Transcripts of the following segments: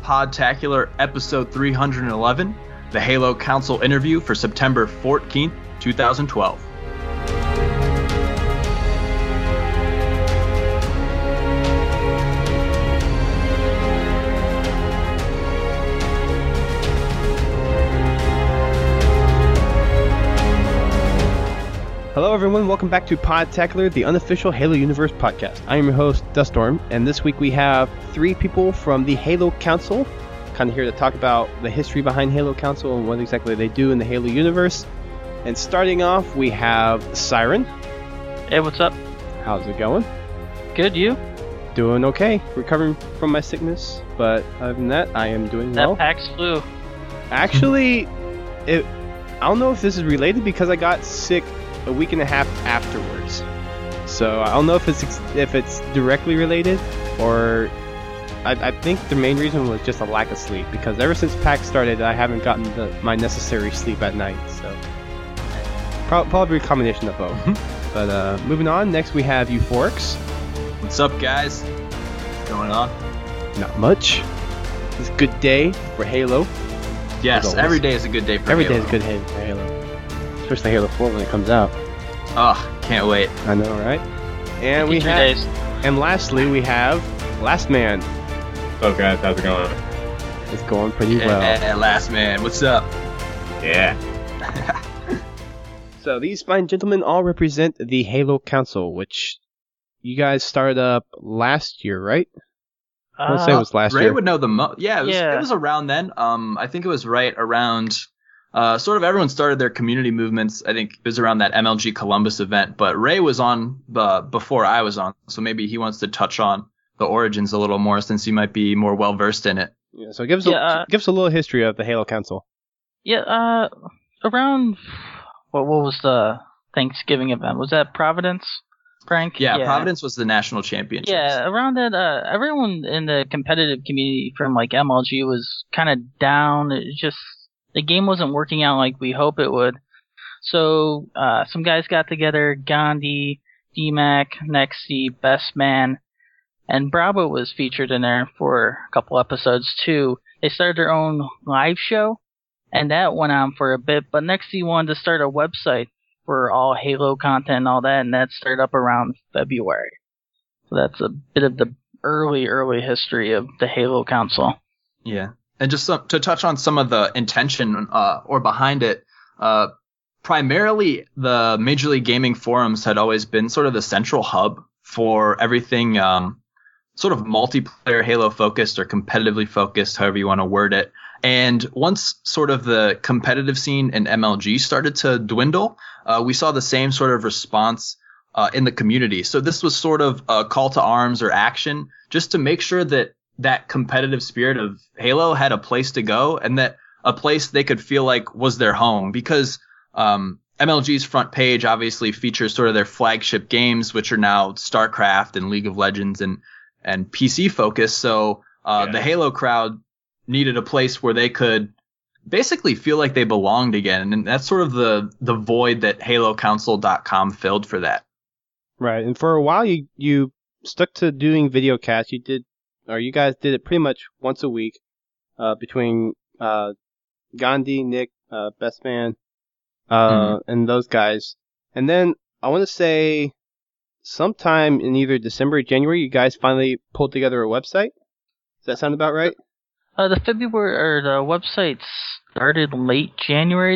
Podtacular episode 311, the Halo Council interview for September 14th, 2012. Hello everyone, welcome back to Podtacular, the unofficial Halo Universe podcast. I am your host, Duststorm, and this week we have three people from the Halo Council, kind of here to talk about the history behind Halo Council and what exactly they do in the Halo universe. And starting off, we have Siren. Hey, what's up? How's it going? Good, you? Doing okay, recovering from my sickness, but other than that, I am doing well. That PAX flu. Actually, I don't know if this is related because I got sick a week and a half afterwards, so I don't know if it's directly related, or I think the main reason was just a lack of sleep, because ever since PAX started I haven't gotten my necessary sleep at night, so probably a combination of both. But moving on, next we have Euphorix. What's up, guys? What's going on? Not much. It's a good day for Halo. Yes, every day is a good day for Halo. Every day is a good day for Halo. Especially Halo 4 when it comes out. Oh, can't wait. I know, right? And we have, days. And lastly, we have Last Man. What's up, guys? How's it going? It's going pretty well. Last Man, what's up? Yeah. So these fine gentlemen all represent the Halo Council, which you guys started up last year, right? I want to say it was last Ray year. would know the most. Yeah, Yeah. It was around then. I think it was right around. Sort of everyone started their community movements. I think it was around that MLG Columbus event, but Ray was on before I was on, so maybe he wants to touch on the origins a little more since he might be more well versed in it. Yeah, so give us a little history of the Halo Council. Yeah, around what was the Thanksgiving event? Was that Providence, Frank? Yeah, Providence was the national championship. Yeah, around that, everyone in the competitive community from like MLG was kind of down. It just the game wasn't working out like we hope it would. So some guys got together, Gandhi, DMAC, Nexi, Best Man, and Bravo was featured in there for a couple episodes too. They started their own live show, and that went on for a bit, but Nexi wanted to start a website for all Halo content and all that, and that started up around February. So that's a bit of the early history of the Halo Council. Yeah. And just to touch on some of the intention or behind it, primarily the Major League Gaming forums had always been sort of the central hub for everything sort of multiplayer Halo focused or competitively focused, however you want to word it. And once sort of the competitive scene in MLG started to dwindle, we saw the same sort of response in the community. So this was sort of a call to arms or action just to make sure that competitive spirit of Halo had a place to go and that a place they could feel like was their home, because MLG's front page obviously features sort of their flagship games, which are now StarCraft and League of Legends and PC focused. So the Halo crowd needed a place where they could basically feel like they belonged again. And that's sort of the void that HaloCouncil.com filled for that. Right. And for a while you stuck to doing video casts. You guys did it pretty much once a week, between Gandhi, Nick, Best Man, and those guys. And then I want to say sometime in either December or January, you guys finally pulled together a website. Does that sound about right? The website started late January.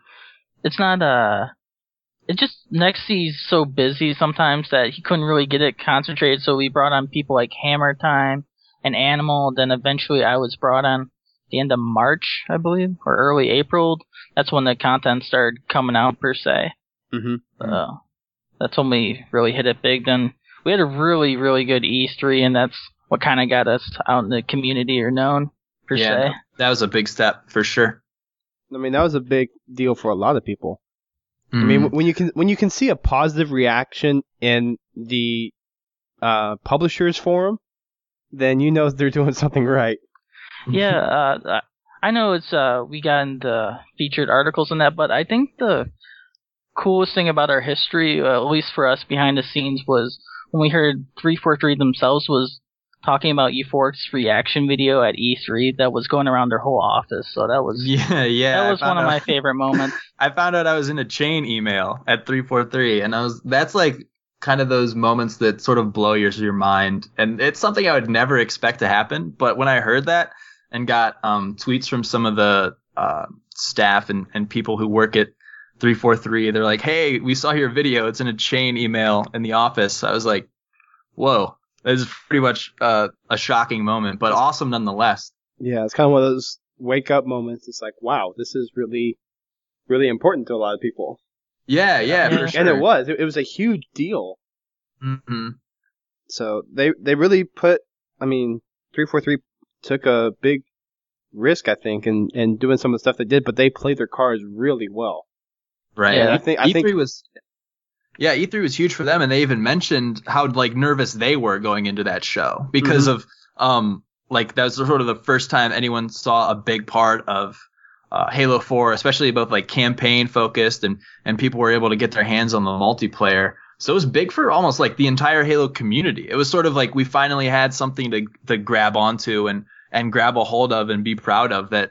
It's just Nexi's so busy sometimes that he couldn't really get it concentrated. So we brought on people like Hammer Time and Animal. Then eventually I was brought on the end of March, I believe, or early April. That's when the content started coming out per se. Mm-hmm. That's when we really hit it big. Then we had a really, really good E3, and that's what kind of got us out in the community or known per se. That was a big step for sure. I mean, that was a big deal for a lot of people. I mean, when you can see a positive reaction in the publishers forum, then you know they're doing something right. Yeah, I know it's we got into featured articles and that, but I think the coolest thing about our history, at least for us behind the scenes, was when we heard 343 themselves was talking about Euphoric's reaction video at E3 that was going around their whole office. So that was that was one of my favorite moments. I found out I was in a chain email at 343, and that's like kind of those moments that sort of blow your mind, and it's something I would never expect to happen. But when I heard that and got tweets from some of the staff and people who work at 343, they're like, "Hey, we saw your video. It's in a chain email in the office." I was like, "Whoa." It was pretty much a shocking moment, but awesome nonetheless. Yeah, it's kind of one of those wake-up moments. It's like, wow, this is really, really important to a lot of people. Yeah, for sure. And it was. It was a huge deal. Mm-hmm. So they really put, 343 took a big risk, I think, in doing some of the stuff they did, but they played their cards really well. Right. Yeah, I think E3 was... Yeah, E3 was huge for them, and they even mentioned how like nervous they were going into that show because of that was sort of the first time anyone saw a big part of Halo 4, especially both like campaign focused and people were able to get their hands on the multiplayer. So it was big for almost like the entire Halo community. It was sort of like we finally had something to grab onto and grab a hold of and be proud of that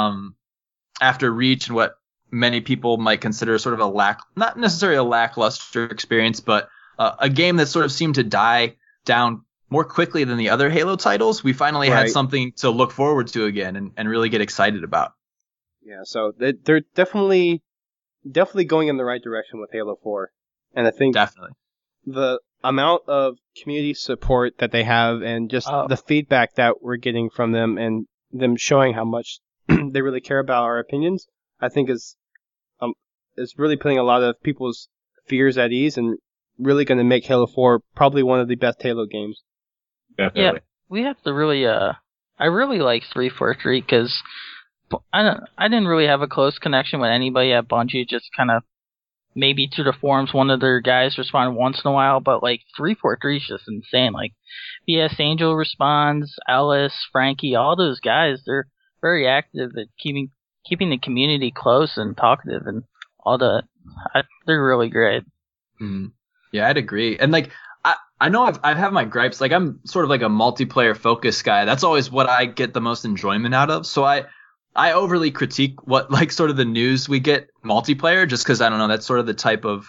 after Reach and what many people might consider sort of not necessarily a lackluster experience, but a game that sort of seemed to die down more quickly than the other Halo titles. We finally had something to look forward to again and really get excited about. Yeah, so they're definitely going in the right direction with Halo 4. And I think definitely the amount of community support that they have and just the feedback that we're getting from them and them showing how much they really care about our opinions, I think is really putting a lot of people's fears at ease and really going to make Halo 4 probably one of the best Halo games. Definitely. Yeah, we have to really. I really like 343 because I didn't really have a close connection with anybody at Bungie. Just kind of maybe through the forums, one of their guys responded once in a while. But like 343 is just insane. Like BS Angel responds, Ellis, Frankie, all those guys. They're very active at keeping the community close and talkative and all that. They're really great. Yeah, I'd agree. And like, I know I've had my gripes. Like, I'm sort of like a multiplayer focused guy. That's always what I get the most enjoyment out of. So I overly critique what like sort of the news we get multiplayer just because I don't know. That's sort of the type of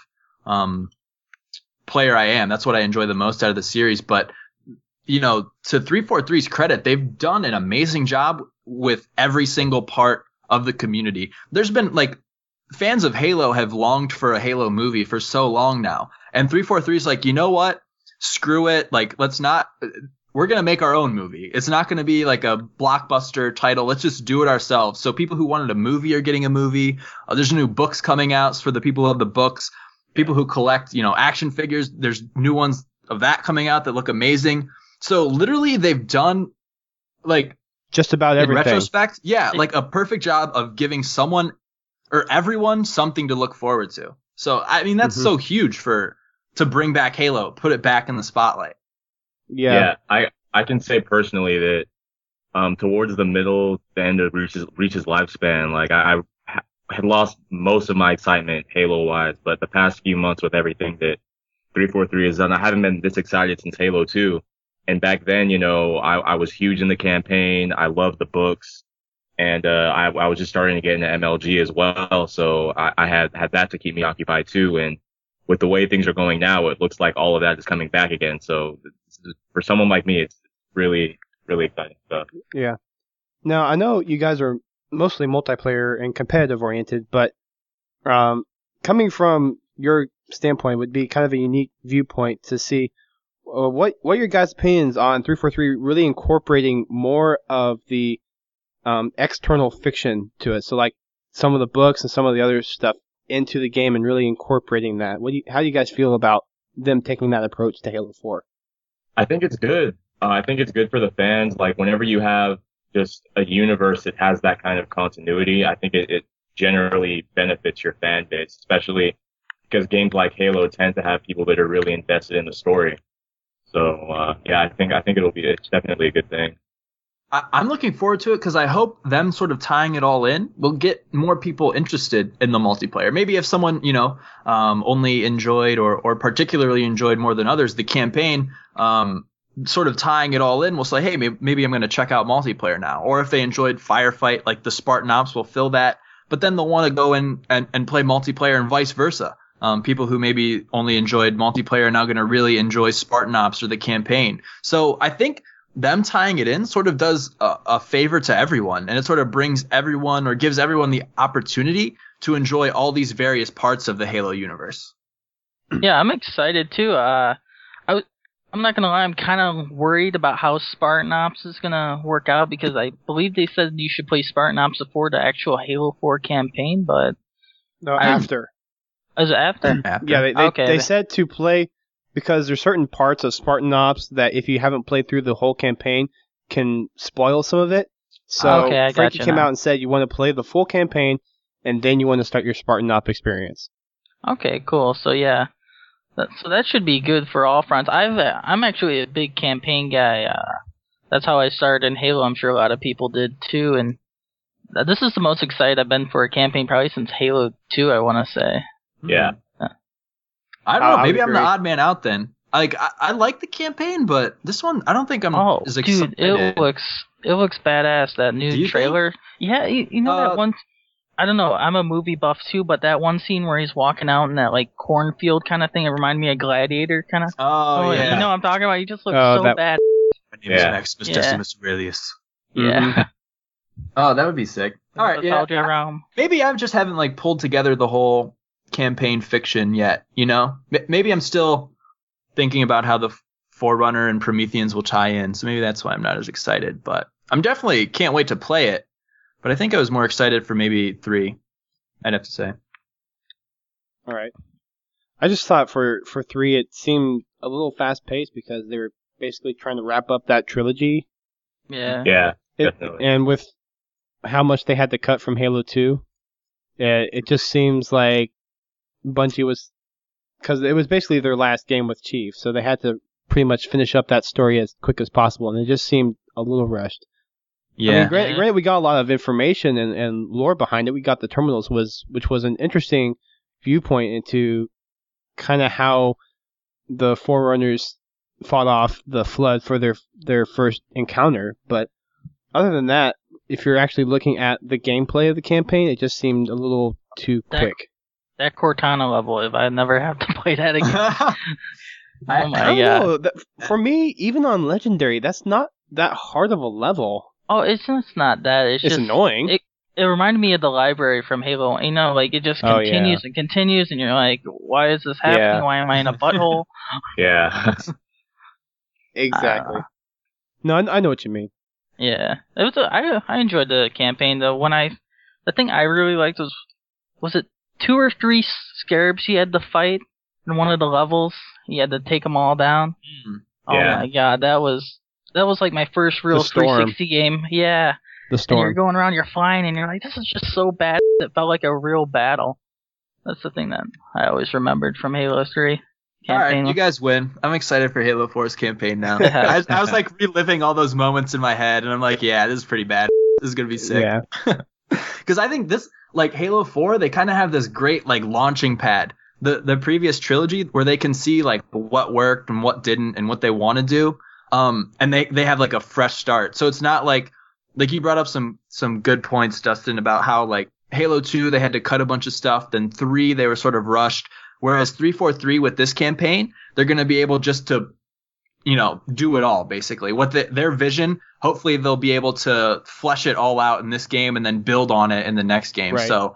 player I am. That's what I enjoy the most out of the series. But you know, to 343's credit, they've done an amazing job with every single part of the community. There's been like fans of Halo have longed for a Halo movie for so long now. And 343 is like, you know what? Screw it. Like, we're going to make our own movie. It's not going to be like a blockbuster title. Let's just do it ourselves. So people who wanted a movie are getting a movie. There's new books coming out for the people who have the books. People who collect, action figures. There's new ones of that coming out that look amazing. So literally they've done like just about everything. In retrospect, yeah, like a perfect job of giving someone or everyone something to look forward to. So, I mean, that's so huge to bring back Halo, put it back in the spotlight. Yeah, I can say personally that towards the end of Reach's lifespan, like I had lost most of my excitement Halo-wise, but the past few months with everything that 343 has done, I haven't been this excited since Halo 2. And back then, I was huge in the campaign. I loved the books. And I was just starting to get into MLG as well. So I had that to keep me occupied too. And with the way things are going now, it looks like all of that is coming back again. So for someone like me, it's really, really exciting stuff. Yeah. Now, I know you guys are mostly multiplayer and competitive oriented, but coming from your standpoint would be kind of a unique viewpoint to see what are your guys' opinions on 343 really incorporating more of the external fiction to it. So like some of the books and some of the other stuff into the game and really incorporating that. How do you guys feel about them taking that approach to Halo 4? I think it's good. I think it's good for the fans. Like whenever you have just a universe that has that kind of continuity, I think it generally benefits your fan base, especially because games like Halo tend to have people that are really invested in the story. So, yeah, I think it's definitely a good thing. I'm looking forward to it because I hope them sort of tying it all in will get more people interested in the multiplayer. Maybe if someone, only enjoyed or particularly enjoyed more than others the campaign, sort of tying it all in, will say, hey, maybe I'm going to check out multiplayer now. Or if they enjoyed Firefight, like the Spartan Ops will fill that. But then they'll want to go in and play multiplayer and vice versa. People who maybe only enjoyed multiplayer are now going to really enjoy Spartan Ops or the campaign. So I think them tying it in sort of does a favor to everyone, and it sort of brings everyone or gives everyone the opportunity to enjoy all these various parts of the Halo universe. Yeah, I'm excited too. I'm not gonna lie, I'm kind of worried about how Spartan Ops is gonna work out, because I believe they said you should play Spartan Ops before the actual Halo 4 campaign, but no, after. Is it after? Yeah, they said to play, because there's certain parts of Spartan Ops that if you haven't played through the whole campaign can spoil some of it. So Frankie came out and said you want to play the full campaign and then you want to start your Spartan Ops experience. Okay, cool. So yeah, so that should be good for all fronts. I'm actually a big campaign guy. That's how I started in Halo. I'm sure a lot of people did too. And this is the most excited I've been for a campaign probably since Halo 2. I want to say. Yeah. I don't know. Maybe I'm the odd man out then. Like I like the campaign, but this one I don't think I'm as excited. Dude, it looks badass. That new trailer. Think? Yeah, you know that one. I don't know. I'm a movie buff too, but that one scene where he's walking out in that like cornfield kind of thing, it reminded me of Gladiator kind of. Oh yeah. You know what I'm talking about? He just looks so bad. My name is Maximus Decimus Aurelius. Yeah. Mm-hmm. Oh, that would be sick. All right, maybe I just haven't like pulled together the whole campaign fiction yet, you know? Maybe I'm still thinking about how the Forerunner and Prometheans will tie in, so maybe that's why I'm not as excited, but I'm definitely can't wait to play it. But I think I was more excited for maybe 3, I'd have to say. All right. I just thought for 3 it seemed a little fast-paced because they were basically trying to wrap up that trilogy. Yeah. Yeah, definitely. And with how much they had to cut from Halo 2, it just seems like Bungie was... Because it was basically their last game with Chief, so they had to pretty much finish up that story as quick as possible, and it just seemed a little rushed. Yeah. I mean, granted, we got a lot of information and lore behind it. We got the terminals, which was an interesting viewpoint into kind of how the Forerunners fought off the Flood for their first encounter. But other than that, if you're actually looking at the gameplay of the campaign, it just seemed a little too quick. That Cortana level, if I never have to play that again. I don't know. For me, even on Legendary, that's not that hard of a level. Oh, it's not that. It's just annoying. It reminded me of the library from Halo. You know, like it just continues and continues, and you're like, why is this happening? Yeah. Why am I in a butthole? Yeah. Exactly. No, I know what you mean. Yeah, it was. I enjoyed the campaign though. The thing I really liked was it 2 or 3 scarabs he had to fight in one of the levels? He had to take them all down. Oh my god, that was like my first real 360 game. Yeah. The Storm. And you're going around, you're flying, and you're like, this is just so bad. It felt like a real battle. That's the thing that I always remembered from Halo 3. All right, you guys win. I'm excited for Halo 4's campaign now. I was like reliving all those moments in my head, and I'm like, yeah, this is pretty bad. This is going to be sick. Yeah. Because I think this, like Halo 4, they kind of have this great like launching pad. The previous trilogy where they can see like what worked and what didn't and what they want to do. And they have like a fresh start. So it's not like you brought up some good points, Dustin, about how like Halo 2, they had to cut a bunch of stuff. Then 3, they were sort of rushed. Whereas 343 with this campaign, they're going to be able just to, you know, do it all basically. Their vision, hopefully they'll be able to flesh it all out in this game and then build on it in the next game. Right. So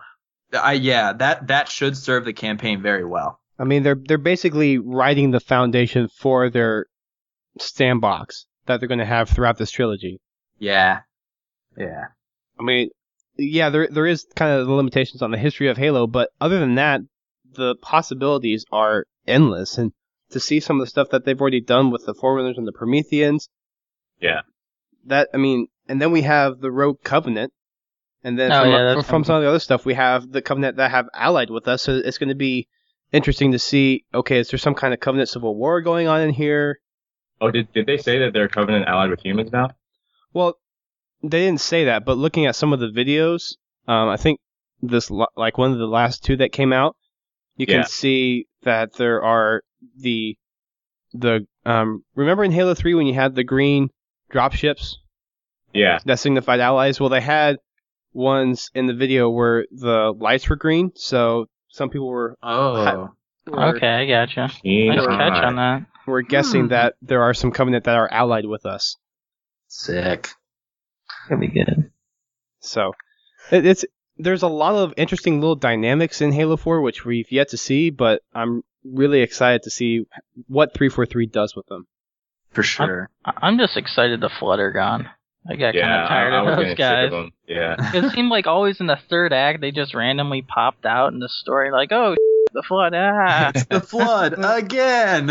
that should serve the campaign very well. I mean, they're basically writing the foundation for their sandbox that they're going to have throughout this trilogy. Yeah. Yeah. I mean, yeah, there is kind of the limitations on the history of Halo, but other than that, the possibilities are endless. And to see some of the stuff that they've already done with the Forerunners and the Prometheans. Yeah. And then we have the Rogue Covenant. And then from some of the other stuff, we have the Covenant that have allied with us. So it's going to be interesting to see, okay, is there some kind of Covenant civil war going on in here? Oh, did they say that they're Covenant allied with humans now? Well, they didn't say that, but looking at some of the videos, I think this, like one of the last 2 that came out, you can see that there are the remember in Halo 3 when you had the green dropships Yeah. that signified allies? Well, they had ones in the video where the lights were green, so some people were Okay, I gotcha. Nice catch on that. We're guessing that there are some Covenant that are allied with us. Sick. That'd be good. So, there's a lot of interesting little dynamics in Halo 4, which we've yet to see, but I'm really excited to see what 343 does with them. For sure. I'm just excited the Flood are gone. I got kind of tired of those guys. Sick of them. Yeah. It seemed like always in the third act they just randomly popped out in the story, like, oh, the Flood, It's the Flood again.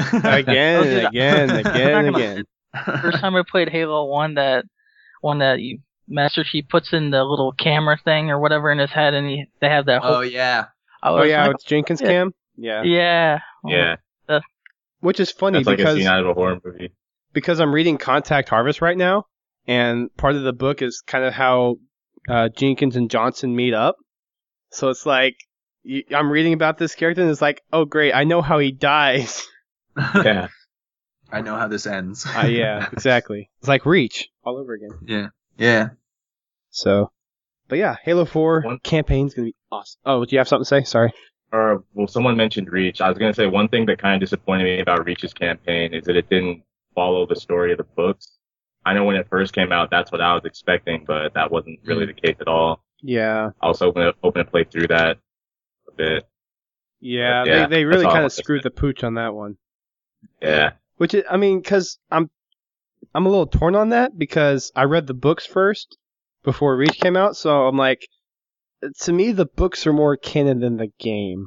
Again. First time I played Halo 1, that one that Master Chief puts in the little camera thing or whatever in his head, and they have that whole... Oh, yeah. It's Jenkins cam? Yeah. Yeah. Yeah. Which is funny That's because... like a scene out of a horror movie. Because I'm reading Contact Harvest right now, and part of the book is kind of how Jenkins and Johnson meet up. So it's like, I'm reading about this character, and it's like, oh great, I know how he dies. Yeah. I know how this ends. Yeah, exactly. It's like Reach all over again. Yeah. So, but yeah, Halo 4 campaign's gonna be awesome. Oh, do you have something to say? Sorry. Well, someone mentioned Reach. I was gonna say one thing that kind of disappointed me about Reach's campaign is that it didn't follow the story of the books. I know when it first came out, that's what I was expecting, but that wasn't really the case at all. Yeah. I was hoping to play through that a bit. Yeah, they really kind of screwed the pooch on that one. Yeah. Which is, I mean, because I'm a little torn on that because I read the books first before Reach came out, so I'm like, to me the books are more canon than the game.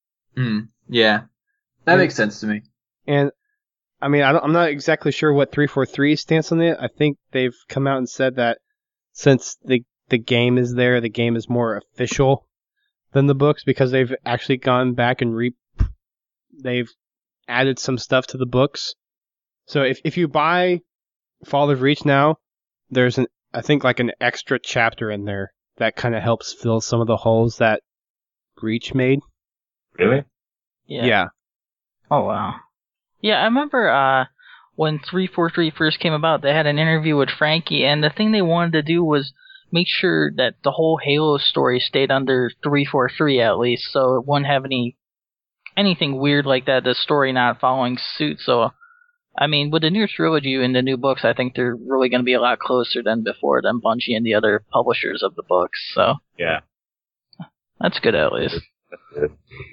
Yeah, that makes sense to me. And I mean, I'm not exactly sure what 343 stance on it. I think they've come out and said that since the game is there, the game is more official than the books because they've actually gone back and they've added some stuff to the books. So if you buy Fall of Reach now, there's I think an extra chapter in there that kind of helps fill some of the holes that Reach made. Really? Yeah. Oh wow. Yeah, I remember when 343 first came about, they had an interview with Frankie, and the thing they wanted to do was make sure that the whole Halo story stayed under 343 at least, so it wouldn't have anything weird like that, the story not following suit. So, I mean, with the new trilogy and the new books, I think they're really going to be a lot closer than before, than Bungie and the other publishers of the books. So, yeah, that's good at least. That's good.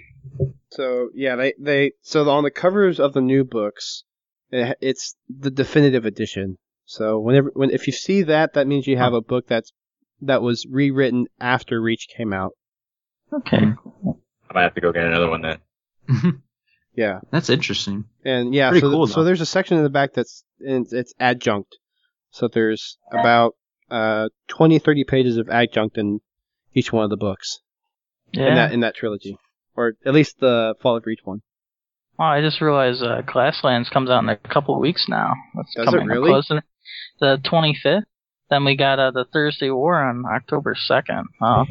So yeah, so on the covers of the new books, it's the definitive edition. So if you see that means you have a book that was rewritten after Reach came out. Okay. I might have to go get another one then. Yeah, that's interesting. And yeah, pretty cool, so there's a section in the back it's adjunct. So there's about 20-30 pages of adjunct in each one of the books. Yeah. In that trilogy. Or at least the Fall of Reach one. Oh, I just realized Glasslands comes out in a couple of weeks now. Does it really? Closer. The 25th. Then we got the Thursday War on October 2nd. Oh.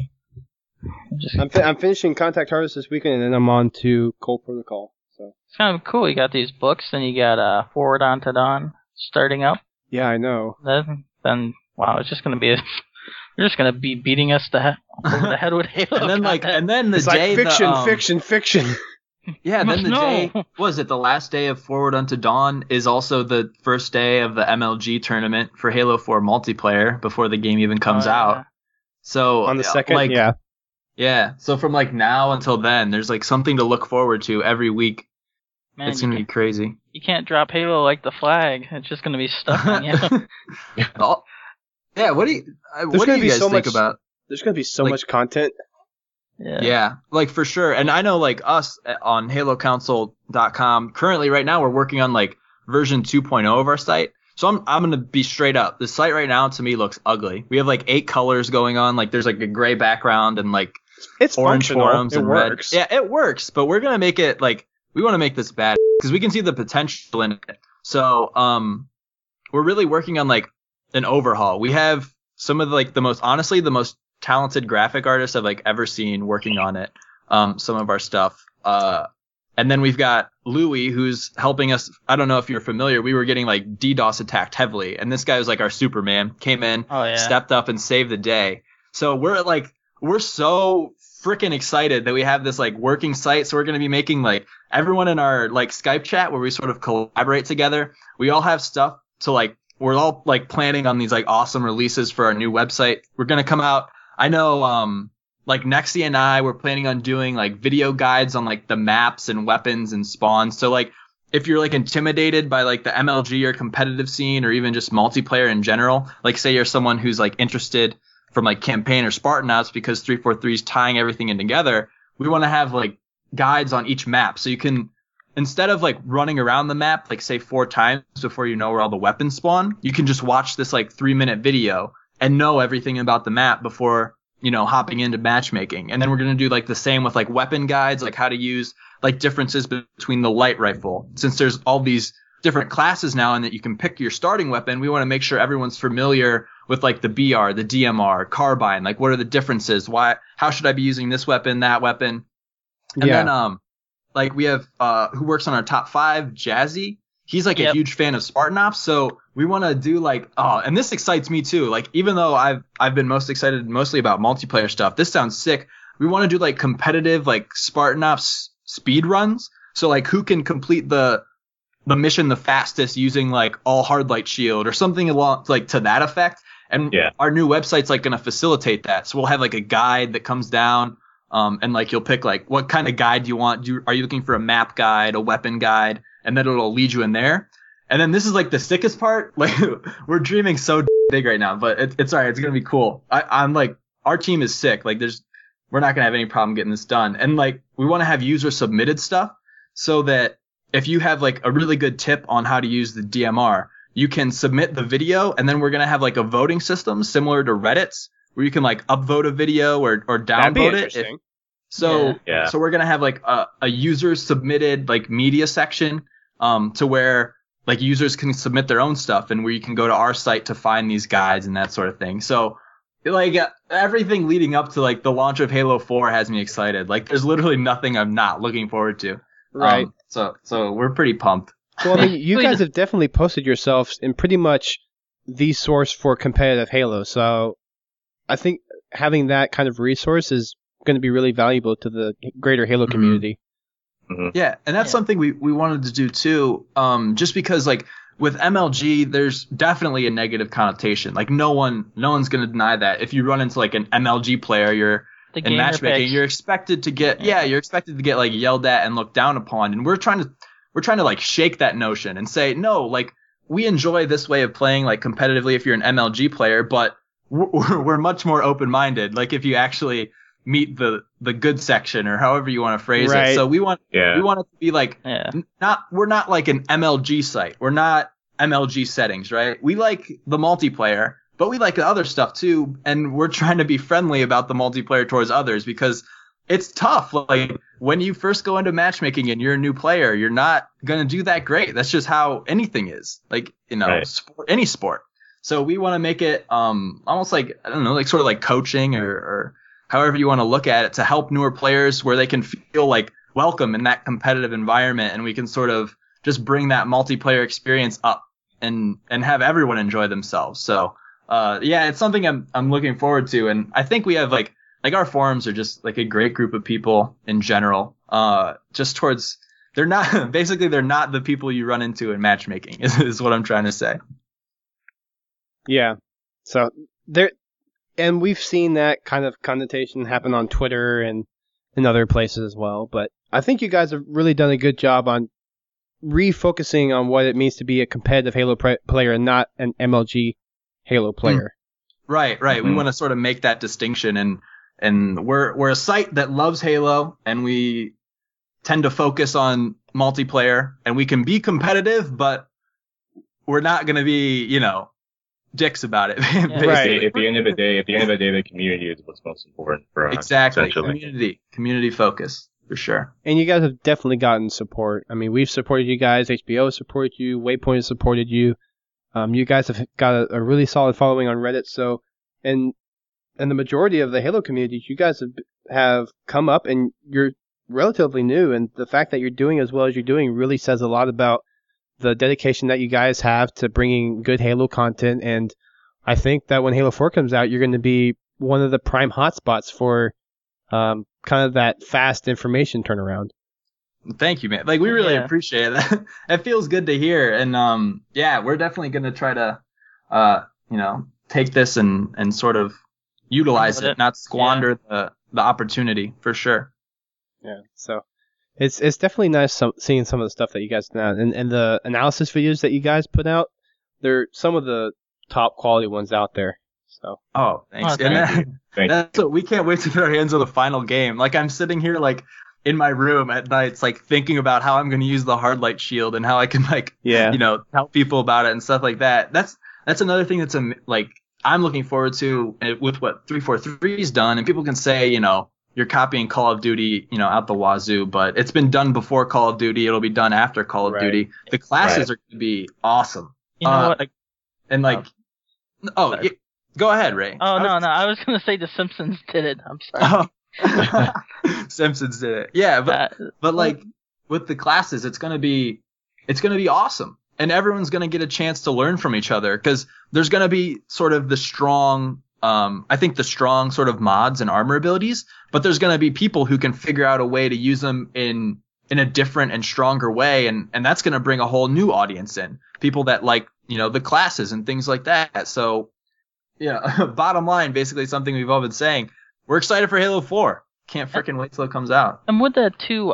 I'm finishing Contact Harvest this weekend, and then I'm on to Cold Protocol. So it's kind of cool. You got these books, and you got Forward Unto Dawn starting up. Yeah, I know. Then wow, it's just gonna be you're just gonna be beating us over the head with Halo. and then the it's day like fiction. Yeah, then the day the last day of Forward Unto Dawn is also the first day of the MLG tournament for Halo 4 multiplayer before the game even comes out. So on the second, yeah. So from now until then, there's something to look forward to every week. Man, it's gonna be crazy. You can't drop Halo like the flag. It's just gonna be stuck on you. Yeah, what do you guys think about? There's going to be so much content. Yeah, for sure. And I know us on HaloCouncil.com, currently right now we're working on version 2.0 of our site. So I'm going to be straight up. The site right now to me looks ugly. We have 8 colors going on. There's a gray background and it's orange forums and works. red. Yeah, it works, but we're going to make it we want to make this bad because we can see the potential in it. So we're really working on an overhaul. We have some of the most talented graphic artists I've ever seen working on it. Some of our stuff. And then we've got Louis, who's helping us. I don't know if you're familiar. We were getting like DDoS attacked heavily, and this guy was like our Superman. Came in, stepped up, and saved the day. So we're so freaking excited that we have this like working site. So we're going to be making like everyone in our like Skype chat where we sort of collaborate together. We all have stuff to like, we're all like planning on these like awesome releases for our new website. We're going to come out. I know, like Nexi and I were planning on doing like video guides on like the maps and weapons and spawns. So like if you're like intimidated by like the MLG or competitive scene or even just multiplayer in general, like say you're someone who's like interested from like campaign or Spartanauts because 343 is tying everything in together, we want to have like guides on each map. So you can, instead of like running around the map, like say 4 times before you know where all the weapons spawn, you can just watch this like 3-minute video and know everything about the map before, you know, hopping into matchmaking. And then we're going to do like the same with like weapon guides, like how to use like differences between the light rifle. Since there's all these different classes now and that you can pick your starting weapon, we want to make sure everyone's familiar with like the BR, the DMR, carbine, like what are the differences? How should I be using this weapon, that weapon? And then, like we have, who works on our top 5, Jazzy. He's like a huge fan of Spartan Ops. So we want to do like, and this excites me too. Like, even though I've been most excited mostly about multiplayer stuff, this sounds sick. We want to do like competitive, like Spartan Ops speed runs. So like who can complete the mission the fastest using like all hard light shield or something along like to that effect. And our new website's like going to facilitate that. So we'll have like a guide that comes down, and like you'll pick like what kind of guide you want. Are you looking for a map guide, a weapon guide, and then it'll lead you in there. And then this is like the sickest part. Like we're dreaming so big right now, but it's all right. It's going to be cool. I'm like, our team is sick. Like we're not going to have any problem getting this done. And like, we want to have user submitted stuff so that if you have like a really good tip on how to use the DMR, you can submit the video, and then we're going to have like a voting system similar to Reddit's where you can like upvote a video or downvote it. So we're going to have like a user submitted like media section, to where like users can submit their own stuff and where you can go to our site to find these guides and that sort of thing. So like everything leading up to like the launch of Halo 4 has me excited. Like there's literally nothing I'm not looking forward to. Right. So we're pretty pumped. Well, I mean, you guys have definitely posted yourselves in pretty much the source for competitive Halo. So I think having that kind of resource is going to be really valuable to the greater Halo community. Mm-hmm. Yeah, and that's something we wanted to do too. Just because like with MLG, there's definitely a negative connotation. Like no one's going to deny that. If you run into like an MLG player, in matchmaking, you're expected to get like yelled at and looked down upon. And we're trying to like shake that notion and say, no, like we enjoy this way of playing like competitively if you're an MLG player, but we're much more open-minded. Like if you actually meet the good section or however you want to phrase it. So we want it to be like, we're not like an MLG site. We're not MLG settings, right? We like the multiplayer, but we like the other stuff too. And we're trying to be friendly about the multiplayer towards others because it's tough. Like when you first go into matchmaking and you're a new player, you're not going to do that great. That's just how anything is. Like, any sport. So we want to make it, almost like, I don't know, like sort of like coaching or however you want to look at it to help newer players where they can feel like welcome in that competitive environment. And we can sort of just bring that multiplayer experience up and have everyone enjoy themselves. So, it's something I'm looking forward to. And I think we have like our forums are just like a great group of people in general. They're not the people you run into in matchmaking is what I'm trying to say. Yeah. So and we've seen that kind of connotation happen on Twitter and in other places as well. But I think you guys have really done a good job on refocusing on what it means to be a competitive Halo player and not an MLG Halo player. Right. Mm-hmm. We want to sort of make that distinction, and we're a site that loves Halo, and we tend to focus on multiplayer, and we can be competitive, but we're not going to be, dicks about it. Right. At the end of the day, the community is what's most important for us. Exactly. Community focus for sure. And you guys have definitely gotten support. I mean, we've supported you guys. HBO supported you. Waypoint has supported you. You guys have got a really solid following on Reddit. So, and the majority of the Halo community, you guys have come up and you're relatively new, and the fact that you're doing as well as you're doing really says a lot about the dedication that you guys have to bringing good Halo content. And I think that when Halo 4 comes out, you're going to be one of the prime hotspots for kind of that fast information turnaround. Thank you, man. Like, we really appreciate that. It feels good to hear. And, we're definitely going to try to, take this and sort of utilize it, not squander the opportunity, for sure. Yeah. So it's definitely nice seeing some of the stuff that you guys done, and the analysis videos that you guys put out. They're some of the top quality ones out there. So. Oh, thanks. That's what we can't wait to put our hands on the final game. Like, I'm sitting here, like, in my room at nights, like, thinking about how I'm going to use the hard light shield and how I can, like, tell people about it and stuff like that. That's another thing that's I'm looking forward to with what 343's done. And people can say, you're copying Call of Duty, out the wazoo, but it's been done before Call of Duty. It'll be done after Call of Duty. The classes are going to be awesome. You know what? Go ahead, Ray. Oh, no. I was going to say The Simpsons did it. I'm sorry. Simpsons did it. Yeah, but like with the classes, it's going to be awesome. And everyone's going to get a chance to learn from each other, because there's going to be sort of the strong sort of mods and armor abilities, but there's going to be people who can figure out a way to use them in a different and stronger way. And that's going to bring a whole new audience in, people that like, the classes and things like that. So yeah, bottom line, basically something we've all been saying. We're excited for Halo 4. Can't freaking wait till it comes out. And with that too,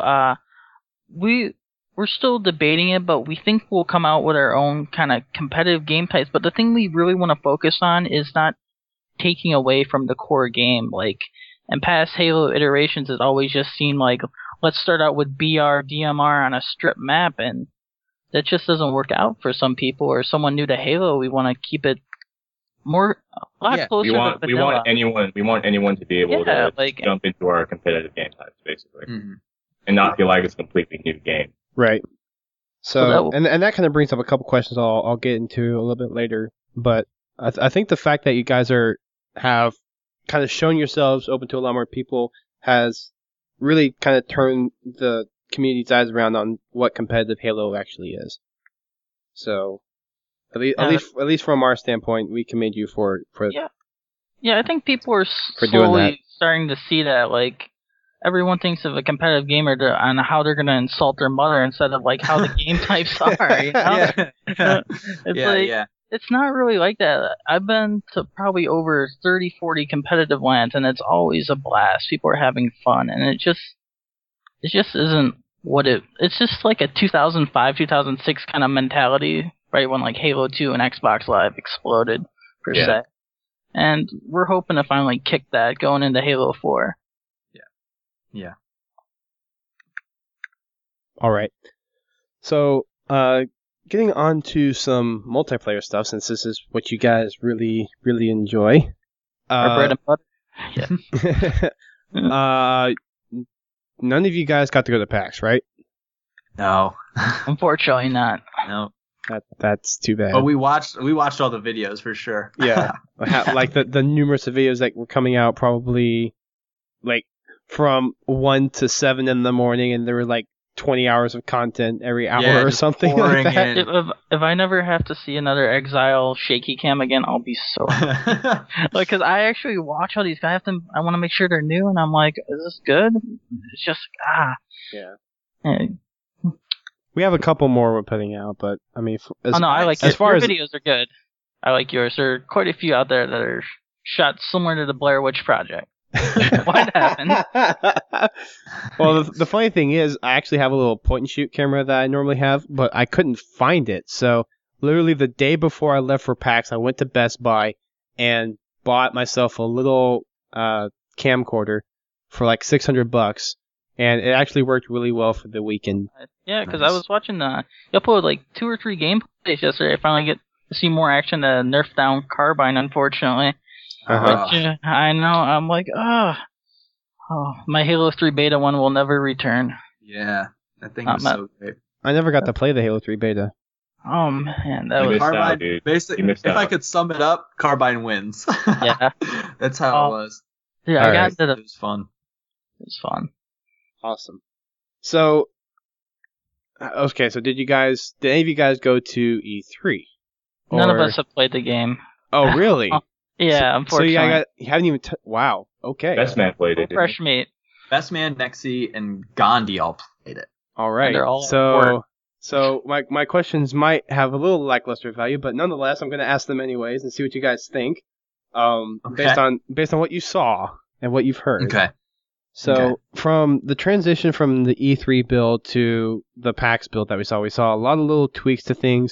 we're still debating it, but we think we'll come out with our own kind of competitive game types. But the thing we really want to focus on is not taking away from the core game. Like, in past Halo iterations, it always just seemed like, let's start out with BR, DMR on a strip map, and that just doesn't work out for some people or someone new to Halo. We want to keep it a lot closer to vanilla. We want anyone to be able to jump into our competitive game types, basically, and not feel like it's a completely new game. Right. So, and that kind of brings up a couple questions I'll get into a little bit later. But I think the fact that you guys have kind of shown yourselves open to a lot more people has really kind of turned the community's eyes around on what competitive Halo actually is. So, at least from our standpoint, we commend you for I think people are slowly starting to see that, like, everyone thinks of a competitive gamer on how they're going to insult their mother instead of, like, how the game types are, It's not really like that. I've been to probably over 30, 40 competitive LANs, and it's always a blast. People are having fun, and it just isn't it's just like a 2005, 2006 kind of mentality, right when, like, Halo 2 and Xbox Live exploded, per se. And we're hoping to finally kick that going into Halo 4. Yeah. All right. So, getting on to some multiplayer stuff, since this is what you guys really, really enjoy. Our bread and butter. Yeah. None of you guys got to go to PAX, right? No. Unfortunately not. No. That's too bad. But we watched all the videos for sure. Yeah. Like the numerous videos that were coming out probably like from 1 to 7 in the morning, and there were like 20 hours of content every hour or something like that. If I never have to see another Exile shaky cam again, I'll be so happy. Like, because I actually watch all these guys. I want to make sure they're new, and I'm like, is this good? It's just, Yeah. We have a couple more we're putting out, but I mean, I like your videos are good. I like yours. There are quite a few out there that are shot similar to the Blair Witch Project. What happened? Well, the funny thing is, I actually have a little point and shoot camera that I normally have, but I couldn't find it. So literally the day before I left for PAX, I went to Best Buy and bought myself a little camcorder for like $600, and it actually worked really well for the weekend. Yeah, because I was watching you upload like 2 or 3 gameplays yesterday. I finally get to see more action to Nerf down Carbine, unfortunately. Which, I know, I'm like, my Halo 3 beta one will never return. Yeah, that thing was so great. I never got to play the Halo 3 beta. Oh man, that was Carbine. Basically, if I could sum it up, Carbine wins. Yeah, that's how it was. Yeah, it was fun. It was fun. Awesome. So, okay, so did any of you guys go to E3? None of us have played the game. Oh, really? Yeah, unfortunately. So you haven't even, wow, okay. Best Man played it. Fresh meat. Best Man, Nexi, and Gandhi all played it. All right. They're all So my questions might have a little lackluster value, but nonetheless, I'm going to ask them anyways and see what you guys think. Based on what you saw and what you've heard. Okay. So from the transition from the E3 build to the PAX build that we saw a lot of little tweaks to things.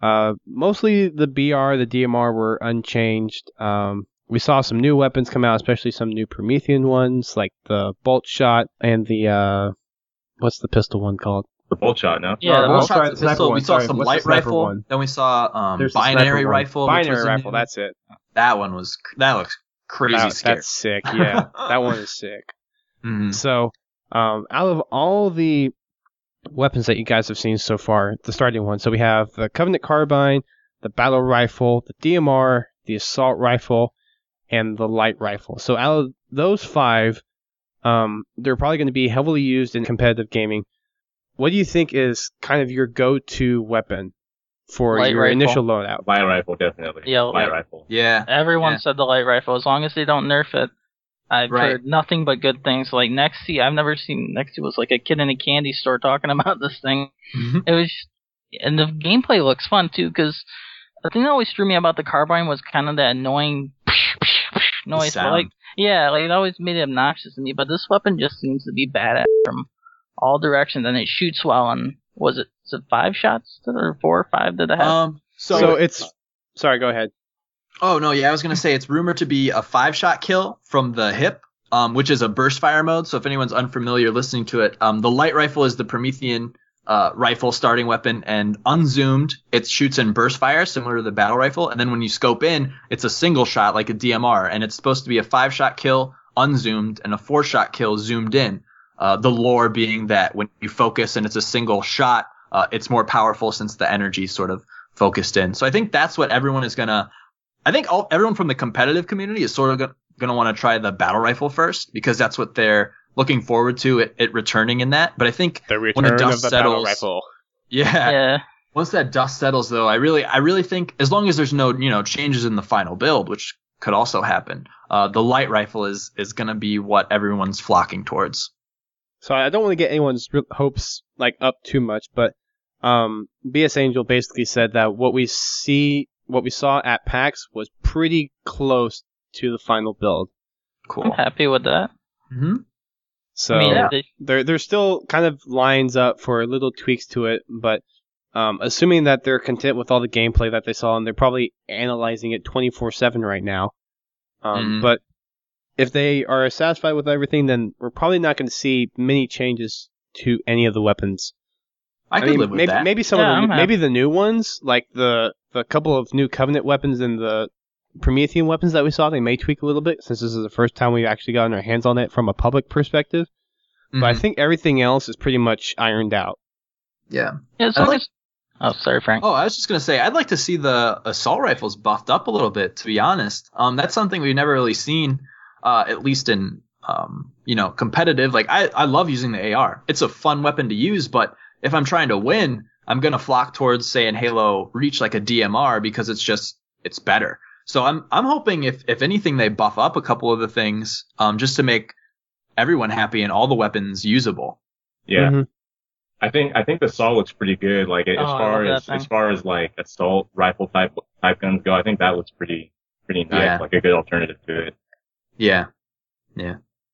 Mostly the BR, the DMR were unchanged. We saw some new weapons come out, especially some new Promethean ones, like the Bolt Shot and the what's the pistol one called? The Bolt Shot, no? Yeah, the Bolt Shot, the sniper pistol. one. We saw Sorry, some what's the light sniper rifle. one? Then we saw There's the binary sniper one. rifle. which Binary was a rifle, new- that's it. That looks crazy scary. That's sick, yeah. That one is sick. Mhm. So, out of all the weapons that you guys have seen so far, the starting one, so we have the Covenant Carbine, the Battle Rifle, the DMR, the Assault Rifle, and the Light Rifle. So out of those 5, they're probably going to be heavily used in competitive gaming. What do you think is kind of your go-to weapon for Light your rifle. initial loadout? Light Rifle, definitely. Yeah, Light Rifle. Yeah. Everyone Yeah. said the light rifle. As long as they don't nerf it, I've Right. heard nothing but good things. Like Nexi, I've never seen Nexi was like a kid in a candy store talking about this thing. It was, and the gameplay looks fun too. Because the thing that always threw me about the carbine was kind of that annoying noise. But sound. like, yeah, like it always made it obnoxious to me. But this weapon just seems to be badass from all directions, and it shoots well. And was it 5 shots or 4 or 5 did it have? So it's... Sorry, go ahead. Oh, no, yeah, I was going to say it's rumored to be a 5-shot kill from the hip, which is a burst fire mode. So if anyone's unfamiliar listening to it, the light rifle is the Promethean rifle starting weapon, and unzoomed, it shoots in burst fire, similar to the battle rifle. And then when you scope in, it's a single shot like a DMR, and it's supposed to be a 5-shot kill unzoomed and a 4-shot kill zoomed in. The lore being that when you focus and it's a single shot, it's more powerful since the energy is sort of focused in. So I think that's what everyone is going to... I think everyone from the competitive community is sort of going to want to try the battle rifle first, because that's what they're looking forward to it returning in that. But I think The when return the of dust the settles, Battle Rifle. Yeah. once that dust settles, though, I really think as long as there's no changes in the final build, which could also happen, the light rifle is going to be what everyone's flocking towards. So I don't want to get anyone's hopes up too much, but BS Angel basically said that what we saw at PAX was pretty close to the final build. Cool. I'm happy with that. Mm-hmm. So I mean, yeah. there's still kind of lines up for little tweaks to it, but assuming that they're content with all the gameplay that they saw, and they're probably analyzing it 24/7 right now. But if they are satisfied with everything, then we're probably not going to see many changes to any of the weapons. I could live with maybe, that. Maybe some Yeah, of I'm maybe the new ones, like the couple of new Covenant weapons and the Promethean weapons that we saw, they may tweak a little bit, since this is the first time we've actually gotten our hands on it from a public perspective. But I think everything else is pretty much ironed out. Yeah. Yeah, as long as... Oh, sorry, Frank. Oh, I was just going to say, I'd like to see the assault rifles buffed up a little bit, to be honest. That's something we've never really seen, at least in, competitive. Like, I love using the AR. It's a fun weapon to use, but if I'm trying to win, I'm going to flock towards, say, in Halo Reach, like a DMR, because it's better. So I'm hoping if anything, they buff up a couple of the things, just to make everyone happy and all the weapons usable. Yeah. Mm-hmm. I think the assault looks pretty good. Like as far as like assault rifle type guns go, I think that looks pretty nice. Yeah. Like a good alternative to it. Yeah. Yeah.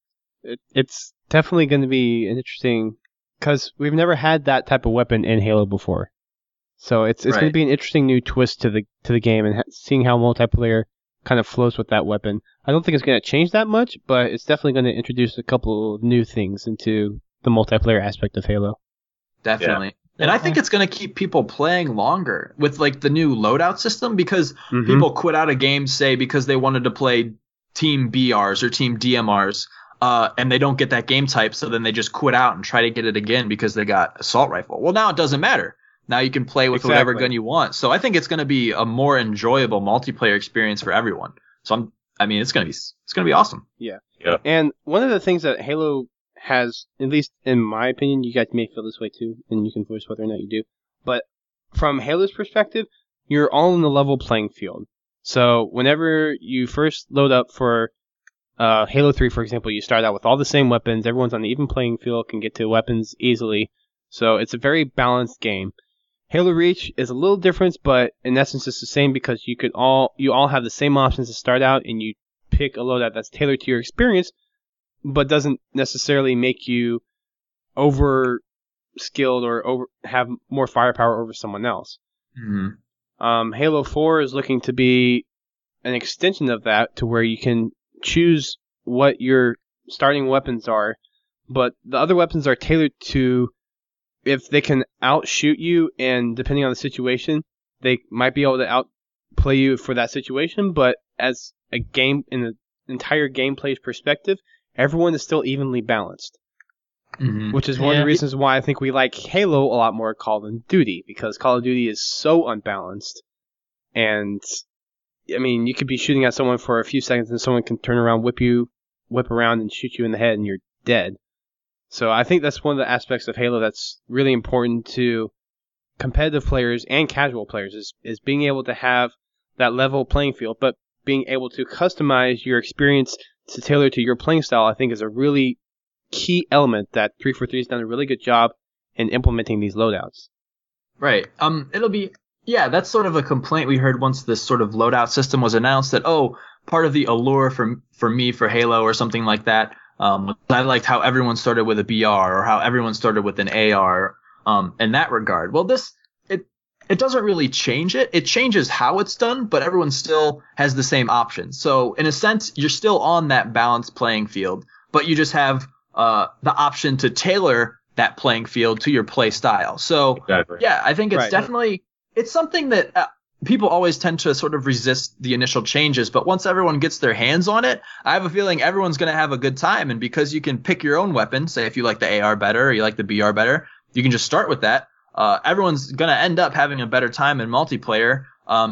It's definitely going to be interesting, because we've never had that type of weapon in Halo before. So it's going to be an interesting new twist to the game, and seeing how multiplayer kind of flows with that weapon. I don't think it's going to change that much, but it's definitely going to introduce a couple of new things into the multiplayer aspect of Halo. Definitely. Yeah. And I think it's going to keep people playing longer with like the new loadout system, because people quit out a game, say, because they wanted to play team BRs or team DMRs, and they don't get that game type. So then they just quit out and try to get it again because they got assault rifle. Well, now it doesn't matter. Now you can play with whatever gun you want. So I think it's going to be a more enjoyable multiplayer experience for everyone. So it's going to be awesome. Yeah. Yeah. And one of the things that Halo has, at least in my opinion, you guys may feel this way too, and you can voice whether or not you do, but from Halo's perspective, you're all in the level playing field. So whenever you first load up for Halo 3, for example, you start out with all the same weapons. Everyone's on the even playing field, can get to weapons easily. So it's a very balanced game. Halo Reach is a little different, but in essence it's the same because you all have the same options to start out, and you pick a loadout that's tailored to your experience, but doesn't necessarily make you over skilled or have more firepower over someone else. Mm-hmm. Halo 4 is looking to be an extension of that, to where you can choose what your starting weapons are, but the other weapons are tailored to if they can outshoot you, and depending on the situation, they might be able to outplay you for that situation, but as a game, in the entire gameplay perspective, everyone is still evenly balanced. Mm-hmm. Which is one of the reasons why I think we like Halo a lot more Call of Duty, because Call of Duty is so unbalanced. And, I mean, you could be shooting at someone for a few seconds and someone can turn around, whip around and shoot you in the head and you're dead. So I think that's one of the aspects of Halo that's really important to competitive players and casual players, is being able to have that level playing field, but being able to customize your experience to tailor to your playing style, I think is a really key element that 343 has done a really good job in implementing these loadouts. Right. That's sort of a complaint we heard once this sort of loadout system was announced, that, part of the allure for me for Halo or something like that, I liked how everyone started with a BR, or how everyone started with an AR, in that regard. Well, it doesn't really change it. It changes how it's done, but everyone still has the same options. So in a sense, you're still on that balanced playing field, but you just have the option to tailor that playing field to your play style. So exactly. Yeah, I think it's Right. definitely, it's something that people always tend to sort of resist the initial changes, but once everyone gets their hands on it, I have a feeling everyone's going to have a good time. And because you can pick your own weapon, say if you like the AR better or you like the BR better, you can just start with that. Everyone's going to end up having a better time in multiplayer,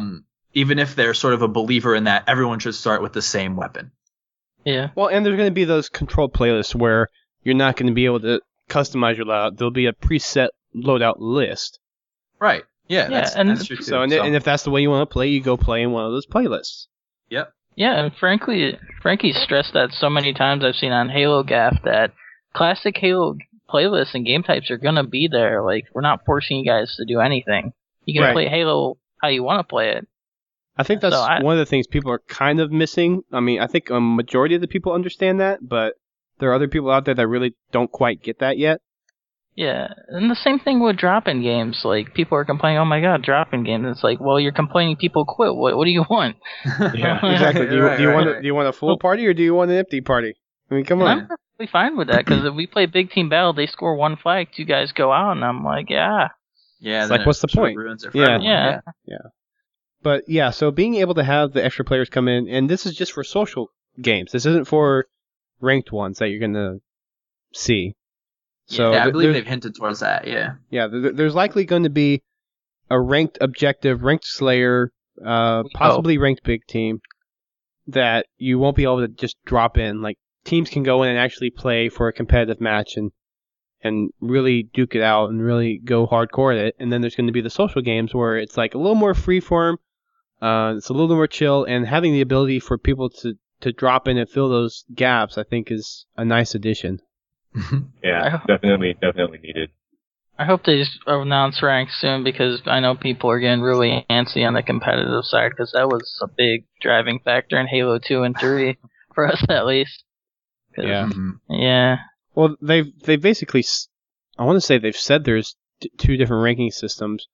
even if they're sort of a believer in that everyone should start with the same weapon. Yeah. Well, and there's going to be those controlled playlists where you're not going to be able to customize your loadout. There'll be a preset loadout list. Right. Yeah, that's true too. So, and if that's the way you want to play, you go play in one of those playlists. Yep. Yeah, and Frankie stressed that so many times I've seen on Halo Gaff, that classic Halo playlists and game types are gonna be there. Like, we're not forcing you guys to do anything. You can play Halo how you want to play it. I think that's one of the things people are kind of missing. I mean, I think a majority of the people understand that, but there are other people out there that really don't quite get that yet. Yeah, and the same thing with drop-in games. Like, people are complaining, oh my god, drop-in games. It's like, well, you're complaining people quit. What do you want? Yeah, exactly. Do you want a full party or do you want an empty party? I mean, come on. I'm perfectly fine with that, because if we play big team battle, they score one flag, two guys go out, and I'm like, yeah. Yeah. It's like, what's the point? Ruins it for everyone. Yeah. But yeah, so being able to have the extra players come in, and this is just for social games. This isn't for ranked ones that you're going to see. So I believe they've hinted towards that, yeah. Yeah, there's likely going to be a ranked objective, ranked Slayer, possibly ranked big team, that you won't be able to just drop in. Like, teams can go in and actually play for a competitive match and really duke it out and really go hardcore at it. And then there's going to be the social games where it's like a little more freeform, it's a little more chill, and having the ability for people to drop in and fill those gaps, I think, is a nice addition. Yeah, definitely needed. I hope they just announce ranks soon, because I know people are getting really antsy on the competitive side, because that was a big driving factor in Halo 2 and 3, for us at least. Yeah. Yeah. Well, they've basically, I want to say they've said there's two different ranking systems.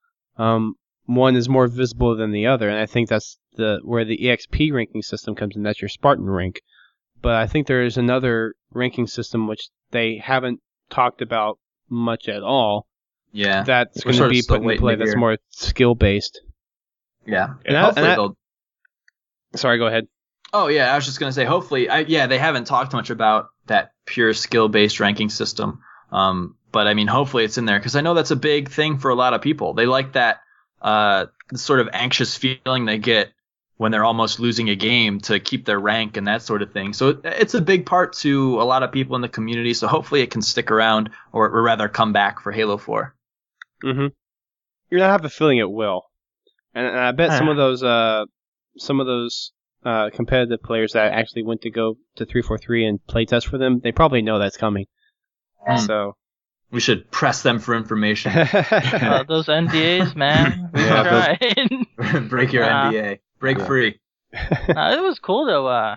One is more visible than the other, and I think that's where the EXP ranking system comes in. That's your Spartan rank. But I think there is another ranking system which they haven't talked about much at all. Yeah. That's going to be put into play. That's more skill based. Yeah. Sorry, go ahead. Oh yeah, I was just going to say, hopefully, they haven't talked much about that pure skill based ranking system. But I mean, hopefully it's in there, because I know that's a big thing for a lot of people. They like that sort of anxious feeling they get when they're almost losing a game to keep their rank and that sort of thing. So it's a big part to a lot of people in the community. So hopefully it can stick around, or rather come back for Halo 4. Mm-hmm. You're gonna have a feeling it will, and I bet some of those competitive players that actually went to go to 343 and play test for them, they probably know that's coming. So we should press them for information. Those NDAs, man. We tried. Break your NDA. Break free. It was cool though.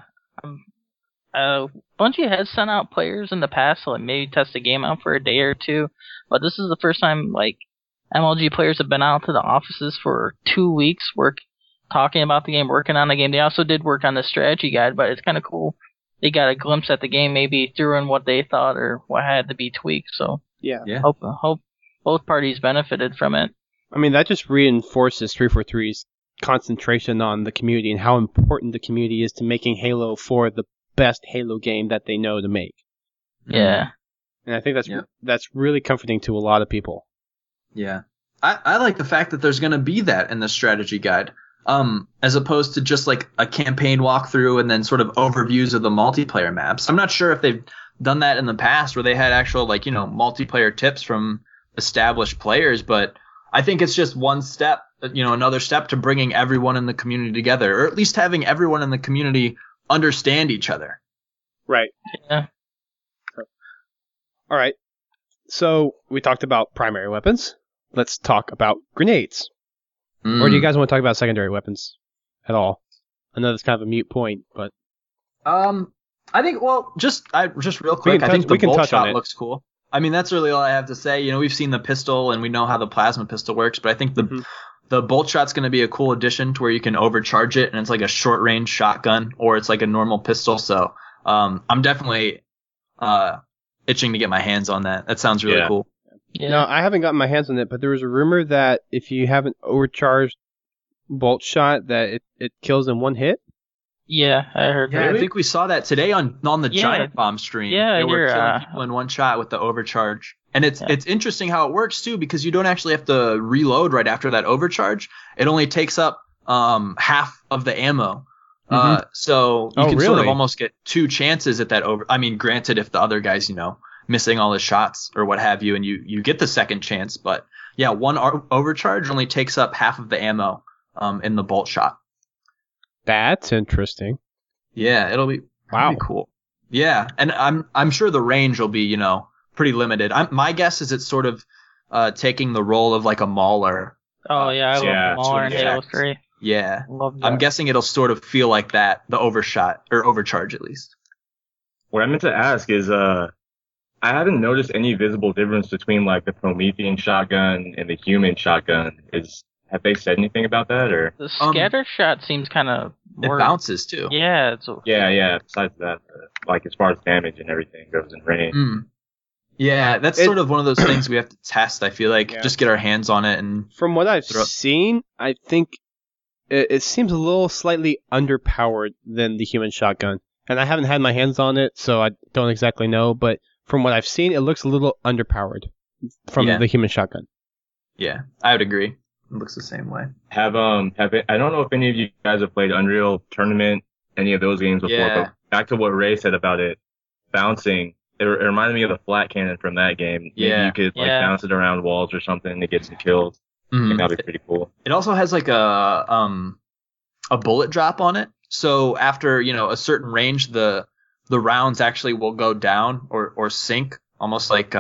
Bungie has sent out players in the past to like maybe test a game out for a day or two, but this is the first time like MLG players have been out to the offices for 2 weeks, talking about the game, working on the game. They also did work on the strategy guide, but it's kind of cool. They got a glimpse at the game, maybe threw in what they thought or what had to be tweaked. So yeah. Hope both parties benefited from it. I mean, that just reinforces 343's concentration on the community and how important the community is to making Halo 4 the best Halo game that they know to make. Yeah. And I think that's really comforting to a lot of people. Yeah. I like the fact that there's going to be that in the strategy guide, as opposed to just like a campaign walkthrough and then sort of overviews of the multiplayer maps. I'm not sure if they've done that in the past where they had actual like, multiplayer tips from established players, but I think it's just one step, another step to bringing everyone in the community together, or at least having everyone in the community understand each other. Right. Yeah. All right. So we talked about primary weapons. Let's talk about grenades. Or do you guys want to talk about secondary weapons at all? I know that's kind of a mute point, but I think just real quick, I think the bolt shot looks cool. I mean, that's really all I have to say. We've seen the pistol and we know how the plasma pistol works, but I think the bolt shot's going to be a cool addition to where you can overcharge it and it's like a short range shotgun or it's like a normal pistol. So I'm definitely itching to get my hands on that. That sounds really cool. Yeah. No, I haven't gotten my hands on it, but there was a rumor that if you have an overcharged bolt shot, that it kills in one hit. Yeah, I heard that. I think we saw that today on the Giant Bomb stream. Yeah, they were killing people in one shot with the overcharge. And it's interesting how it works too, because you don't actually have to reload right after that overcharge. It only takes up half of the ammo. So you can sort of almost get two chances at that I mean, granted, if the other guy's, missing all his shots or what have you, and you get the second chance. But yeah, one overcharge only takes up half of the ammo in the bolt shot. That's interesting. Yeah, it'll be pretty cool. Yeah, and I'm sure the range will be, pretty limited. My guess is it's sort of taking the role of like a Mauler. Oh yeah, I love Mauler in Halo 3. Yeah, love that. I'm guessing it'll sort of feel like that, the overshot or overcharge at least. What I meant to ask is, I haven't noticed any visible difference between like the Promethean shotgun and the human shotgun. Have they said anything about that, or the scatter shot seems kind of more... It bounces too. Yeah, yeah. Besides that, like as far as damage and everything goes in range. Yeah, that's sort of one of those things we have to test. I feel like just get our hands on it and. From what I've seen, I think it seems a little slightly underpowered than the human shotgun, and I haven't had my hands on it, so I don't exactly know. But from what I've seen, it looks a little underpowered from the human shotgun. Yeah, I would agree. It looks the same way. I don't know if any of you guys have played Unreal Tournament, any of those games before, but back to what Ray said about it bouncing, it reminded me of the flat cannon from that game. Maybe you could bounce it around walls or something to get some kills. I think that'd be pretty cool. It also has like a bullet drop on it. So after, a certain range, the rounds actually will go down or sink, almost like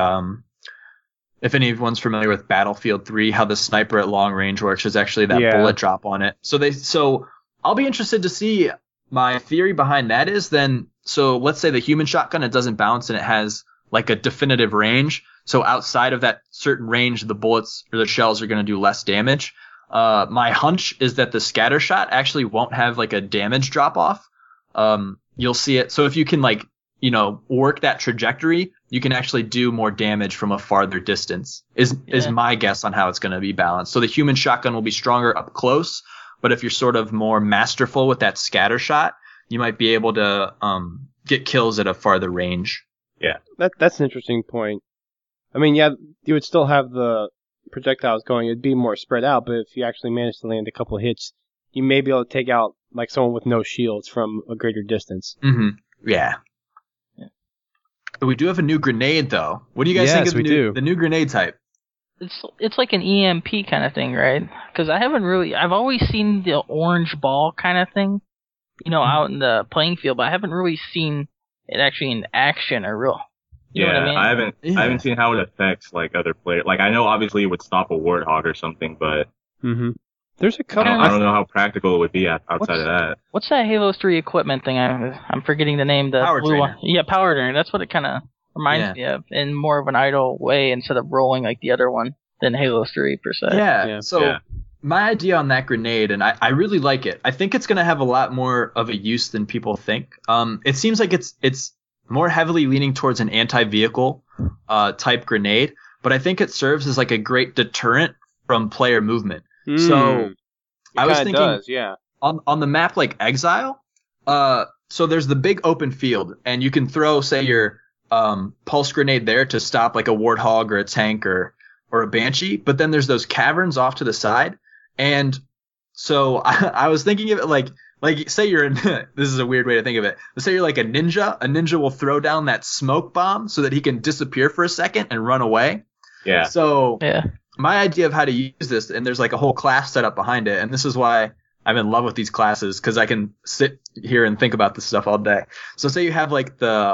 if anyone's familiar with Battlefield 3, how the sniper at long range works, is actually that bullet drop on it. So I'll be interested to see. My theory behind that is so let's say the human shotgun, it doesn't bounce and it has like a definitive range. So outside of that certain range, the bullets or the shells are going to do less damage. My hunch is that the scatter shot actually won't have like a damage drop off. You'll see it. So if you can work that trajectory, you can actually do more damage from a farther distance is my guess on how it's going to be balanced. So the human shotgun will be stronger up close, but if you're sort of more masterful with that scatter shot, you might be able to get kills at a farther range. Yeah. That's an interesting point. I mean, you would still have the projectiles going. It'd be more spread out, but if you actually manage to land a couple of hits, you may be able to take out like someone with no shields from a greater distance. Mm-hmm. Yeah. But we do have a new grenade, though. What do you guys think of the new grenade type? It's like an EMP kind of thing, right? Because I've always seen the orange ball kind of thing, out in the playing field, but I haven't really seen it actually in action or real. You know what I mean? I haven't seen how it affects like other players. Like I know obviously it would stop a warthog or something, but there's a couple. I don't know how practical it would be outside of that. What's that Halo 3 equipment thing? I'm forgetting the name. The power blue trainer. one. Yeah, power trainer. That's what it kind of reminds me of, in more of an idle way instead of rolling like the other one than Halo 3 per se. Yeah. So my idea on that grenade, and I really like it. I think it's going to have a lot more of a use than people think. It seems like it's more heavily leaning towards an anti-vehicle type grenade, but I think it serves as like a great deterrent from player movement. So I was thinking on the map like Exile, so there's the big open field, and you can throw, say, your pulse grenade there to stop like a warthog or a tank or a banshee, but then there's those caverns off to the side, and so I was thinking of it like say you're in this is a weird way to think of it, but say you're like a ninja will throw down that smoke bomb so that he can disappear for a second and run away. Yeah. So my idea of how to use this, and there's like a whole class set up behind it, and this is why I'm in love with these classes, because I can sit here and think about this stuff all day. So say you have like the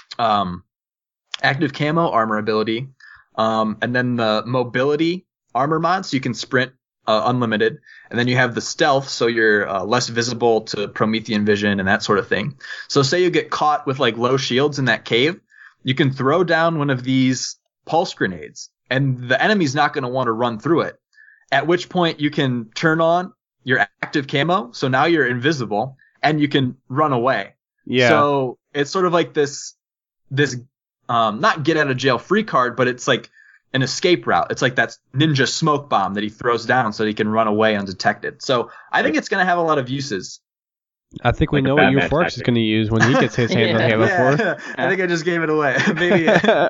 active camo armor ability, and then the mobility armor mod, so you can sprint unlimited, and then you have the stealth, so you're less visible to Promethean vision and that sort of thing. So say you get caught with like low shields in that cave, you can throw down one of these pulse grenades, and the enemy's not going to want to run through it, at which point you can turn on your active camo, so now you're invisible, and you can run away. Yeah. So it's sort of like this not get out of jail free card, but it's like an escape route. It's like that ninja smoke bomb that he throws down so that he can run away undetected. So I think it's going to have a lot of uses. I think we know what Euphorix is going to use when he gets his hands on Halo 4. I think I just gave it away. Maybe.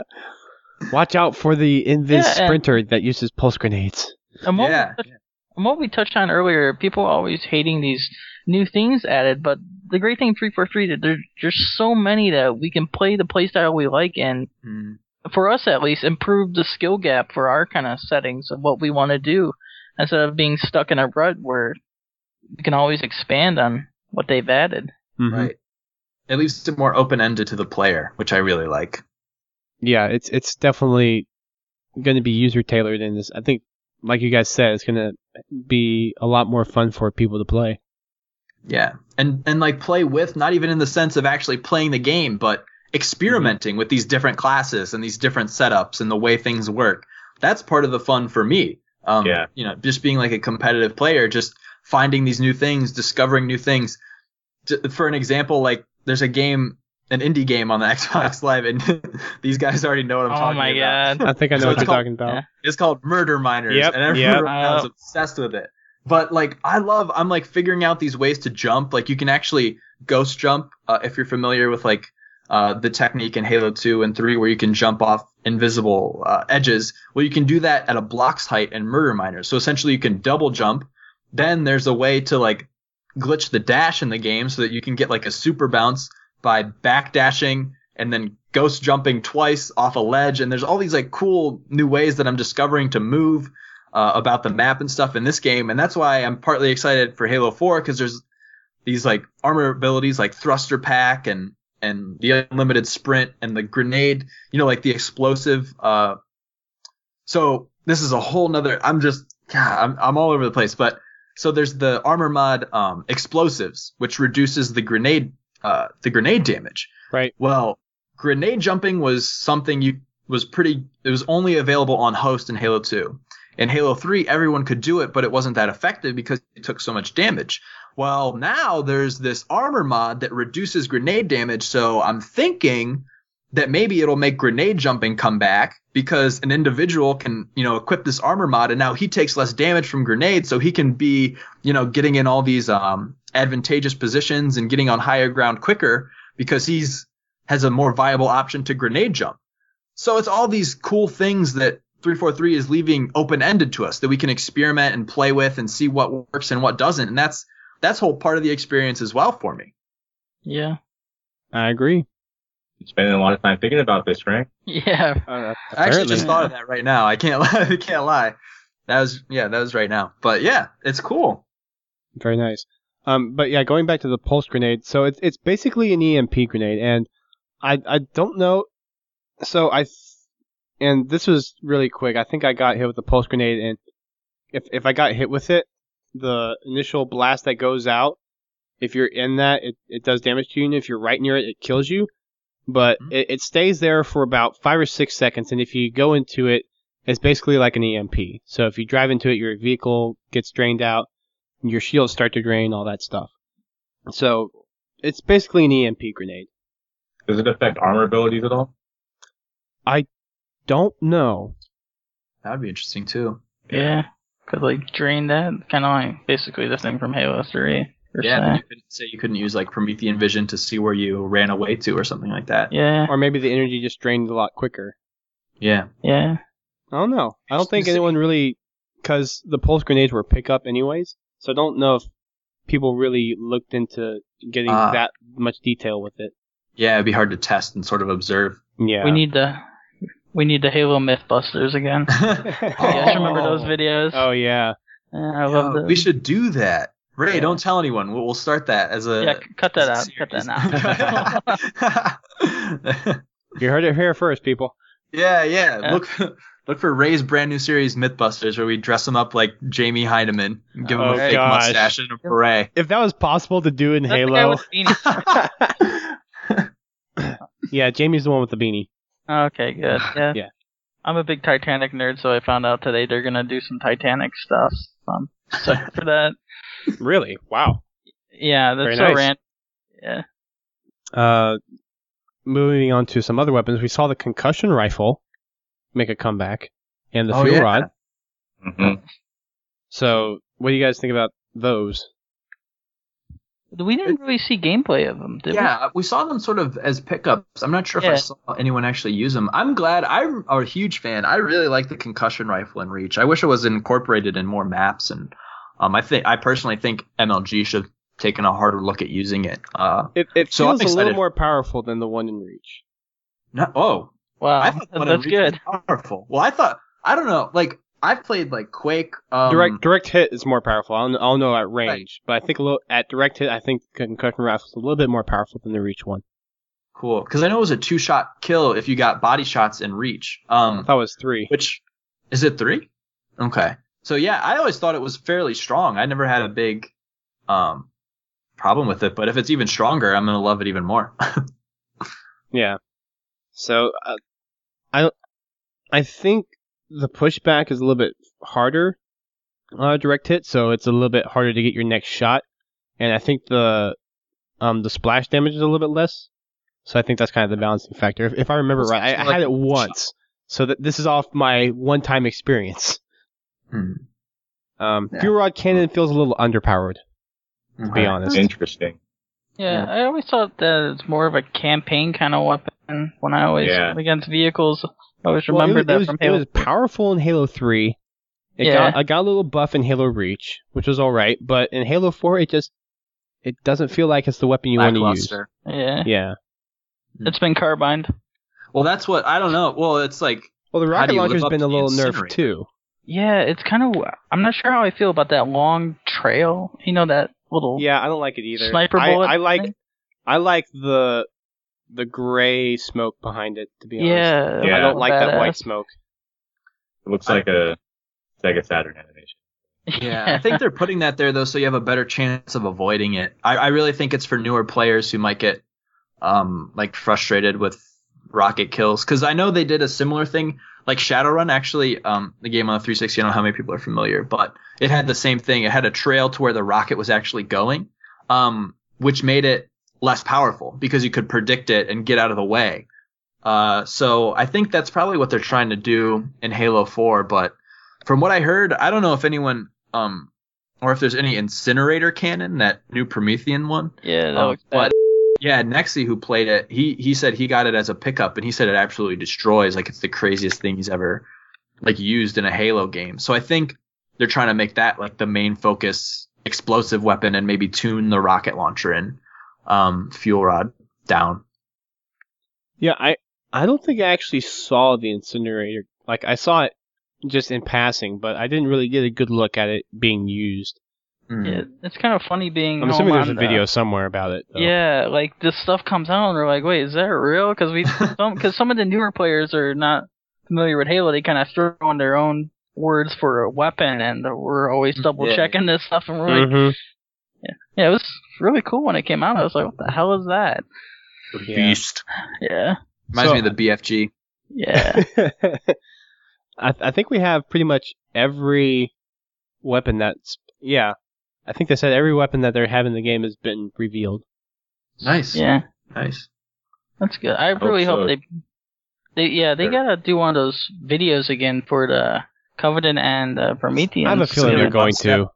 Watch out for the Invis Sprinter that uses pulse grenades. And what we touched on earlier, people are always hating these new things added, but the great thing 343 that there's so many that we can play the playstyle we like, and for us at least, improve the skill gap for our kind of settings of what we want to do, instead of being stuck in a rut where we can always expand on what they've added. Right. It leaves it more open-ended to the player, which I really like. Yeah, it's definitely going to be user-tailored in this. I think, like you guys said, it's going to be a lot more fun for people to play. Yeah, and like play with, not even in the sense of actually playing the game, but experimenting with these different classes and these different setups and the way things work. That's part of the fun for me. Just being like a competitive player, just finding these new things, discovering new things. For an example, like there's a game, an indie game on the Xbox Live, and these guys already know what I'm talking about. Oh my god! I think I know what you're talking about. Yeah. It's called Murder Miners, and everyone I was obsessed with it. But like, I'm like figuring out these ways to jump. Like you can actually ghost jump if you're familiar with like the technique in Halo 2 and 3 where you can jump off invisible edges. Well, you can do that at a block's height in Murder Miners. So essentially, you can double jump. Then there's a way to like glitch the dash in the game so that you can get like a super bounce by backdashing and then ghost jumping twice off a ledge. And there's all these like cool new ways that I'm discovering to move about the map and stuff in this game. And that's why I'm partly excited for Halo 4, because there's these like armor abilities like thruster pack and the unlimited sprint and the grenade, like the explosive. So this is a whole nother, I'm all over the place, but so there's the armor mod, explosives, which reduces the grenade damage. Right. Well, grenade jumping was something it was only available on host in Halo 2. In Halo 3, everyone could do it, but it wasn't that effective because it took so much damage. Well, now there's this armor mod that reduces grenade damage, so I'm thinking that maybe it'll make grenade jumping come back, because an individual can, equip this armor mod, and now he takes less damage from grenades, so he can be, getting in all these advantageous positions and getting on higher ground quicker because has a more viable option to grenade jump. So it's all these cool things that 343 is leaving open-ended to us that we can experiment and play with and see what works and what doesn't. And that's that's whole part of the experience as well for me. Yeah. I agree. You're spending a lot of time thinking about this, Frank. Yeah. I actually just thought of that right now. I can't lie. I can't lie. That was right now. But yeah, it's cool. Very nice. But yeah, going back to the pulse grenade, so it's basically an EMP grenade, and I don't know. So and this was really quick. I think I got hit with the pulse grenade, and if I got hit with it, the initial blast that goes out, if you're in that, it does damage to you, and if you're right near it, it kills you. But it stays there for about 5 or 6 seconds, and if you go into it, it's basically like an EMP. So if you drive into it, your vehicle gets drained out, your shields start to drain, all that stuff. So it's basically an EMP grenade. Does it affect armor abilities at all? I don't know. That would be interesting too. Yeah. Could like drain that, kind of like basically the thing from Halo 3. Yeah, you couldn't use like Promethean vision to see where you ran away to or something like that. Yeah. Or maybe the energy just drained a lot quicker. Yeah. Yeah. I don't know. I don't think anyone really, because the pulse grenades were pickup anyways, so I don't know if people really looked into getting that much detail with it. Yeah, it'd be hard to test and sort of observe. Yeah. We need the Halo Mythbusters again. You guys remember those videos? Oh yeah. I love those. We should do that. Ray, don't tell anyone. We'll start that as a... Yeah, cut that out. Cut that out. You heard it here first, people. Yeah. Look for Ray's brand new series, Mythbusters, where we dress him up like Jamie Heineman and give him a fake mustache and a beret. If that was possible to do in Halo... Yeah, Jamie's the one with the beanie. Okay, good. Yeah. I'm a big Titanic nerd, so I found out today they're going to do some Titanic stuff. So I'm excited for that. Really? Wow. Yeah, that's very so nice. random. Yeah. Moving on to some other weapons, we saw the concussion rifle make a comeback, and the fuel rod. Mm-hmm. So, what do you guys think about those? We didn't really see gameplay of them, did we? Yeah, we saw them sort of as pickups. I'm not sure if I saw anyone actually use them. I'm glad. I'm a huge fan. I really like the concussion rifle in Reach. I wish it was incorporated in more maps, and I personally think MLG should have taken a harder look at using it. It feels a little more powerful than the one in Reach. Wow, I thought thought that's good. Powerful. Well, I don't know. Like I've played like Quake. Direct hit is more powerful. I don't know at range, but I think at direct hit, I think the concussion rifle is a little bit more powerful than the Reach one. Cool, because I know it was a 2-shot kill if you got body shots in Reach. I thought it was 3. Which is it 3? Okay. So yeah, I always thought it was fairly strong. I never had a big problem with it, but if it's even stronger, I'm gonna love it even more. Yeah. So I think the pushback is a little bit harder direct hit, so it's a little bit harder to get your next shot, and I think the splash damage is a little bit less. So I think that's kind of the balancing factor. If I remember right, I had it once, so that this is off my one-time experience. Fuel rod cannon feels a little underpowered, to be honest. Interesting. Yeah, I always thought that it's more of a campaign kind of weapon when I always went against vehicles. I always remembered that from Halo. It was powerful in Halo 3. I got a little buff in Halo Reach, which was alright, but in Halo 4, it doesn't feel like it's the weapon you want to use. Yeah. It's been carbined. Well, that's what, I don't know. Well, it's like... Well, the rocket launcher's been a little nerfed, too. Yeah, it's kind of... I'm not sure how I feel about that long trail. You know, that little... Yeah, I don't like it either. Sniper bullet I like the gray smoke behind it, to be honest. Yeah, I don't like that white smoke. It looks like a Sega Saturn animation. Yeah, I think they're putting that there, though, so you have a better chance of avoiding it. I really think it's for newer players who might get like frustrated with rocket kills, because I know they did a similar thing, like Shadowrun, actually, the game on the 360, I don't know how many people are familiar, but it had the same thing. It had a trail to where the rocket was actually going, which made it less powerful because you could predict it and get out of the way. So I think that's probably what they're trying to do in Halo 4, but from what I heard, I don't know if anyone, or if there's any incinerator cannon, that new Promethean one. Yeah, that looks bad. But yeah, Nexi, who played it, he said he got it as a pickup, and he said it absolutely destroys. Like, it's the craziest thing he's ever like used in a Halo game. So I think they're trying to make that like the main focus explosive weapon and maybe tune the rocket launcher and fuel rod down. Yeah, I don't think I actually saw the incinerator. Like, I saw it just in passing, but I didn't really get a good look at it being used. Yeah, it's kind of funny being. I'm assuming there's a video somewhere about it, though. Yeah, like this stuff comes out and they're like, wait, is that real? Because some of the newer players are not familiar with Halo. They kind of throw in their own words for a weapon, and we're always double checking this stuff. And we're like, yeah, it was really cool when it came out. I was like, what the hell is that? Beast. Yeah. Reminds me of the BFG. Yeah. I think we have pretty much every weapon that's... Yeah. I think they said every weapon that they have in the game has been revealed. Nice. Yeah. Nice. That's good. I really hope they gotta do one of those videos again for the Covenant and Promethean. I have a feeling they're going to.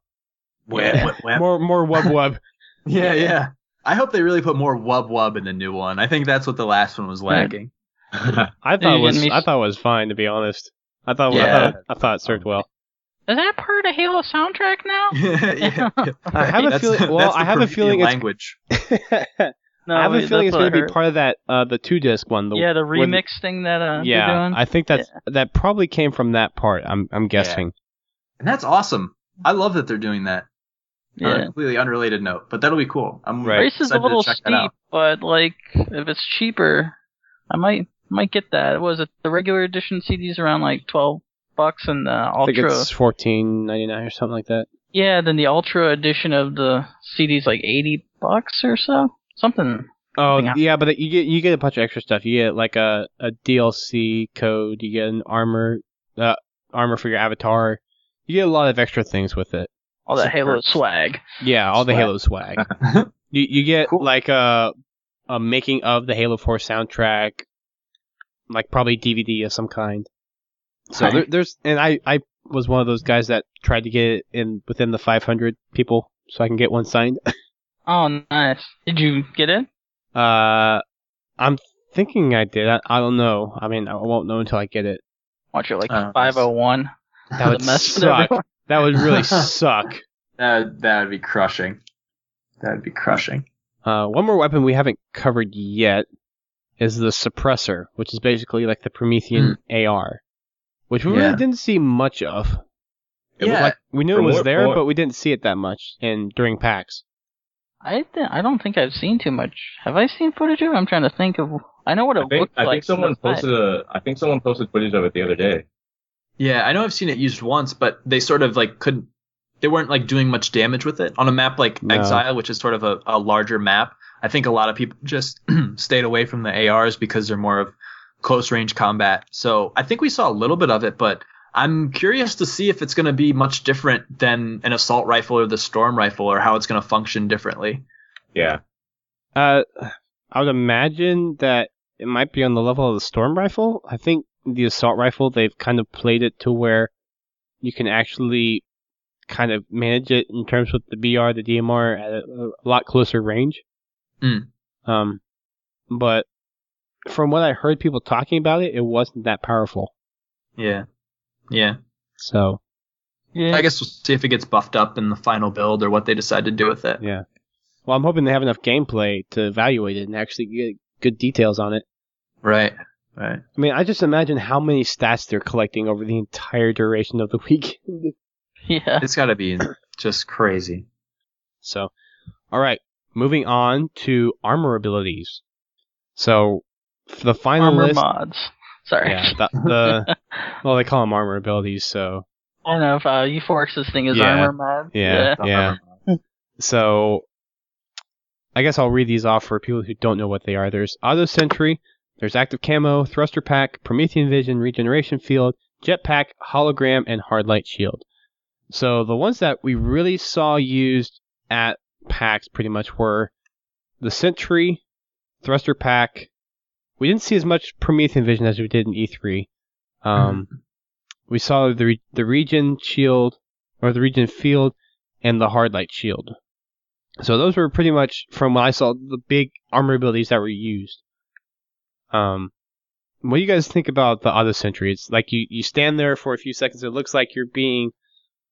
More wub. Yeah. I hope they really put more wub in the new one. I think that's what the last one was lacking. I thought it was fine, to be honest. I thought it served well. Is that part of the Halo soundtrack now? Yeah. I have a feeling. Well, I have a feeling language. No, I have a feeling it's going to be part of that the 2-disc one. The remix thing that they're doing. I think that probably came from that part. I'm guessing. Yeah. And that's awesome. I love that they're doing that. Yeah. On a completely unrelated note, but that'll be cool. I'm Price is a little steep, but like if it's cheaper, I might get that. Was it the regular edition CDs around like $12? And the Ultra. I think it's $14.99 or something like that. Yeah, then the Ultra edition of the CD's like $80 or so, something. Oh yeah, but you get a bunch of extra stuff. You get like a DLC code. You get an armor for your avatar. You get a lot of extra things with it. All that Halo swag. Yeah, all the Halo swag. you get like a making of the Halo 4 soundtrack, like probably DVD of some kind. So I was one of those guys that tried to get it within the 500 people so I can get one signed. Oh, nice. Did you get it? I'm thinking I did. I don't know. I mean, I won't know until I get it. Watch it like 501. That would suck. That would really suck. That would be crushing. That would be crushing. One more weapon we haven't covered yet is the suppressor, which is basically like the Promethean AR. Which we really didn't see much of. We knew it was there, but we didn't see it that much during PAX. I don't think I've seen too much. Have I seen footage of it? I'm trying to think of. I know what it looked like. I think someone posted footage of it the other day. Yeah, I know I've seen it used once, but they sort of like couldn't. They weren't like doing much damage with it on a map like Exile, which is sort of a larger map. I think a lot of people just stayed away from the ARs because they're more of close range combat. So I think we saw a little bit of it, but I'm curious to see if it's going to be much different than an assault rifle or the storm rifle, or how it's going to function differently. Yeah. I would imagine that it might be on the level of the storm rifle. I think the assault rifle, they've kind of played it to where you can actually kind of manage it in terms with the BR, the DMR at a lot closer range. But from what I heard people talking about it, it wasn't that powerful. Yeah. So. Yeah. I guess we'll see if it gets buffed up in the final build or what they decide to do with it. Yeah. Well, I'm hoping they have enough gameplay to evaluate it and actually get good details on it. Right. I mean, I just imagine how many stats they're collecting over the entire duration of the week. Yeah. It's got to be just crazy. So, all right. Moving on to armor abilities. So, for the final armor list, mods. Sorry. Yeah, well, they call them armor abilities, so. I don't know if Euphorix's thing is armor mod. Yeah. So, I guess I'll read these off for people who don't know what they are. There's Auto Sentry, there's Active Camo, Thruster Pack, Promethean Vision, Regeneration Field, Jetpack, Hologram, and Hard Light Shield. So, the ones that we really saw used at PAX pretty much were the Sentry, Thruster Pack. We didn't see as much Promethean Vision as we did in E3. We saw the Regen Shield, or the Regen Field, and the Hard Light Shield. So those were pretty much, from what I saw, the big armor abilities that were used. What do you guys think about the Auto Sentry? It's like you stand there for a few seconds. It looks like you're being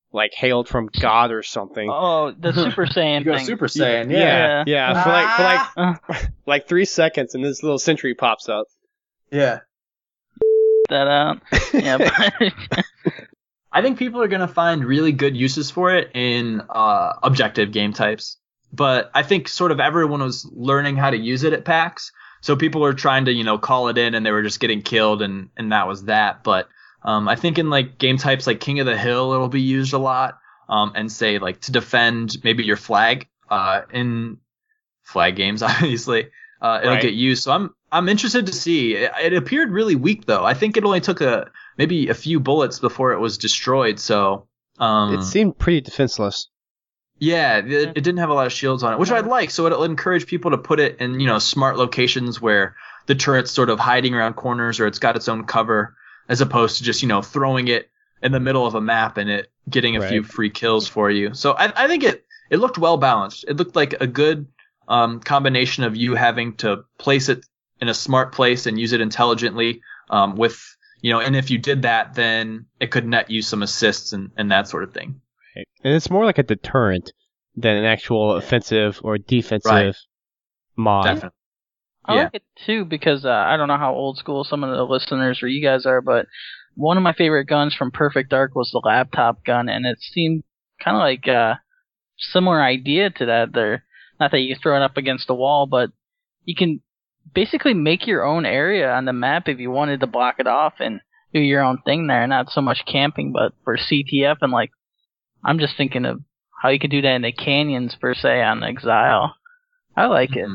like hailed from God or something. Oh, the Super Saiyan You go thing. Super Saiyan, Yeah. For like 3 seconds, and this little sentry pops up. Yeah. That out. Yeah. But I think people are going to find really good uses for it in objective game types. But I think sort of everyone was learning how to use it at PAX. So people were trying to, call it in and they were just getting killed and that was that. But I think in like game types like King of the Hill, it'll be used a lot. And say like to defend maybe your flag in flag games, obviously, it'll get used. So I'm interested to see. It appeared really weak though. I think it only took maybe a few bullets before it was destroyed. So it seemed pretty defenseless. Yeah, it didn't have a lot of shields on it, which I'd like. So it'll encourage people to put it in, smart locations where the turret's sort of hiding around corners or it's got its own cover, as opposed to just, throwing it in the middle of a map and it getting a few free kills for you. So I think it looked well balanced. It looked like a good combination of you having to place it in a smart place and use it intelligently with, and if you did that, then it could net you some assists and that sort of thing. And it's more like a deterrent than an actual offensive or defensive mod. Definitely. I like it too because I don't know how old school some of the listeners or you guys are, but one of my favorite guns from Perfect Dark was the laptop gun, and it seemed kind of like a similar idea to that. There, not that you throw it up against a wall, but you can basically make your own area on the map if you wanted to block it off and do your own thing there. Not so much camping, but for CTF and like. I'm just thinking of how you could do that in the canyons, per se, on Exile. I like it.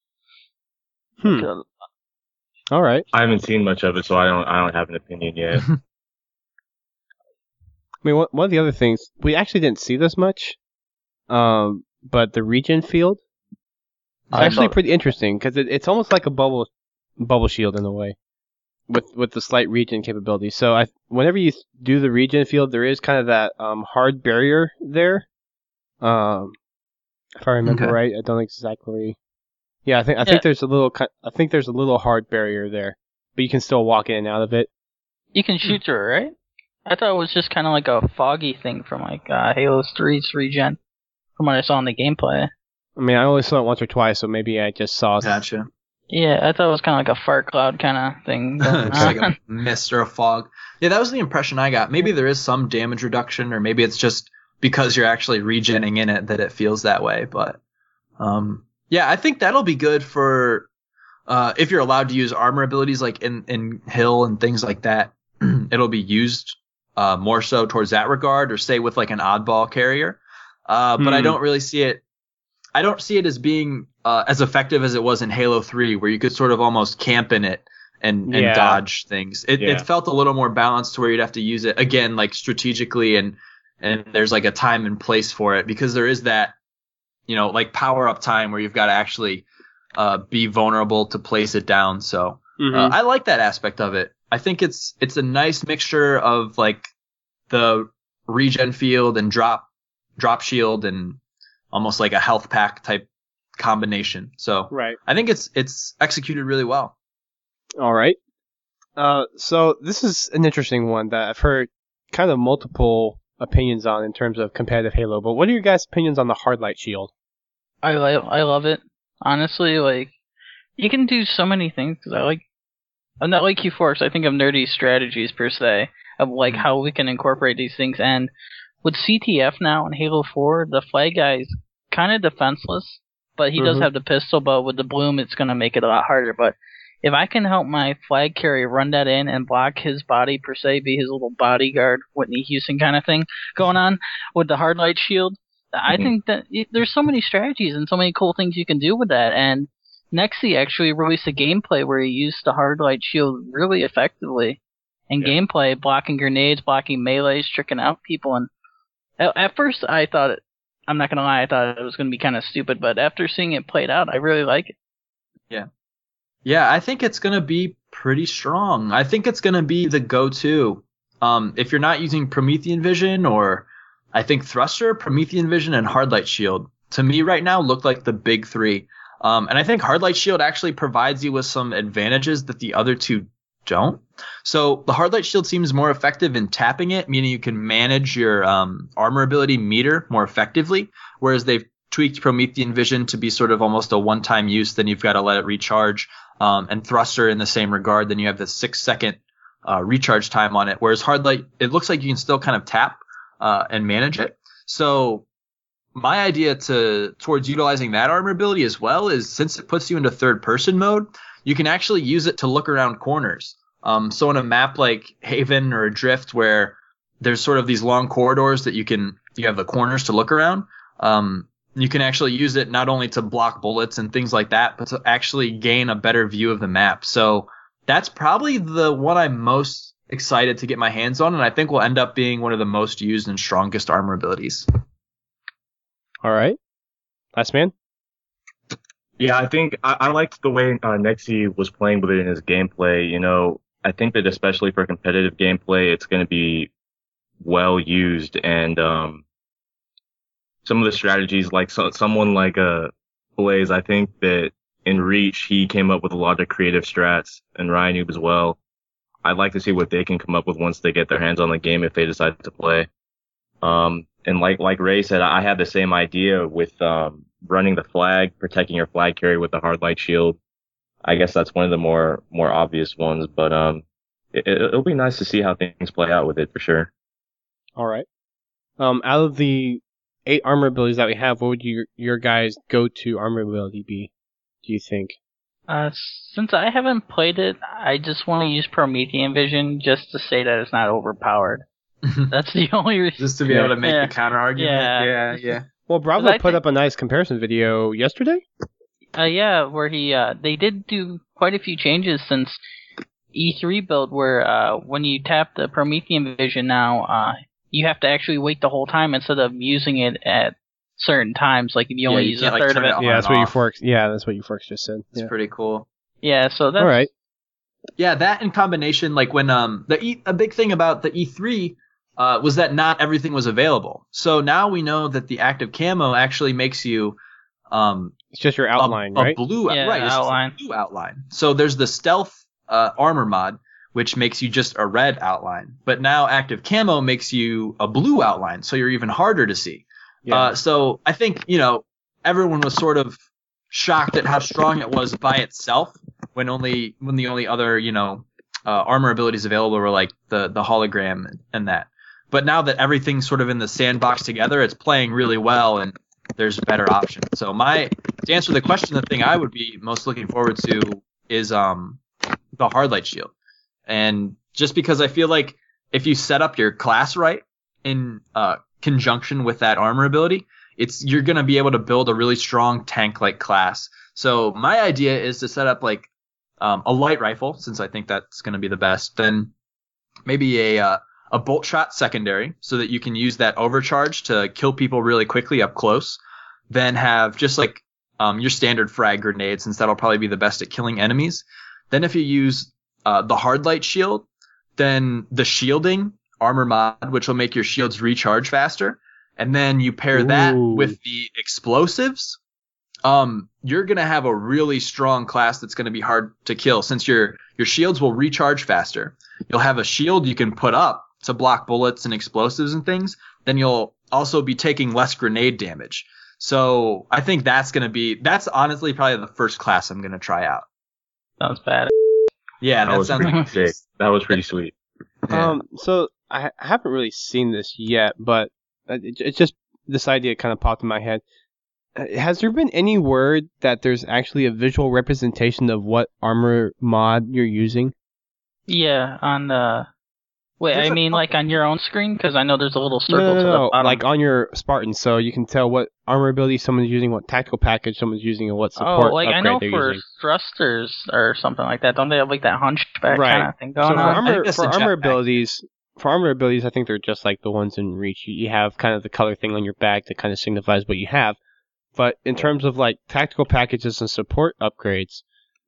All right. I haven't seen much of it, so I don't have an opinion yet. I mean, one of the other things, we actually didn't see this much, but the regen field is actually pretty interesting, because it's almost like a bubble shield in a way. With the slight regen capability. So whenever you do the regen field, there is kind of that hard barrier there. If I remember right, I don't exactly. Yeah, I think there's a little hard barrier there, but you can still walk in and out of it. You can shoot through it, right? I thought it was just kind of like a foggy thing from like Halo 3's regen, from what I saw in the gameplay. I mean, I only saw it once or twice, so maybe I just saw. Gotcha. Yeah, I thought it was kind of like a fart cloud kind of thing. It's like a mist or a fog. Yeah, that was the impression I got. Maybe there is some damage reduction, or maybe it's just because you're actually regenning in it that it feels that way. But yeah, I think that'll be good for if you're allowed to use armor abilities like in Hill and things like that. It'll be used more so towards that regard, or say with like an oddball carrier. But I don't really see it. I don't see it as being as effective as it was in Halo 3, where you could sort of almost camp in it and dodge things. It felt a little more balanced to where you'd have to use it again, like strategically, and there's like a time and place for it, because there is that, like power up time where you've got to actually be vulnerable to place it down. So I like that aspect of it. I think it's a nice mixture of like the regen field and drop shield and almost like a health pack type combination. So I think it's executed really well. All right. So this is an interesting one that I've heard kind of multiple opinions on in terms of competitive Halo. But what are your guys' opinions on the hard light shield? I love it. Honestly, like you can do so many things. I'm not like Q4, so I think of nerdy strategies per se of like how we can incorporate these things. And with CTF now in Halo 4, the flag guy is kind of defenseless, but he does have the pistol, but with the bloom, it's going to make it a lot harder. But if I can help my flag carrier run that in and block his body, per se, be his little bodyguard, Whitney Houston kind of thing going on with the hard light shield, I think that there's so many strategies and so many cool things you can do with that. And Nexi actually released a gameplay where he used the hard light shield really effectively in gameplay, blocking grenades, blocking melees, tricking out people. And at first, I thought I'm not going to lie, I thought it was going to be kind of stupid, but after seeing it played out, I really like it. Yeah. Yeah, I think it's going to be pretty strong. I think it's going to be the go-to. If you're not using Promethean Vision, or I think Thruster, Promethean Vision, and Hard Light Shield, to me right now look like the big three. And I think Hard Light Shield actually provides you with some advantages that the other two don't. So the Hard Light Shield seems more effective in tapping it, meaning you can manage your armor ability meter more effectively, whereas they've tweaked Promethean Vision to be sort of almost a one-time use. Then you've got to let it recharge, and Thruster in the same regard. Then you have the 6-second recharge time on it, whereas Hard Light, it looks like you can still kind of tap and manage it. So my idea towards utilizing that armor ability as well is, since it puts you into third-person mode, you can actually use it to look around corners. So on a map like Haven or Adrift, where there's sort of these long corridors that you have the corners to look around, you can actually use it not only to block bullets and things like that, but to actually gain a better view of the map. So that's probably the one I'm most excited to get my hands on, and I think will end up being one of the most used and strongest armor abilities. All right. Last man? Yeah, I think I liked the way Nexi was playing with it in his gameplay. You know, I think that especially for competitive gameplay, it's going to be well used, and some of the strategies, like someone like Blaze, I think that in Reach he came up with a lot of creative strats, and Ryanoop as well. I'd like to see what they can come up with once they get their hands on the game, if they decide to play. And like Ray said, I had the same idea with running the flag, protecting your flag carrier with the Hard Light Shield. I guess that's one of the more obvious ones, but it'll be nice to see how things play out with it for sure. All right. Out of the 8 armor abilities that we have, what would your guys' go-to armor ability be, do you think? Since I haven't played it, I just want to use Promethean Vision just to say that it's not overpowered. That's the only reason. Just to be able to make the counter argument. Yeah. Well, Bravo put up a nice comparison video yesterday. Yeah, where they did do quite a few changes since E3 build, where when you tap the Promethean Vision now, you have to actually wait the whole time instead of using it at certain times. Like if you only use a third of it. Yeah, that's what Euphorix. Yeah, that's what Euphorix just said. It's pretty cool. Yeah, so that's all right. Yeah, that in combination, like when a big thing about the E3 was that not everything was available. So now we know that the active camo actually makes you it's just your outline, right? Blue, right? It's outline. Just a blue outline. So there's the stealth armor mod, which makes you just a red outline. But now active camo makes you a blue outline, so you're even harder to see. Yeah. So I think, everyone was sort of shocked at how strong it was by itself when the only other, armor abilities available were like the hologram and that. But now that everything's sort of in the sandbox together, it's playing really well and there's better options. So to answer the question, the thing I would be most looking forward to is the Hard Light Shield. And just because I feel like if you set up your class right in conjunction with that armor ability, you're going to be able to build a really strong tank-like class. So my idea is to set up like a light rifle, since I think that's going to be the best. Then maybe a bolt shot secondary, so that you can use that overcharge to kill people really quickly up close. Then have just like your standard frag grenade, since that'll probably be the best at killing enemies. Then if you use the Hard Light Shield, then the shielding armor mod, which will make your shields recharge faster. And then you pair that with the explosives. You're going to have a really strong class that's going to be hard to kill, since your shields will recharge faster. You'll have a shield you can put up to block bullets and explosives and things. Then you'll also be taking less grenade damage. So I think that's honestly probably the first class I'm going to try out. Sounds bad. Yeah, that sounds pretty sick. That was pretty sweet. Yeah. So I haven't really seen this yet, but it's just this idea kind of popped in my head. Has there been any word that there's actually a visual representation of what armor mod you're using? Yeah, on the... Wait, I mean like on your own screen? Because I know there's a little circle to the bottom. Like on your Spartan, so you can tell what armor ability someone's using, what tactical package someone's using, and what support upgrade I know they're for using. Thrusters or something like that, don't they have like that hunchback kind of thing going so on? For armor abilities, I think they're just like the ones in Reach. You have kind of the color thing on your back that kind of signifies what you have. But in terms of like tactical packages and support upgrades,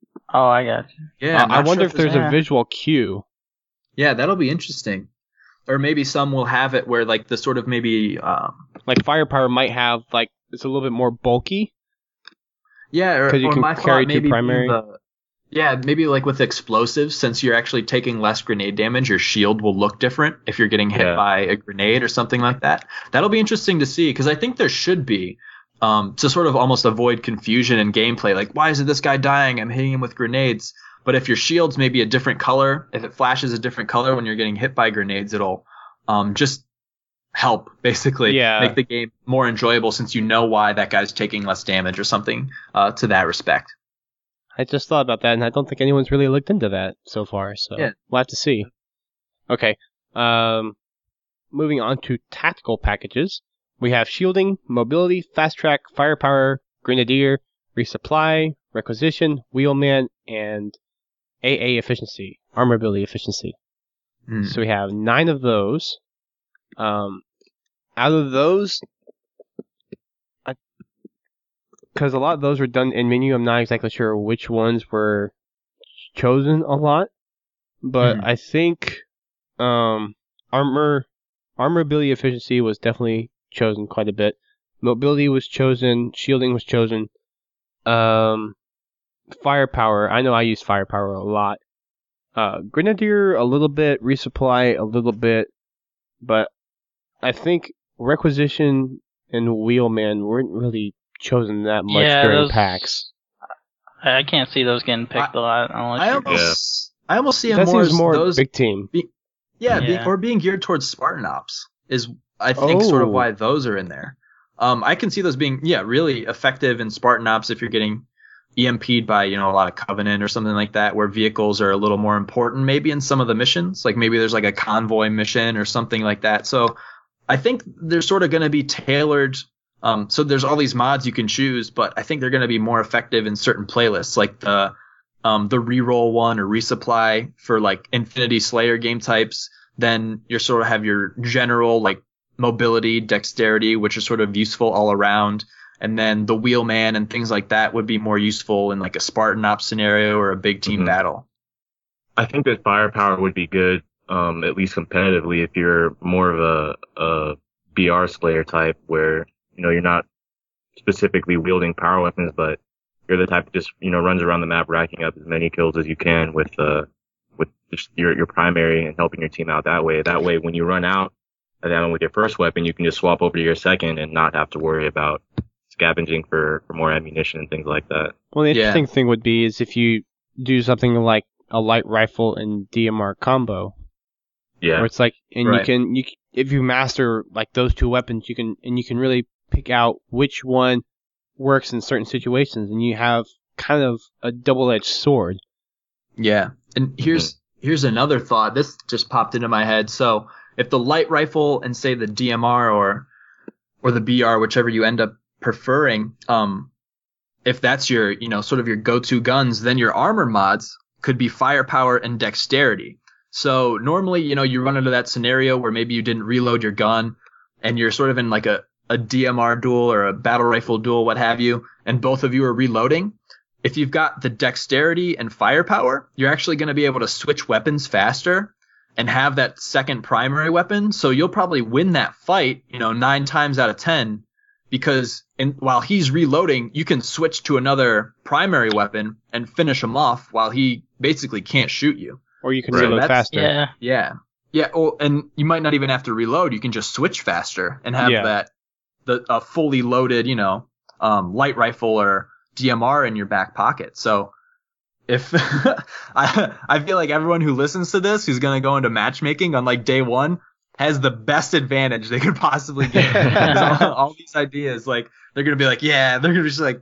I got you. Yeah, I wonder if there's a visual cue. Yeah, that'll be interesting. Or maybe some will have it where like the sort of maybe like firepower might have like it's a little bit more bulky. Yeah, or you can my carry thought maybe two primary. Yeah, maybe like with explosives, since you're actually taking less grenade damage, your shield will look different if you're getting hit by a grenade or something like that. That'll be interesting to see, because I think there should be, to sort of almost avoid confusion in gameplay. Like, why is it this guy dying? I'm hitting him with grenades. But if your shield's maybe a different color, if it flashes a different color when you're getting hit by grenades, it'll just help, basically, make the game more enjoyable, since you know why that guy's taking less damage or something to that respect. I just thought about that, and I don't think anyone's really looked into that so far, so we'll have to see. Okay, moving on to tactical packages. We have shielding, mobility, fast track, firepower, grenadier, resupply, requisition, wheelman, and AA efficiency, armor ability efficiency. So we have 9 of those. Out of those, because a lot of those were done in menu, I'm not exactly sure which ones were chosen a lot, but I think armor ability efficiency was definitely chosen quite a bit. Mobility was chosen, shielding was chosen. Firepower, I know I use firepower a lot. Grenadier a little bit, resupply a little bit, but I think requisition and wheelman weren't really chosen that much during packs. I can't see those getting picked a lot. I almost see them more those big team. Or being geared towards Spartan Ops is, I think, sort of why those are in there. I can see those being really effective in Spartan Ops if you're getting EMP'd by a lot of Covenant or something like that, where vehicles are a little more important maybe in some of the missions. Like maybe there's like a convoy mission or something like that. So I think they're sort of going to be tailored. So there's all these mods you can choose, but I think they're going to be more effective in certain playlists, like the reroll one or resupply for like Infinity Slayer game types. Then you sort of have your general like mobility, dexterity, which is sort of useful all around. And then the wheelman and things like that would be more useful in like a Spartan Ops scenario or a big team battle. I think that firepower would be good, at least competitively, if you're more of a BR Slayer type where you're not specifically wielding power weapons, but you're the type that just, runs around the map racking up as many kills as you can with just your primary and helping your team out that way. That way, when you run out, and then with your first weapon, you can just swap over to your second and not have to worry about scavenging for more ammunition and things like that. Well, the interesting thing would be is if you do something like a light rifle and DMR combo. Yeah. Where it's like, and you can, if you master like those two weapons, you can really pick out which one works in certain situations, and you have kind of a double-edged sword. Yeah. And here's another thought. This just popped into my head. So if the light rifle and say the DMR or the BR, whichever you end up preferring, if that's your, sort of your go-to guns, then your armor mods could be firepower and dexterity. So normally, you run into that scenario where maybe you didn't reload your gun and you're sort of in like a DMR duel or a battle rifle duel, what have you, and both of you are reloading. If you've got the dexterity and firepower, you're actually going to be able to switch weapons faster and have that second primary weapon. So you'll probably win that fight, 9 times out of 10, because while he's reloading, you can switch to another primary weapon and finish him off while he basically can't shoot you. Or you can reload faster. Yeah. Oh, and you might not even have to reload. You can just switch faster and have a fully loaded, light rifle or DMR in your back pocket. So if I feel like everyone who listens to this, who's going to go into matchmaking on like day one, has the best advantage they could possibly get. all these ideas, like they're going to be like, they're going to be just like,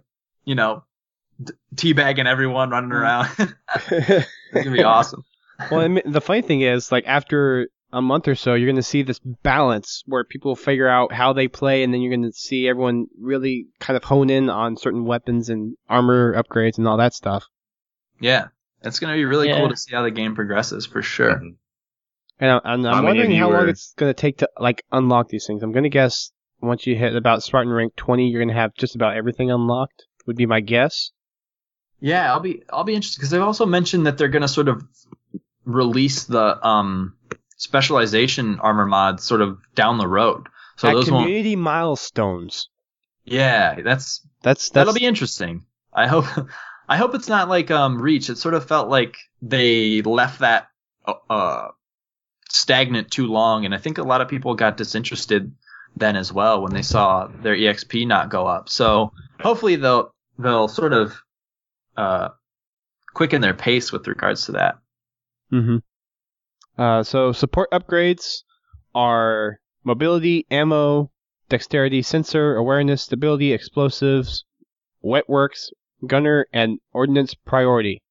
teabagging everyone running around. It's going to be awesome. Well, the funny thing is, like, after a month or so, you're going to see this balance where people figure out how they play, and then you're going to see everyone really kind of hone in on certain weapons and armor upgrades and all that stuff. Yeah, it's going to be really cool to see how the game progresses, for sure. Mm-hmm. And I'm wondering how long it's going to take to, like, unlock these things. I'm going to guess once you hit about Spartan rank 20, you're going to have just about everything unlocked, would be my guess. Yeah, I'll be interested, because they've also mentioned that they're going to sort of release the specialization armor mods sort of down the road. So at those community milestones. Yeah, that'll be interesting. I I hope it's not like Reach. It sort of felt like they left that stagnant too long, and I think a lot of people got disinterested then as well when they saw their EXP not go up. So hopefully they'll sort of quicken their pace with regards to that. Mm-hmm. So support upgrades are mobility, ammo, dexterity, sensor, awareness, stability, explosives, wetworks, gunner, and ordnance priority.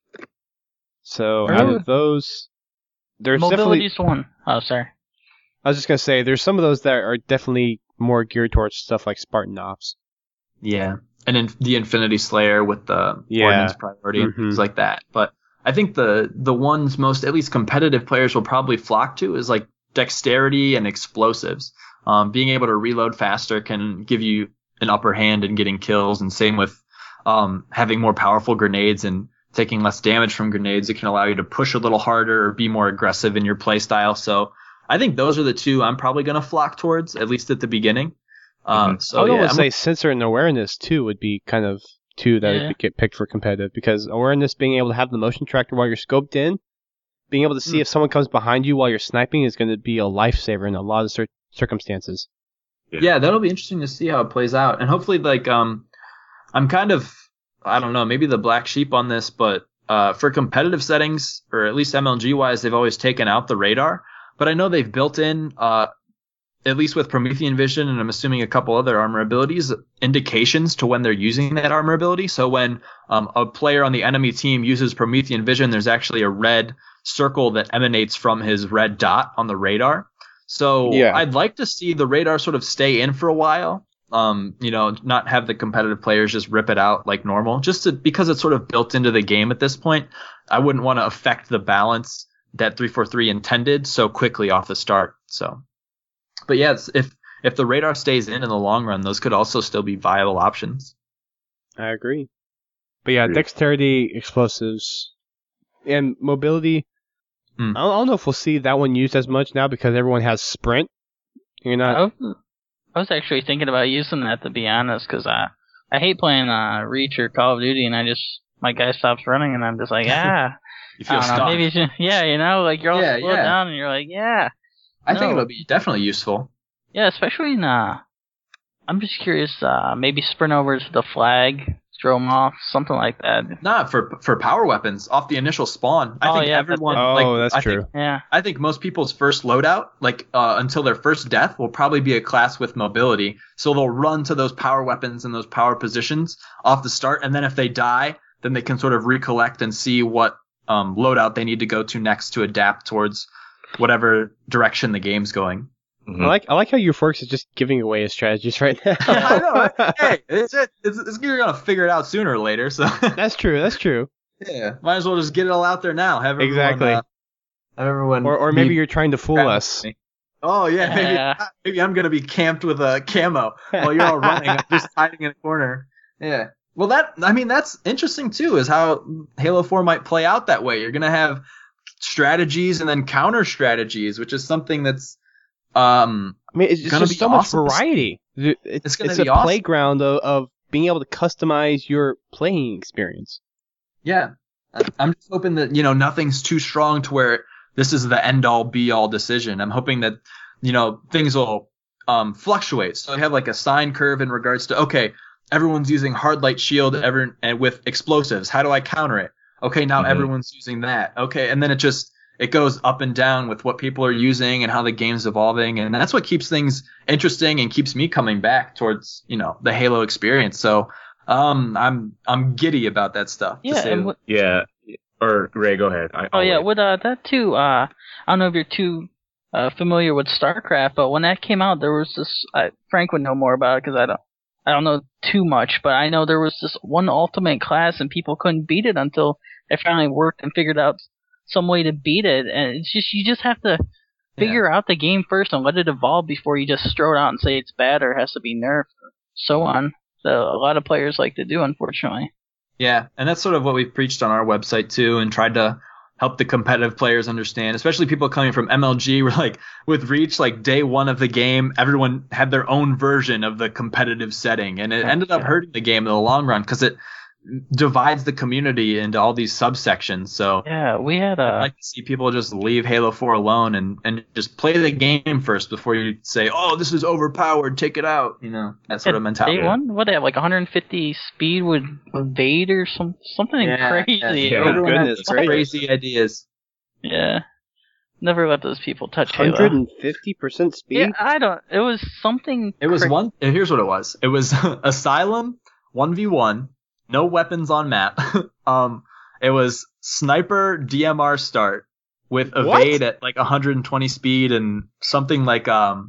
So out of those, there's Mobility's definitely... one. Oh, sorry. I was just going to say, there's some of those that are definitely more geared towards stuff like Spartan Ops. Yeah. And the Infinity Slayer with the ordnance priority and things like that. But I think the ones most, at least competitive players will probably flock to is like dexterity and explosives. Being able to reload faster can give you an upper hand in getting kills, and same with having more powerful grenades and taking less damage from grenades. It can allow you to push a little harder or be more aggressive in your playstyle. So I think those are the two I'm probably going to flock towards, at least at the beginning. So I would say sensor and awareness too would be kind of two that would get picked for competitive, because awareness, being able to have the motion tracker while you're scoped in, being able to see if someone comes behind you while you're sniping is going to be a lifesaver in a lot of circumstances. Yeah, that'll be interesting to see how it plays out. And hopefully, like, I'm kind of, I don't know, maybe the black sheep on this, but for competitive settings, or at least MLG-wise, they've always taken out the radar. But I know they've built in, at least with Promethean Vision, and I'm assuming a couple other armor abilities, indications to when they're using that armor ability. So when a player on the enemy team uses Promethean Vision, there's actually a red circle that emanates from his red dot on the radar. So I'd like to see the radar sort of stay in for a while. Not have the competitive players just rip it out like normal, because it's sort of built into the game at this point. I wouldn't want to affect the balance that 343 intended so quickly off the start. So, but yeah, if the radar stays in the long run, those could also still be viable options. I agree. But yeah, dexterity, explosives, and mobility. I don't know if we'll see that one used as much now because everyone has sprint. You're not. I was actually thinking about using that, to be honest, because I hate playing Reach or Call of Duty, and my guy stops running, and I'm just like, you feel stuck. Maybe like you're all slowed down, and you're like, I think it'll be definitely useful. Yeah, especially in I'm just curious, maybe sprint over to the flag, throw them off, something like that. Not for power weapons off the initial spawn. I think everyone. That's true. I think most people's first loadout, until their first death, will probably be a class with mobility. So they'll run to those power weapons and those power positions off the start, and then if they die, then they can sort of recollect and see what loadout they need to go to next to adapt towards whatever direction the game's going. Mm-hmm. I like how Euphorix is just giving away his strategies right now. I know. Right? Hey, you're gonna figure it out sooner or later. So That's true. Yeah, might as well just get it all out there now. Have everyone, or maybe you're trying to fool us. Oh yeah, maybe I'm gonna be camped with a camo while you're all running. I'm just hiding in a corner. Yeah. Well, that's interesting too, is how Halo 4 might play out that way. You're gonna have strategies and then counter strategies, which is something that's it's just so much variety. It's a awesome playground of being able to customize your playing experience. Yeah. I'm just hoping that, nothing's too strong to where this is the end all be all decision. I'm hoping that, things will fluctuate. So I have like a sine curve in regards to, okay, everyone's using hard light shield and with explosives. How do I counter it? Okay, now everyone's using that. Okay, and then it goes up and down with what people are using and how the game's evolving, and that's what keeps things interesting and keeps me coming back towards, the Halo experience. So, I'm giddy about that stuff. Or Ray, go ahead. With that too. I don't know if you're too familiar with StarCraft, but when that came out, there was this. Frank would know more about it because I don't know too much, but I know there was this one ultimate class and people couldn't beat it until it finally worked and figured out some way to beat it. And it's just, you just have to figure out the game first and let it evolve before you just throw it out and say it's bad or has to be nerfed, so on. So a lot of players like to do, unfortunately. Yeah, and that's sort of what we've preached on our website too, and tried to help the competitive players understand, especially people coming from MLG. We're like, with Reach, like day one of the game, everyone had their own version of the competitive setting, and it ended up hurting the game in the long run because divides the community into all these subsections. So Yeah, we had I'd like to see people just leave Halo 4 alone and just play the game first before you say, oh, this is overpowered, take it out. That sort of mentality. Day one, what they have, like 150 speed with Vade or something crazy. Yeah. Oh, goodness, crazy ideas. Yeah. Never let those people touch Halo. 150% speed? Yeah, it was something. It was here's what it was. It was Asylum 1v1, no weapons on map. It was sniper DMR start with evade at like 120 speed and something like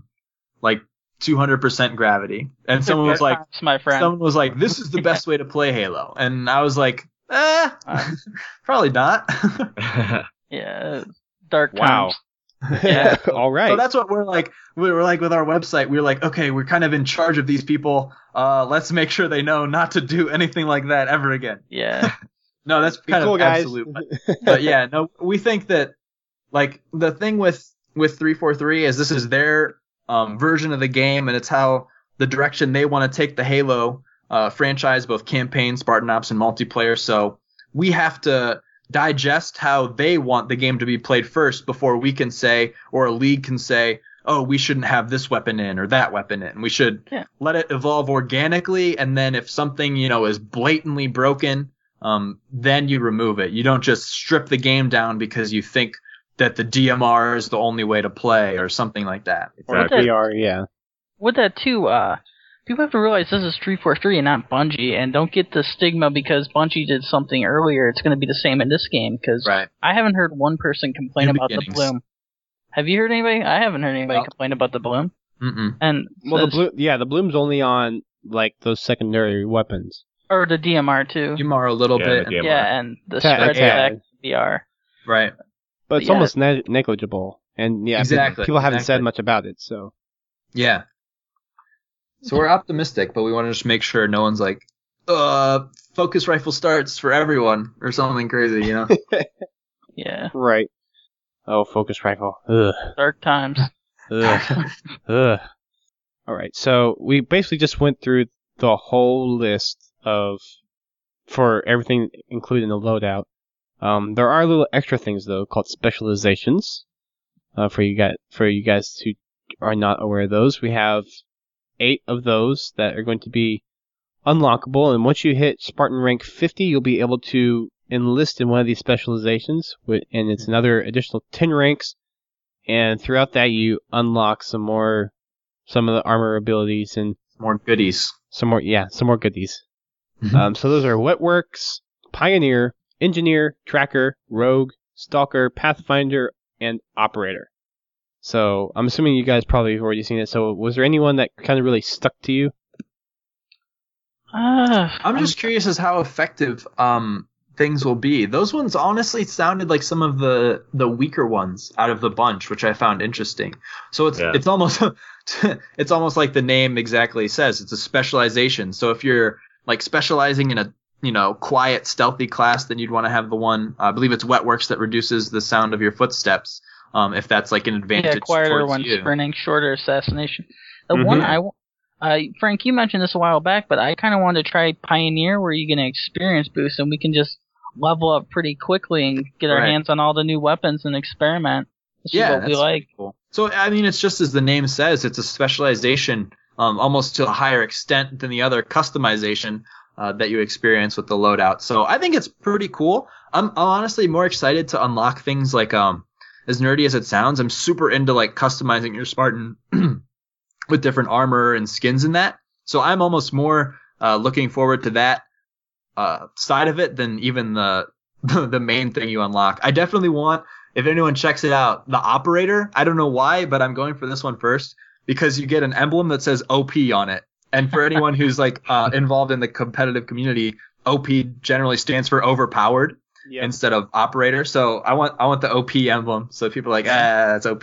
200% gravity. And someone was like, this is the best way to play Halo. And I was like, probably not. Yeah. Dark times. Yeah. All right. So that's what we're like. We were like with our website. We were like, okay, we're kind of in charge of these people. Let's make sure they know not to do anything like that ever again. Yeah. No, that's kind of absolute. But yeah, no, we think that like the thing with 343 is this is their version of the game, and it's how the direction they want to take the Halo franchise, both campaign, Spartan Ops, and multiplayer. So we have to digest how they want the game to be played first before we can say, or a league can say, oh, we shouldn't have this weapon in or that weapon in. We should let it evolve organically, and then if something, is blatantly broken, then you remove it. You don't just strip the game down because you think that the DMR is the only way to play or something like that. Or VR, yeah. With that too, people have to realize this is 343 and not Bungie, and don't get the stigma because Bungie did something earlier. It's going to be the same in this game, because I haven't heard one person complain about the bloom. Have you heard anybody? I haven't heard anybody complain about the bloom. And the bloom's only on like those secondary weapons. Or the DMR too. DMR a little bit. Yeah, and the spread attack VR. Right. But it's almost negligible, and exactly. People haven't said much about it, so. Yeah. So we're optimistic, but we want to just make sure no one's like, focus rifle starts for everyone or something crazy, Yeah. Right. Oh, focus rifle. Ugh. Dark times. Ugh. Ugh. All right. So we basically just went through the whole list for everything included in the loadout. There are little extra things though called specializations. For you guys who are not aware of those, we have 8 of those that are going to be unlockable, and once you hit Spartan rank 50, you'll be able to enlist in one of these specializations, and it's another additional 10 ranks, and throughout that you unlock some of the armor abilities and more goodies. Some more goodies. So those are Wetworks, Pioneer, Engineer, Tracker, Rogue, Stalker, Pathfinder, and Operator. So I'm assuming you guys probably have already seen it. So was there anyone that kind of really stuck to you? I'm just curious as how effective things will be. Those ones honestly sounded like some of the weaker ones out of the bunch, which I found interesting. So it's almost it's almost like the name exactly says. It's a specialization. So if you're like specializing in a quiet, stealthy class, then you'd want to have the one. I believe it's Wetworks that reduces the sound of your footsteps. If that's like an advantage. Yeah, quieter when sprinting, shorter assassination. The one Frank, you mentioned this a while back, but I kind of wanted to try Pioneer, where you get an experience boost, and we can just level up pretty quickly and get our hands on all the new weapons and experiment. See what we like. Cool. So I mean, it's just as the name says, it's a specialization, almost to a higher extent than the other customization that you experience with the loadout. So I think it's pretty cool. I'm honestly more excited to unlock things like as nerdy as it sounds, I'm super into like customizing your Spartan with different armor and skins in that. So I'm almost more looking forward to that side of it than even the main thing you unlock. I definitely want, if anyone checks it out, the Operator. I don't know why, but I'm going for this one first because you get an emblem that says OP on it. And for anyone who's like involved in the competitive community, OP generally stands for overpowered. Yep. Instead of Operator. So I want the OP emblem. So people are like, that's OP.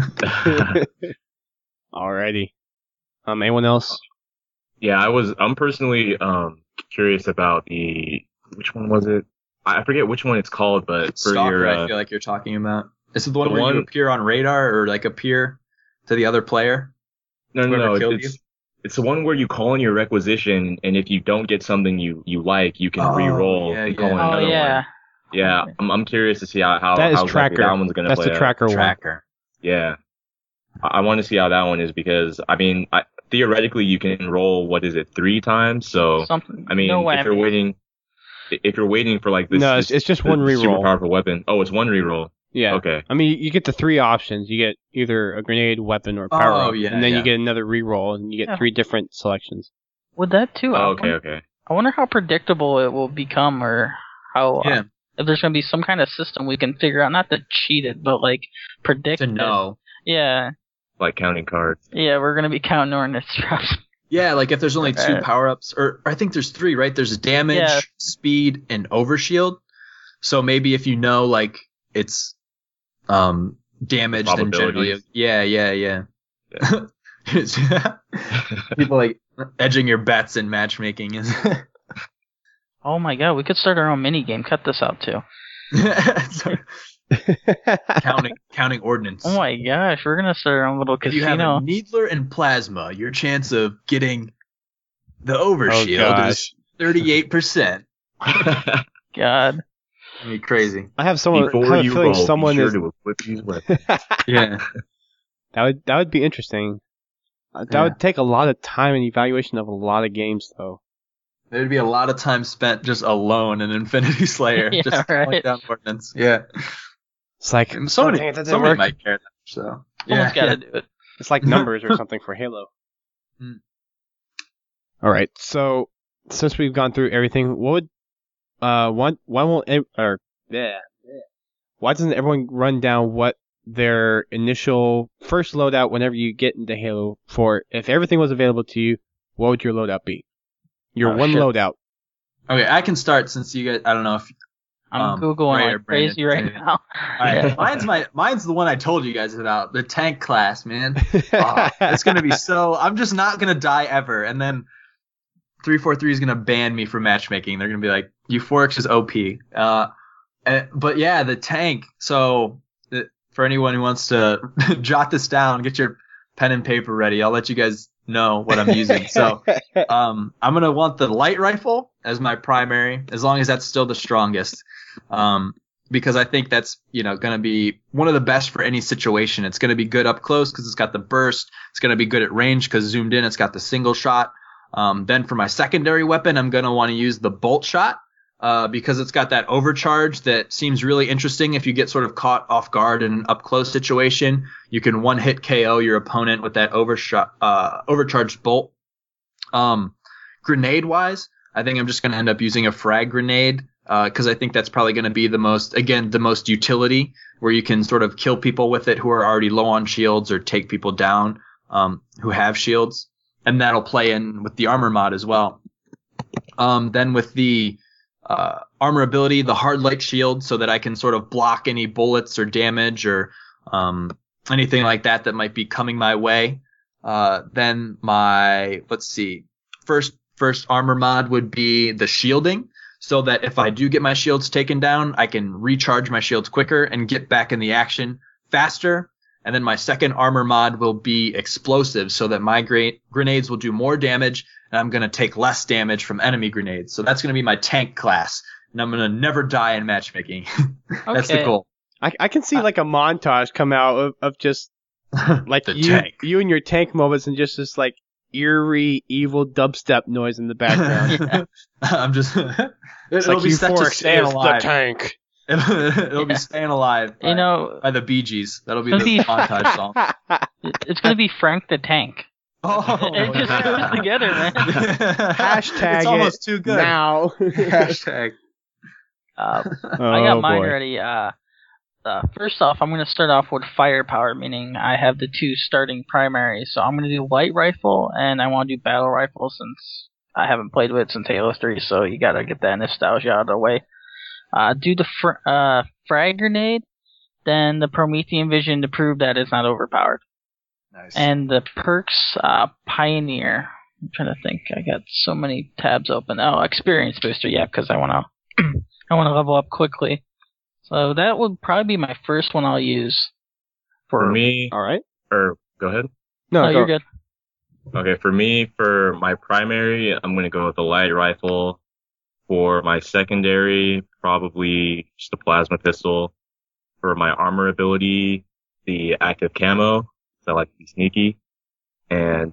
Alrighty. Anyone else? Yeah, I'm personally curious about which one was it? I forget which one it's called, but for Stalker, I feel like you're talking about. Is it the one where you appear on radar or like appear to the other player? No. It's the one where you call in your requisition, and if you don't get something you like, you can re-roll and call in another one. Yeah, I'm curious to see how that is how tracker. that one's gonna That's play the tracker out. one. Yeah, I want to see how that one is because I mean, theoretically you can roll 3 times. So Something. I mean, No if you're waiting for like this, No, it's just one this super reroll. powerful weapon. Oh, it's one reroll. Yeah. Okay. I mean, you get the 3 options. You get either a grenade, weapon, or power up, and then you get another reroll, and you get 3 different selections. With that too. Oh, okay. I wonder how predictable it will become, or how if there's going to be some kind of system we can figure out, not to cheat it, but like predict to know. Yeah. Like counting cards. Yeah, we're going to be counting Ordnance drops. Yeah, like if there's only 2 power-ups, or I think there's 3, right? There's damage, speed, and overshield. So maybe if you know, like, it's damage, then generally... Yeah. People, like, edging your bets in matchmaking is... Oh my god, we could start our own mini-game. Cut this out, too. counting ordnance. Oh my gosh, we're gonna start our own little casino. If you have a Needler and Plasma, your chance of getting the overshield is 38%. God, that'd be crazy. I have someone. Before I have you feeling roll, someone be sure is. to equip these weapons. Yeah, that would be interesting. That would take a lot of time and evaluation of a lot of games, though. There'd be a lot of time spent just alone in Infinity Slayer, just calling down ordnance. Yeah. It's like somebody might care that much, so someone's got to do it. It's like numbers or something for Halo. All right, so since we've gone through everything, what would why doesn't everyone run down what their initial first loadout whenever you get into Halo 4? If everything was available to you, what would your loadout be? Your loadout. Okay, I can start since you guys. I don't know if I'm Googling like crazy right now. All right, mine's the one I told you guys about, the tank class, man. It's gonna be so. I'm just not gonna die ever, and then 343 is gonna ban me from matchmaking. They're gonna be like, Euphorix is OP. But yeah, the tank. So for anyone who wants to jot this down, get your pen and paper ready. I'll let you guys know what I'm using. So I'm gonna want the light rifle as my primary, as long as that's still the strongest. Because I think that's, gonna be one of the best for any situation. It's gonna be good up close because it's got the burst. It's gonna be good at range because zoomed in, it's got the single shot. Then for my secondary weapon, I'm gonna want to use the bolt shot. Because it's got that overcharge that seems really interesting. If you get sort of caught off guard in an up close situation, you can one hit KO your opponent with that overcharged bolt. Grenade wise, I think I'm just going to end up using a frag grenade, because I think that's probably going to be the most utility, where you can sort of kill people with it who are already low on shields, or take people down, who have shields. And that'll play in with the armor mod as well. Then with the armor ability, the hard light shield, so that I can sort of block any bullets or damage or anything like that might be coming my way. Then my first armor mod would be the shielding, so that if I do get my shields taken down, I can recharge my shields quicker and get back in the action faster. And then my second armor mod will be explosives, so that my grenades will do more damage, and I'm going to take less damage from enemy grenades. So that's going to be my tank class, and I'm going to never die in matchmaking. That's the goal. I can see like a montage come out of just like you and your tank moments, and just this like eerie, evil dubstep noise in the background. I'm just... it'll be such a staying alive. The tank. It'll be Staying Alive by the Bee Gees. That'll be the montage song. It's going to be Frank the Tank. Oh, it just goes together, man. Hashtag it's almost too good. Now. Hashtag. I got mine ready. First off, I'm going to start off with firepower, meaning I have the 2 starting primaries. So I'm going to do light rifle, and I want to do battle rifle since I haven't played with it since Halo 3, so you got to get that nostalgia out of the way. Do the frag grenade, then the Promethean Vision to prove that it's not overpowered. Nice. And the perks, Pioneer. I'm trying to think. I got so many tabs open. Oh, Experience Booster, yeah, because I want to level up quickly. So that would probably be my first one I'll use. For me, all right. Or go ahead. No, you're good. Okay, for me, for my primary, I'm going to go with the light rifle. For my secondary, probably just a plasma pistol. For my armor ability, the active camo, 'cause I like to be sneaky. And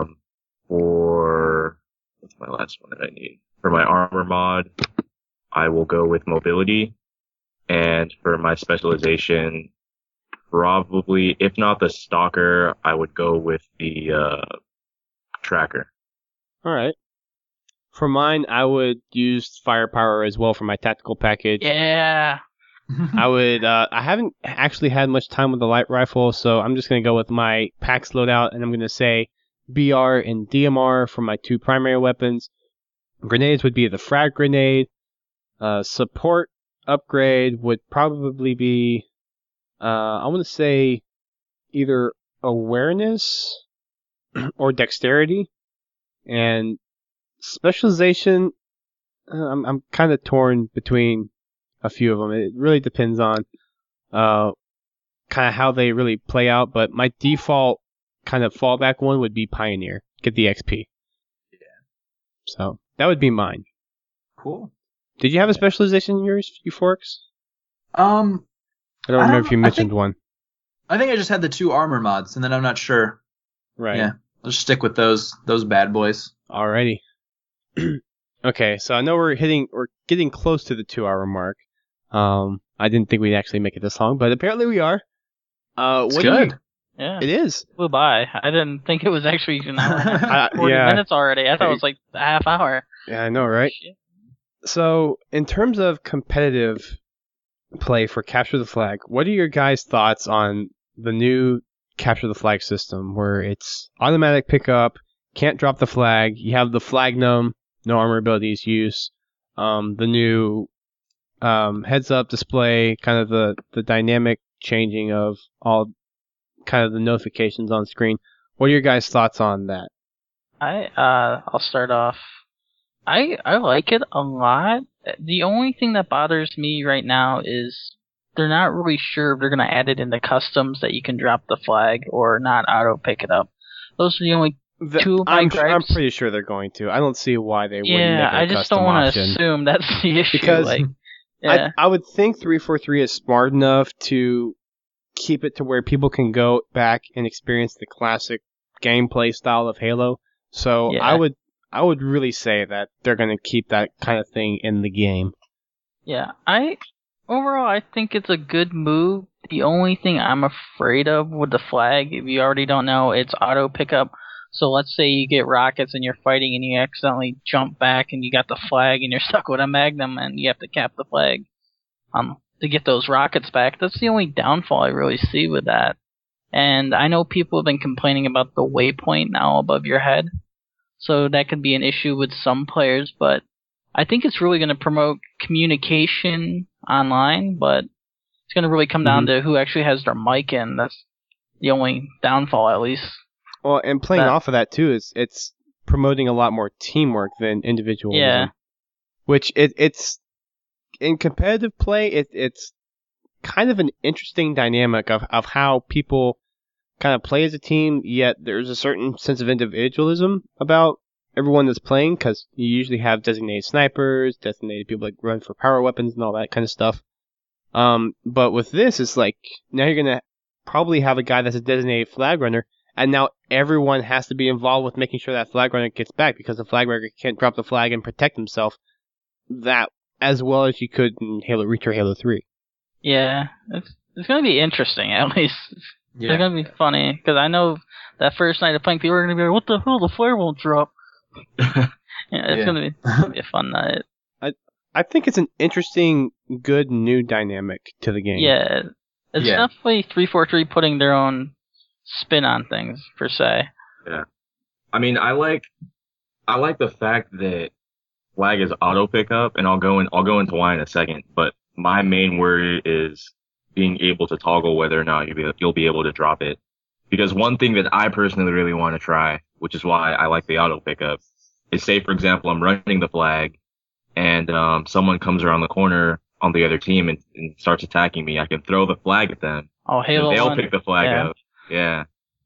for what's my last one that I need? For my armor mod, I will go with mobility. And for my specialization, probably, if not the stalker, I would go with the tracker. All right. For mine, I would use firepower as well for my tactical package. Yeah. I would. I haven't actually had much time with the light rifle, so I'm just gonna go with my PAX loadout, and I'm gonna say BR and DMR for my 2 primary weapons. Grenades would be the frag grenade. Support upgrade would probably be, I want to say, either awareness or dexterity, and specialization. I'm kind of torn between a few of them. It really depends on kind of how they really play out, but my default kind of fallback one would be Pioneer. Get the XP. Yeah. So that would be mine. Cool. Did you have a specialization in yours, Euphorix? I I don't remember if you mentioned one. I think I just had the 2 armor mods, and then I'm not sure. Right. Yeah, I'll just stick with those bad boys. Alrighty. Okay, so I know we're getting close to the 2-hour mark. I didn't think we'd actually make it this long, but apparently we are. It's good. Yeah. It is. Flew by. I didn't think it was actually an hour and a half, 40 yeah. minutes already. I thought it was like a half hour. Yeah, I know, right? Shit. So, in terms of competitive play for Capture the Flag, what are your guys' thoughts on the new Capture the Flag system, where it's automatic pickup, can't drop the flag, you have the Flagnum, no armor abilities use, the new heads-up display, kind of the dynamic changing of all kind of the notifications on screen. What are your guys' thoughts on that? I'll start off. I like it a lot. The only thing that bothers me right now is they're not really sure if they're going to add it into customs that you can drop the flag or not auto pick it up. Those are the only two of my gripes. I'm pretty sure they're going to. I don't see why they wouldn't make it a I just custom don't want option. to assume that's the issue. Because like, yeah. I would think 343 is smart enough to keep it to where people can go back and experience the classic gameplay style of Halo. So Yeah. I would really say that they're going to keep that kind of thing in the game. Yeah, overall I think it's a good move. The only thing I'm afraid of with the flag, if you already don't know, it's auto pickup. So let's say you get rockets and you're fighting and you accidentally jump back and you got the flag and you're stuck with a magnum and you have to cap the flag to get those rockets back. That's the only downfall I really see with that. And I know people have been complaining about the waypoint now above your head. So that could be an issue with some players, but I think it's really going to promote communication online, but it's going to really come down to who actually has their mic in. That's the only downfall, at least. Well, and playing off of that too, it's promoting a lot more teamwork than individualism. Yeah. Which it's in competitive play, it's kind of an interesting dynamic of how people kind of play as a team, yet there's a certain sense of individualism about everyone that's playing, because you usually have designated snipers, designated people that run for power weapons and all that kind of stuff. But with this, it's like, now you're going to probably have a guy that's a designated flag runner, and now everyone has to be involved with making sure that flag runner gets back, because the flag runner can't drop the flag and protect himself that as well as you could in Halo Reach or Halo 3. Yeah, it's going to be interesting, at least. Yeah. It's going to be funny, because I know that first night of playing, people are going to be like, what the hell, the flare won't drop. It's going to be a fun night. I think it's an interesting, good new dynamic to the game. Yeah, it's definitely 343 putting their own spin on things, per se. Yeah. I mean, I like the fact that flag is auto pickup, and I'll go into why in a second, but my main worry is being able to toggle whether or not you'll be able to drop it. Because one thing that I personally really want to try, which is why I like the auto pickup, is say, for example, I'm running the flag and someone comes around the corner on the other team and starts attacking me. I can throw the flag at them. Oh, Halo and they'll 1. pick the flag up. Yeah.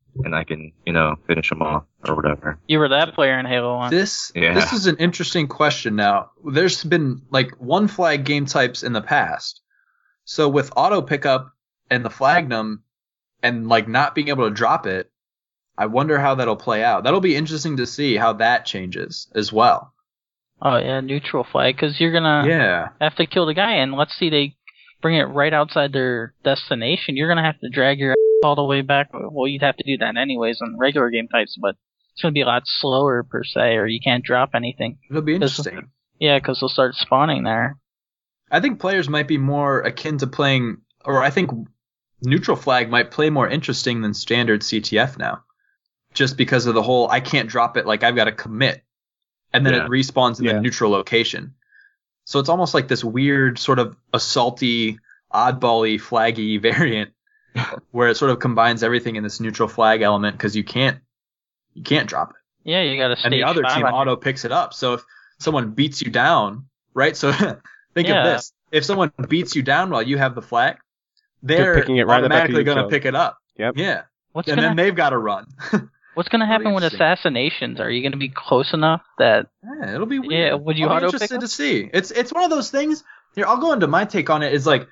and I can, finish them off or whatever. You were that player in Halo 1. This is an interesting question now. There's been like one flag game types in the past. So with auto pickup and the flagnum and like not being able to drop it, I wonder how that'll play out. That'll be interesting to see how that changes as well. Oh yeah, neutral flag, because you're gonna have to kill the guy, and let's see they bring it right outside their destination. You're gonna have to drag your ass all the way back. Well, you'd have to do that anyways on regular game types, but it's gonna be a lot slower per se, or you can't drop anything. It'll be interesting. Yeah, because they'll start spawning there. I think players might be more akin to playing, or I think neutral flag might play more interesting than standard CTF now. Just because of the whole, I can't drop it, like I've got to commit. And then it respawns in the neutral location. So it's almost like this weird sort of assaulty, oddball-y, flaggy variant where it sort of combines everything in this neutral flag element because you can't drop it. Yeah, you got to stay. And the other team auto picks it up. So if someone beats you down, right? So think of this. If someone beats you down while you have the flag, they're automatically going to pick it up. Yep. Yeah. Then they've got to run. What's going to happen with assassinations? Are you going to be close enough that... Yeah, it'll be weird. Yeah, would you I'll be interested to see. It's one of those things. Here, I'll go into my take on it. Is like,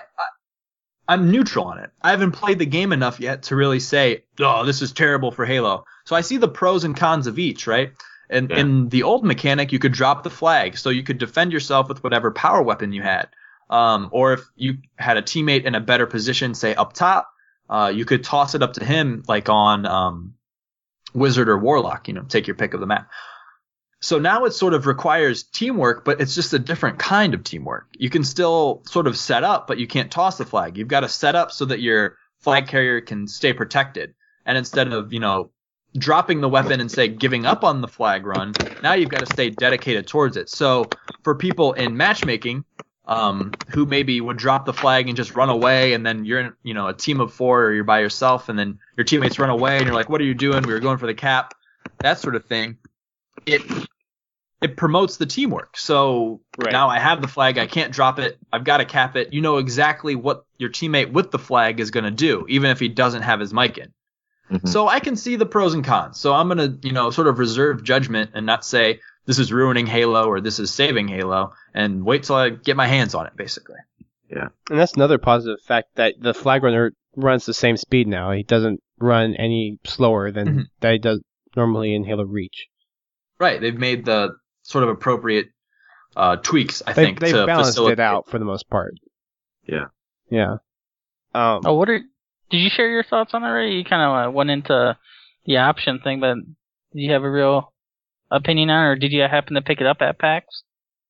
I'm neutral on it. I haven't played the game enough yet to really say, oh, this is terrible for Halo. So I see the pros and cons of each, right? And in the old mechanic, you could drop the flag. So you could defend yourself with whatever power weapon you had. Or if you had a teammate in a better position, say up top, you could toss it up to him like on... Wizard or Warlock, take your pick of the map. So now it sort of requires teamwork, but it's just a different kind of teamwork. You can still sort of set up, but you can't toss the flag. You've got to set up so that your flag carrier can stay protected. And instead of, dropping the weapon and say giving up on the flag run, now you've got to stay dedicated towards it. So for people in matchmaking, who maybe would drop the flag and just run away, and then you're in, a team of 4 or you're by yourself, and then your teammates run away and you're like, what are you doing? We were going for the cap, that sort of thing. It promotes the teamwork. So now I have the flag, I can't drop it, I've got to cap it. You know exactly what your teammate with the flag is going to do, even if he doesn't have his mic in. Mm-hmm. So I can see the pros and cons. So I'm going to, sort of reserve judgment and not say this is ruining Halo or this is saving Halo, and wait till I get my hands on it, basically. Yeah. And that's another positive fact, that the flag runner runs the same speed now. He doesn't run any slower than that he does normally in Halo Reach. Right. They've made the sort of appropriate tweaks, I think, they've to balanced facilitate it out for the most part. Yeah. Yeah. Did you share your thoughts on that already? You kind of went into the option thing, but do you have a real opinion on it, or did you happen to pick it up at PAX?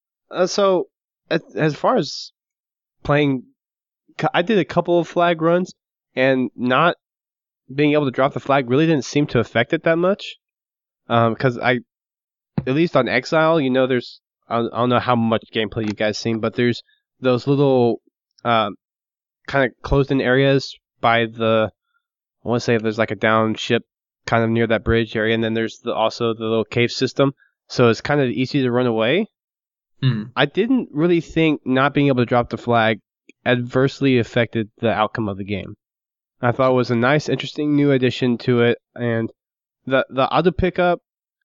So, as far as playing, I did a couple of flag runs, and not being able to drop the flag really didn't seem to affect it that much. Because at least on Exile, there's, I don't know how much gameplay you guys seen, but there's those little kind of closed-in areas by I want to say there's like a down ship kind of near that bridge area, and then there's also the little cave system, so it's kind of easy to run away. I didn't really think not being able to drop the flag adversely affected the outcome of the game. I thought it was a nice, interesting new addition to it, and the auto pickup,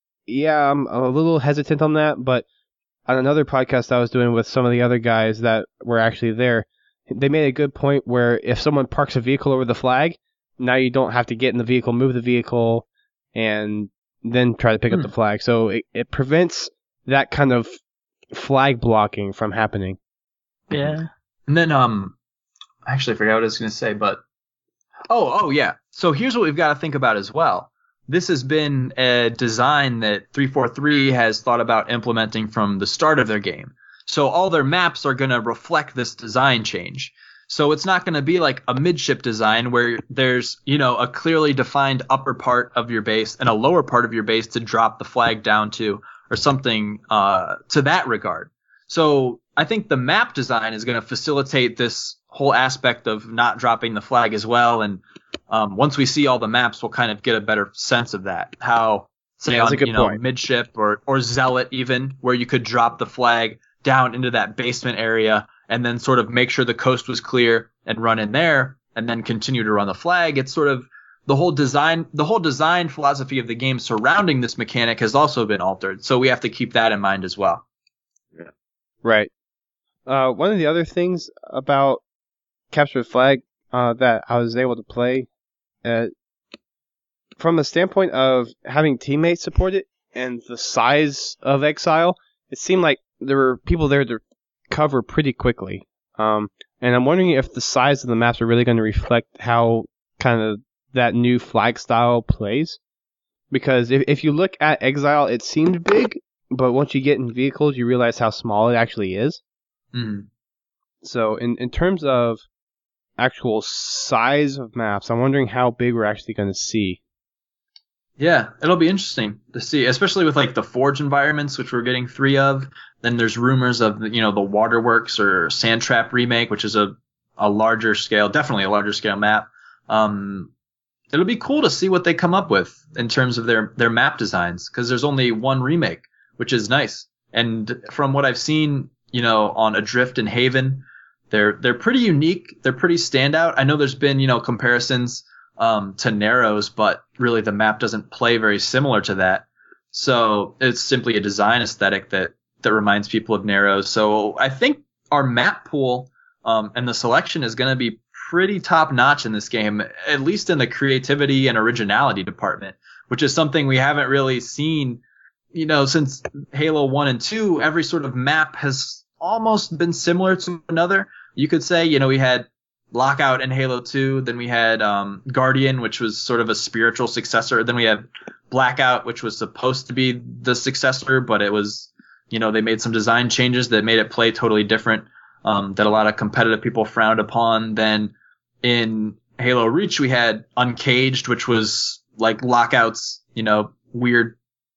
I'm a little hesitant on that, but on another podcast I was doing with some of the other guys that were actually there, they made a good point where if someone parks a vehicle over the flag, now you don't have to get in the vehicle, move the vehicle, and then try to pick up the flag. So it prevents that kind of flag blocking from happening. Yeah. And then, I actually forgot what I was going to say, but... Oh, yeah. So here's what we've got to think about as well. This has been a design that 343 has thought about implementing from the start of their game. So all their maps are going to reflect this design change. So it's not going to be like a midship design where there's, a clearly defined upper part of your base and a lower part of your base to drop the flag down to, or something to that regard. So I think the map design is going to facilitate this whole aspect of not dropping the flag as well. And once we see all the maps, we'll kind of get a better sense of that. How, say, on midship or Zealot even, where you could drop the flag down into that basement area and then sort of make sure the coast was clear and run in there and then continue to run the flag. It's sort of the whole design philosophy of the game surrounding this mechanic has also been altered. So we have to keep that in mind as well. Yeah. Right. One of the other things about Capture the Flag that I was able to play, from a standpoint of having teammates support it and the size of Exile, it seemed like there were people there to cover pretty quickly. And I'm wondering if the size of the maps are really going to reflect how kind of that new flag style plays. Because if you look at Exile, it seemed big, but once you get in vehicles, you realize how small it actually is. Mm. So in terms of actual size of maps, I'm wondering how big we're actually going to see. Yeah, it'll be interesting to see, especially with like the Forge environments, which we're getting 3 of. Then there's rumors of the Waterworks or Sandtrap remake, which is a larger scale, definitely a larger scale map. It'll be cool to see what they come up with in terms of their map designs, because there's only one remake, which is nice. And from what I've seen, on Adrift and Haven, they're pretty unique. They're pretty standout. I know there's been comparisons to Narrows, but really the map doesn't play very similar to that. So it's simply a design aesthetic that reminds people of Narrows. So I think our map pool and the selection is going to be pretty top notch in this game, at least in the creativity and originality department, which is something we haven't really seen, since Halo 1 and 2. Every sort of map has almost been similar to another. You could say, we had Lockout in Halo 2, then we had Guardian, which was sort of a spiritual successor. Then we had Blackout, which was supposed to be the successor, but it was, they made some design changes that made it play totally different, that a lot of competitive people frowned upon. Then in Halo Reach, we had Uncaged, which was like Lockout's, weird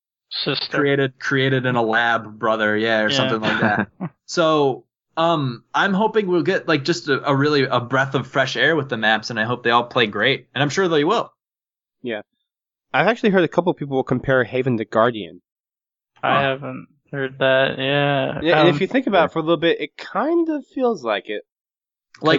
sister created in a lab brother, or something like that. So I'm hoping we'll get like just a breath of fresh air with the maps, and I hope they all play great, and I'm sure they will. Yeah, I've actually heard a couple of people compare Haven to Guardian. I haven't heard that. Yeah. Yeah, and if you think about it for a little bit, it kind of feels like it. Like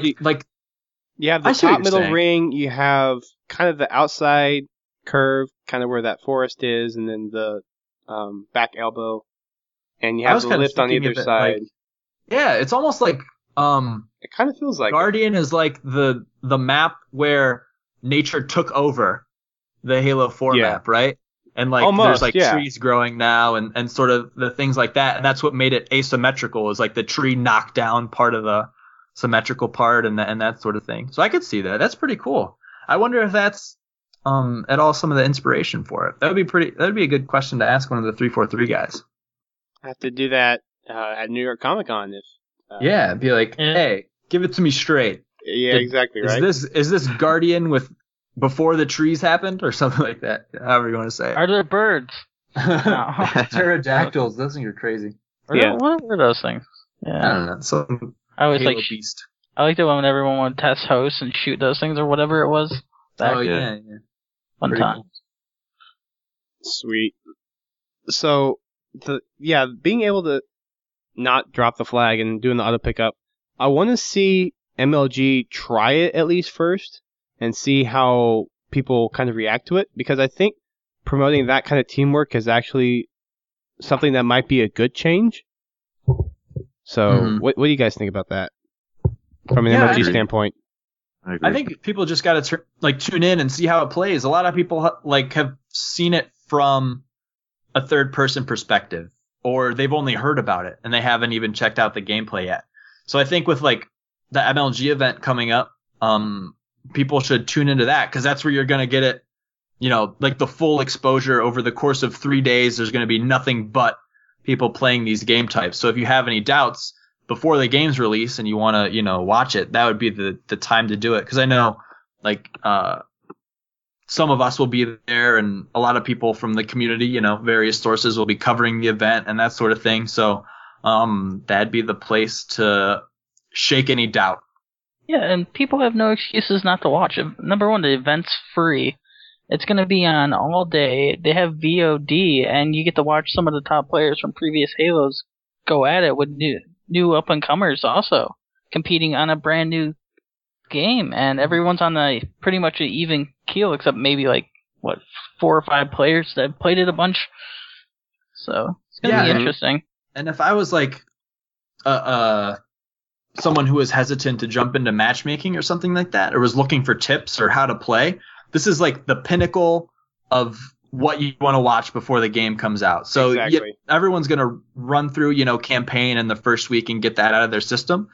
you have the top middle ring, you have kind of the outside curve, kind of where that forest is, and then the back elbow, and you have the lift on either side. It's almost like it kind of feels like Guardian is like the map where nature took over the Halo 4 map, right? And like almost, there's trees growing now and sort of the things like that, and that's what made it asymmetrical, is like the tree knocked down part of the symmetrical part and that sort of thing. So I could see that. That's pretty cool. I wonder if that's at all some of the inspiration for it. That'd be a good question to ask one of the 343 guys. I have to do that at New York Comic Con if be like, hey, give it to me straight. Yeah, exactly right. Is this Guardian with before the trees happened or something like that? However you want to say it. Are there birds? No. Pterodactyls. Those things are crazy. What were those things? Yeah. I don't know. Some I always Halo like beast. I liked it when everyone would test hosts and shoot those things or whatever it was. Yeah. Fun Pretty time. cool. Sweet. So being able to not drop the flag and doing the auto pickup, I want to see MLG try it at least first and see how people kind of react to it, because I think promoting that kind of teamwork is actually something that might be a good change. So what do you guys think about that from an MLG standpoint? I think people just got to tune in and see how it plays. A lot of people have seen it from a third person perspective, or they've only heard about it and they haven't even checked out the gameplay yet. So I think with like the MLG event coming up, people should tune into that, because that's where you're going to get it, like the full exposure over the course of 3 days. There's going to be nothing but people playing these game types. So if you have any doubts before the game's release and you want to, watch it, that would be the time to do it. Because I know, some of us will be there, and a lot of people from the community, various sources will be covering the event and that sort of thing. So that'd be the place to shake any doubt. Yeah, and people have no excuses not to watch it. Number one, the event's free. It's going to be on all day. They have VOD, and you get to watch some of the top players from previous Halos go at it with new up-and-comers also competing on a brand new game, and everyone's on pretty much an even Keel, except maybe like 4 or 5 players that have played it a bunch. So it's gonna be interesting. And if I was like someone who was hesitant to jump into matchmaking or something like that, or was looking for tips or how to play, this is like the pinnacle of what you want to watch before the game comes out. So everyone's going to run through, campaign in the first week and get that out of their system.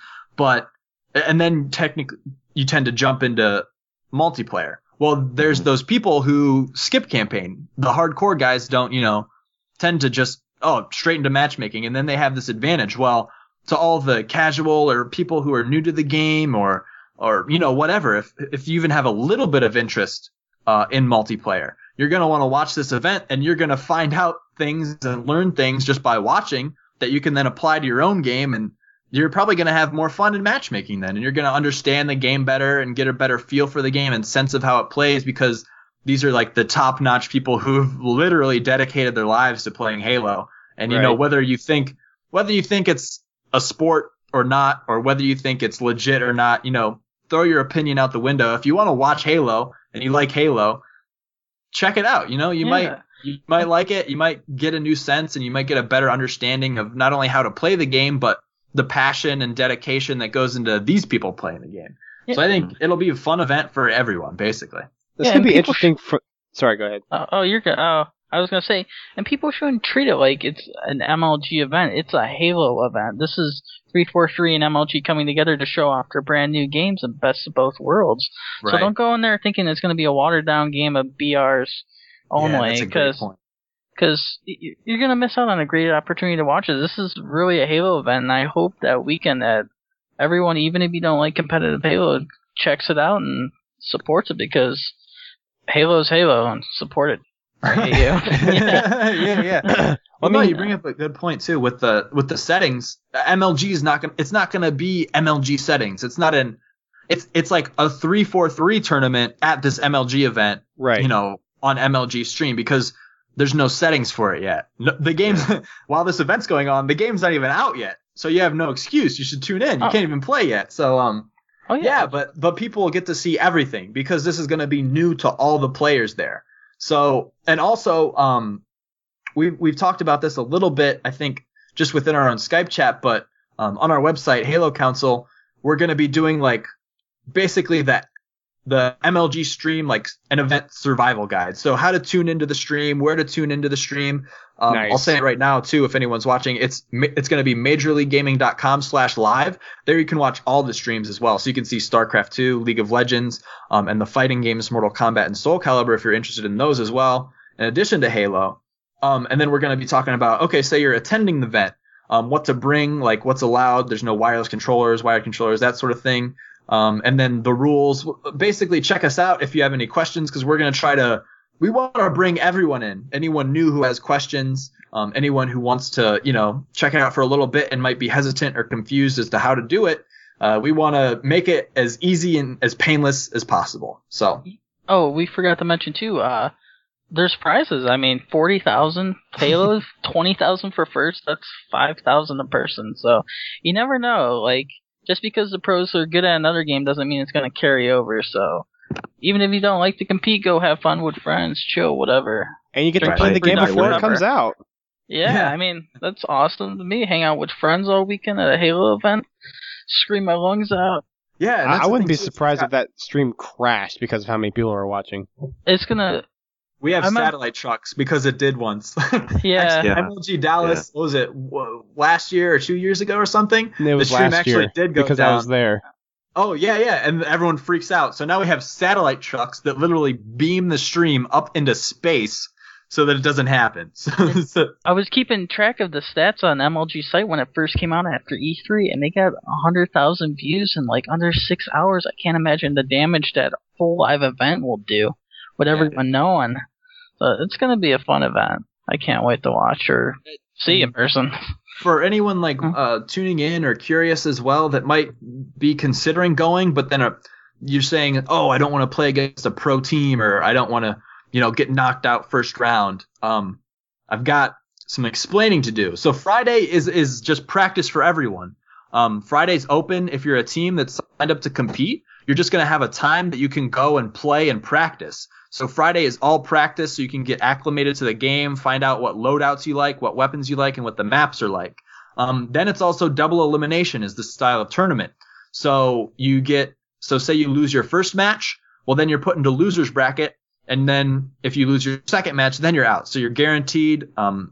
And then technically you tend to jump into multiplayer. Well, there's those people who skip campaign. The hardcore guys don't, tend to just, straight into matchmaking. And then they have this advantage. Well, to all the casual or people who are new to the game or whatever, if you even have a little bit of interest in multiplayer, you're going to want to watch this event, and you're going to find out things and learn things just by watching that you can then apply to your own game. And you're probably going to have more fun in matchmaking then. And you're going to understand the game better and get a better feel for the game and sense of how it plays, because these are like the top notch people who've literally dedicated their lives to playing Halo. And, whether you think it's a sport or not, or whether you think it's legit or not, throw your opinion out the window. If you want to watch Halo and you like Halo, check it out. You might like it. You might get a new sense, and you might get a better understanding of not only how to play the game, but the passion and dedication that goes into these people playing the game. Yeah. So I think it'll be a fun event for everyone, basically. This could be interesting. Sorry, go ahead. You're good. I was going to say, and people shouldn't treat it like it's an MLG event. It's a Halo event. This is 343 and MLG coming together to show off their brand new games and best of both worlds. Right. So don't go in there thinking it's going to be a watered down game of BRs only, because you're going to miss out on a great opportunity to watch it. This is really a Halo event, and I hope that weekend that everyone, even if you don't like competitive Halo, checks it out and supports it, because Halo's Halo, and support it. I hate you. Yeah. Well, you bring up a good point too with the settings. MLG is it's not gonna be MLG settings. It's not it's like a 3-4-3 tournament at this MLG event, right? On MLG stream, because there's no settings for it yet. The game's while this event's going on, the game's not even out yet, so you have no excuse. You should tune in. You can't even play yet. So but people will get to see everything, because this is gonna be new to all the players there. So, and also, we've talked about this a little bit, I think, just within our own Skype chat, but on our website, Halo Council, we're going to be doing like basically the MLG stream, like an event survival guide. So how to tune into the stream, where to tune into the stream. Nice. I'll say it right now too, if anyone's watching, it's going to be majorleaguegaming.com/live. There you can watch all the streams as well. So you can see StarCraft 2, League of Legends, and the fighting games, Mortal Kombat and Soul Calibur, if you're interested in those as well, in addition to Halo. And then we're going to be talking about, okay, say you're attending the event, what to bring, like what's allowed. There's no wireless controllers, wired controllers, that sort of thing. And then the rules. Basically, check us out if you have any questions, because we're going to we want to bring everyone in. Anyone new who has questions, anyone who wants to, check it out for a little bit and might be hesitant or confused as to how to do it. We want to make it as easy and as painless as possible. So. Oh, we forgot to mention too. There's prizes. 40,000 Halos, 20,000 for first. That's 5,000 a person. So you never know. Like, just because the pros are good at another game doesn't mean it's going to carry over. So even if you don't like to compete, go have fun with friends, chill, whatever. And you get to play the game before it comes out. Yeah, that's awesome to me. Hang out with friends all weekend at a Halo event, scream my lungs out. Yeah, I wouldn't be surprised if that stream crashed because of how many people are watching. It's gonna. We have satellite trucks because it did once. Yeah. MLG Dallas, what was it, last year or 2 years ago or something? It was the stream last actually year did go because down. I was there. Oh, yeah, and everyone freaks out. So now we have satellite trucks that literally beam the stream up into space so that it doesn't happen. I was keeping track of the stats on MLG site when it first came out after E3, and they got 100,000 views in like under 6 hours. I can't imagine the damage that a full live event will do with everyone knowing. So it's going to be a fun event. I can't wait to watch or see in person. For anyone like tuning in or curious as well that might be considering going, but then you're saying, oh, I don't want to play against a pro team, or I don't want to, get knocked out first round. I've got some explaining to do. So Friday is just practice for everyone. Friday's open if you're a team that's signed up to compete. you're just going to have a time that you can go and play and practice. So Friday is all practice, so you can get acclimated to the game, find out what loadouts you like, what weapons you like, and what the maps are like. Then it's also double elimination is the style of tournament. So say you lose your first match, well, then you're put into loser's bracket. And then if you lose your second match, then you're out. So you're guaranteed,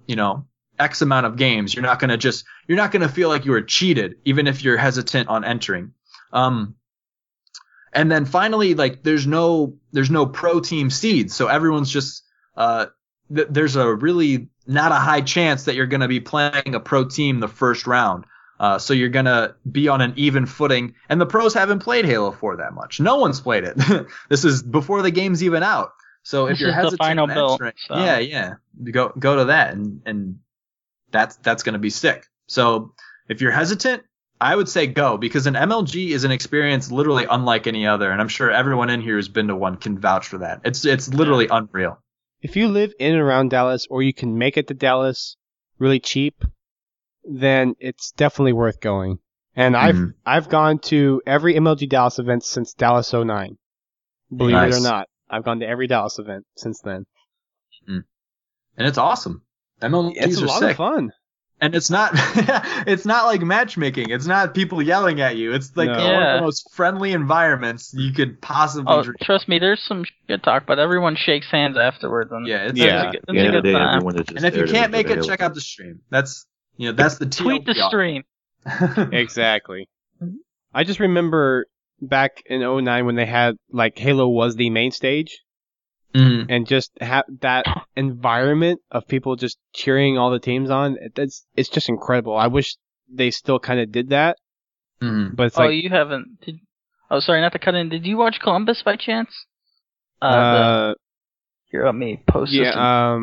X amount of games. You're not going to feel like you were cheated, even if you're hesitant on entering. And then finally, like there's no pro team seeds. So everyone's just, there's a really not a high chance that you're going to be playing a pro team the first round. So you're going to be on an even footing. And the pros haven't played Halo 4 that much. No one's played it. This is before the game's even out. So if you're hesitant, the final build, so. Yeah. Go to that and that's going to be sick. So if you're hesitant, I would say go, because an MLG is an experience literally unlike any other. And I'm sure everyone in here who's been to one can vouch for that. It's literally unreal. If you live in and around Dallas, or you can make it to Dallas really cheap, then it's definitely worth going. And I've gone to every MLG Dallas event since Dallas 09. Believe it or not, I've gone to every Dallas event since then. And it's awesome. MLGs it's a lot sick. of fun. And it's not it's not like matchmaking. It's not people yelling at you. It's like one of the most friendly environments you could possibly dream. Trust me, there's some good talk, but everyone shakes hands afterwards. And it's a good time. And if you can't make it, check out the stream. That's the tweet the stream. Exactly. I just remember back in 09 when they had like Halo was the main stage. Mm-hmm. And just have that environment of people just cheering all the teams on. It's just incredible. I wish they still kind of did that. Mm-hmm. But it's you haven't. Sorry, not to cut in. Did you watch Columbus by chance? Here, let me post this.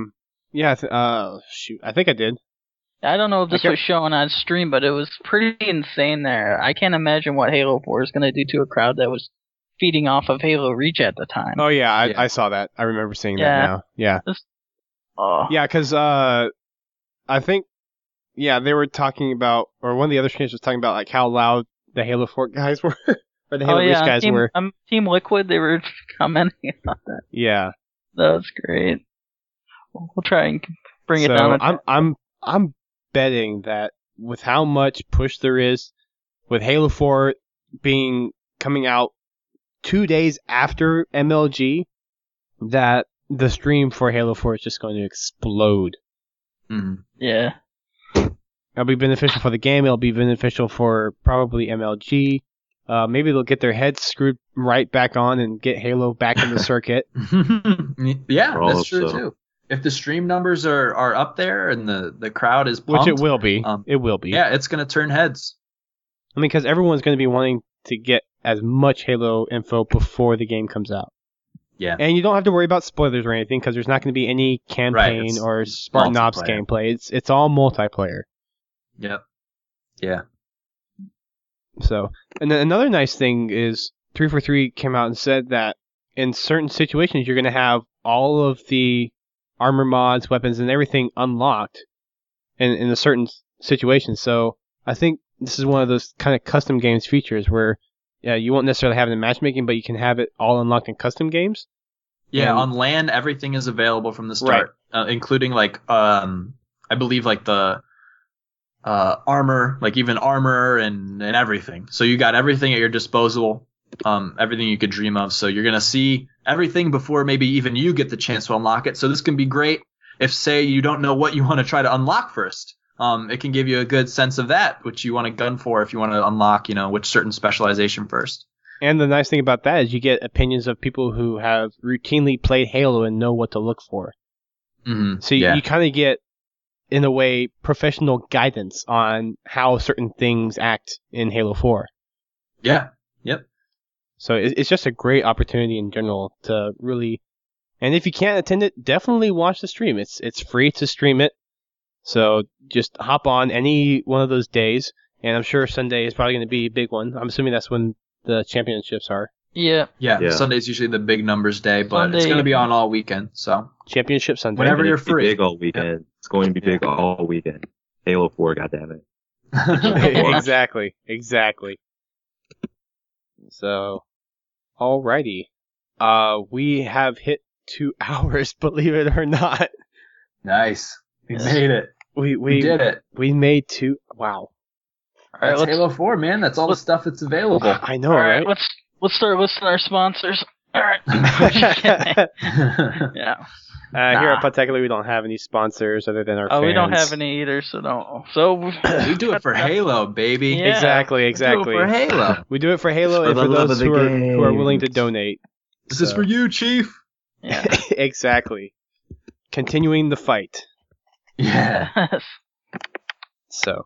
Shoot, I think I did. I don't know if this was shown on stream, but it was pretty insane there. I can't imagine what Halo 4 is going to do to a crowd that was feeding off of Halo Reach at the time. Oh yeah, I saw that. I remember seeing that now. Yeah. Yeah, because I think they were talking about, or one of the other streamers was talking about like how loud the Halo 4 guys were, or the Halo Reach guys were. Team Liquid, they were commenting about that. Yeah. That was great. We'll try and bring it down. I'm betting that with how much push there is, with Halo 4 coming out 2 days after MLG, that the stream for Halo 4 is just going to explode. Mm-hmm. Yeah. It'll be beneficial for the game. It'll be beneficial for probably MLG. Maybe they'll get their heads screwed right back on and get Halo back in the circuit. Yeah, that's true too. If the stream numbers are up there and the crowd is pumped, which it will be. It will be. Yeah, it's going to turn heads. I mean, because everyone's going to be wanting to get as much Halo info before the game comes out. Yeah. And you don't have to worry about spoilers or anything, because there's not going to be any campaign or Spartan Ops gameplay. It's all multiplayer. Yep. Yeah. So, and then another nice thing is 343 came out and said that in certain situations you're going to have all of the armor mods, weapons, and everything unlocked in a certain situation. So I think this is one of those kind of custom games features where you won't necessarily have it in matchmaking, but you can have it all unlocked in custom games. Yeah, on LAN, everything is available from the start, including like I believe like the armor, like even armor and everything. So you got everything at your disposal, everything you could dream of. So you're gonna see everything before maybe even you get the chance to unlock it. So this can be great if, say, you don't know what you want to try to unlock first. It can give you a good sense of that, which you want to gun for if you want to unlock, which certain specialization first. And the nice thing about that is you get opinions of people who have routinely played Halo and know what to look for. Mm-hmm. So you kind of get, in a way, professional guidance on how certain things act in Halo 4. Yeah. Yep. So it's just a great opportunity in general to really, and if you can't attend it, definitely watch the stream. It's free to stream it. So just hop on any one of those days, and I'm sure Sunday is probably going to be a big one. I'm assuming that's when the championships are. Yeah. Sunday's usually the big numbers day, but it's going to be on all weekend. So Championship Sunday. Whenever you're free. Big all weekend. Yep. It's going to be big all weekend. Halo 4, goddammit. Exactly. So Alrighty. We have hit 2 hours, believe it or not. Nice. We made it. We did it. We made 2. Wow. All right, That's Halo 4, man. That's all the stuff that's available. I know, all right, right? let's start listing our sponsors. All right. Yeah. Here at Particularly, we don't have any sponsors other than our fans. We don't have any either, so don't. So we do it for Halo, baby. Yeah. Exactly. We do it for Halo. We do it for Halo For and the for love those of the who are willing to games. donate. This is for you, Chief. Yeah. Exactly. Continuing the fight. Yeah. So,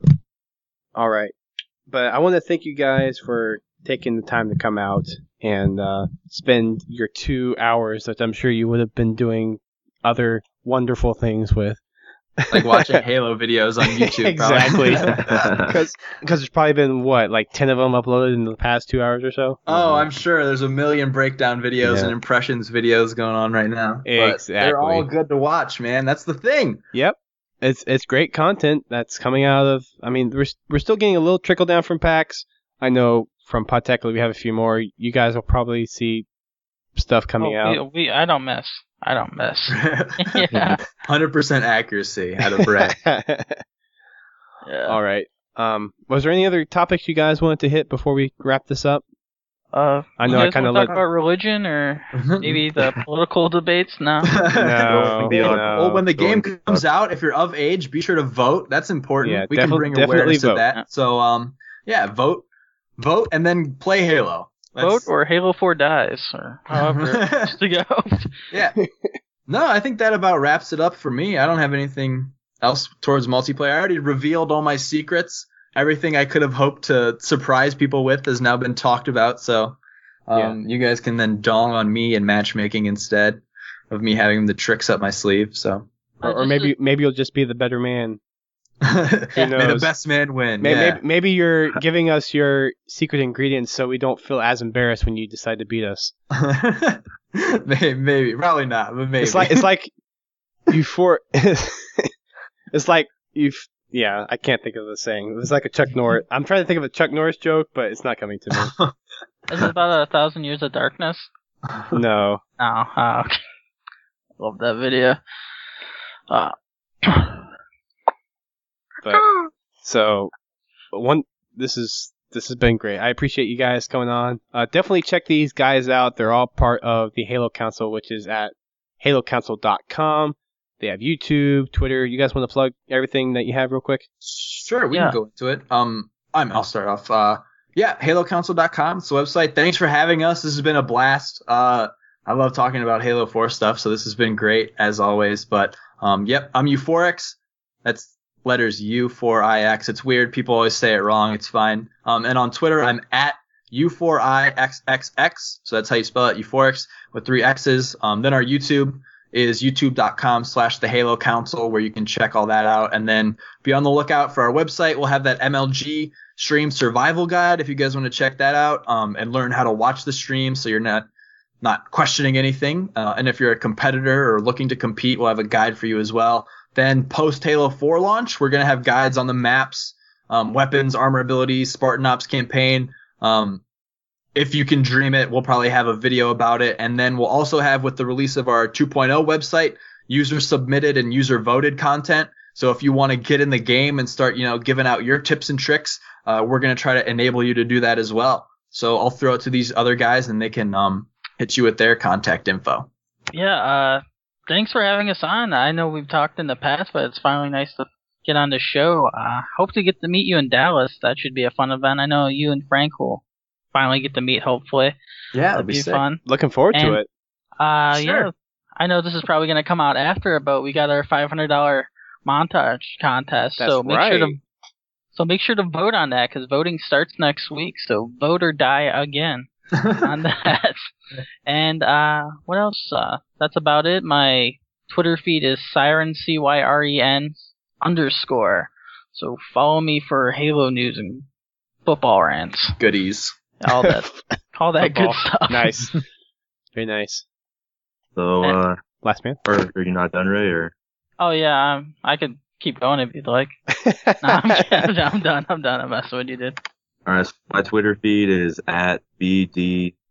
all right. But I want to thank you guys for taking the time to come out and spend your 2 hours that I'm sure you would have been doing other wonderful things with. Like watching Halo videos on YouTube. Exactly. Probably. Because there's probably been, like 10 of them uploaded in the past 2 hours or so? Oh, I'm sure there's a million breakdown videos Yeah. and impressions videos going on right now. But Exactly. they're all good to watch, man. That's the thing. Yep. It's great content that's coming out of. I mean, we're still getting a little trickle down from PAX. I know from Podtechly we have a few more. You guys will probably see stuff coming out. I don't miss. Yeah. 100% accuracy out of Brett. Yeah. All right. Was there any other topics you guys wanted to hit before we wrap this up? I know I kind of talk about religion or maybe the political debates. No. No. Well, when the game Going comes out, if you're of age, be sure to vote. That's important. Yeah, we can bring definitely awareness vote. to that. So, vote, and then play Halo. Vote or Halo 4 dies, or however it's to go. Yeah. No, I think that about wraps it up for me. I don't have anything else towards multiplayer. I already revealed all my secrets. Everything I could have hoped to surprise people with has now been talked about. So, you guys can then dong on me in matchmaking instead of me having the tricks up my sleeve. So, Or maybe you'll just be the better man. may the knows? best man win. Yeah. Maybe you're giving us your secret ingredients so we don't feel as embarrassed when you decide to beat us. maybe, probably not, but maybe. It's like it's like yeah, I can't think of the saying. It's like a Chuck Norris. I'm trying to think of a Chuck Norris joke, but it's not coming to me. Is it about 1,000 Years of Darkness? No. Oh, okay. Love that video. But so this has been great. I appreciate you guys coming on. Definitely check these guys out. They're all part of the Halo Council, which is at halocouncil.com. They have YouTube, Twitter. You guys want to plug everything that you have real quick? Sure, we can go into it. I'll start off. halocouncil.com. It's the website. Thanks for having us. This has been a blast. I love talking about Halo 4 stuff, so this has been great as always. But I'm Euphorix. That's letters U4IX. It's weird. People always say it wrong. It's fine. And on Twitter, I'm at U4IXXX. So that's how you spell it, Euphorix with 3 X's. Then our YouTube is youtube.com/the Halo Council, where you can check all that out. And then be on the lookout for our website. We'll have that MLG stream survival guide if you guys want to check that out, and learn how to watch the stream so you're not questioning anything. And if you're a competitor or looking to compete, we'll have a guide for you as well. Then post Halo 4 launch, we're going to have guides on the maps, weapons, armor abilities, Spartan Ops campaign. If you can dream it, we'll probably have a video about it. And then we'll also have, with the release of our 2.0 website, user submitted and user voted content. So if you want to get in the game and start, giving out your tips and tricks, we're going to try to enable you to do that as well. So I'll throw it to these other guys and they can hit you with their contact info. Yeah, thanks for having us on. I know we've talked in the past, but it's finally nice to get on the show. Hope to get to meet you in Dallas. That should be a fun event. I know you and Frank will finally get to meet, hopefully. Yeah, that'll be fun. Looking forward to it. Sure. Sure. I know this is probably going to come out after, but we got our $500 montage contest. That's so make right. make sure to vote on that, because voting starts next week. So vote or die again on that. And what else? That's about it. My Twitter feed is Siren CYREN _. So follow me for Halo news and football rants. Goodies. All that good stuff. Nice. Very nice. So, Last man. are you not done, Ray? Or Oh yeah, I could keep going if you'd like. No, I'm done. I'm messing with you, dude. all right, so my Twitter feed is at BD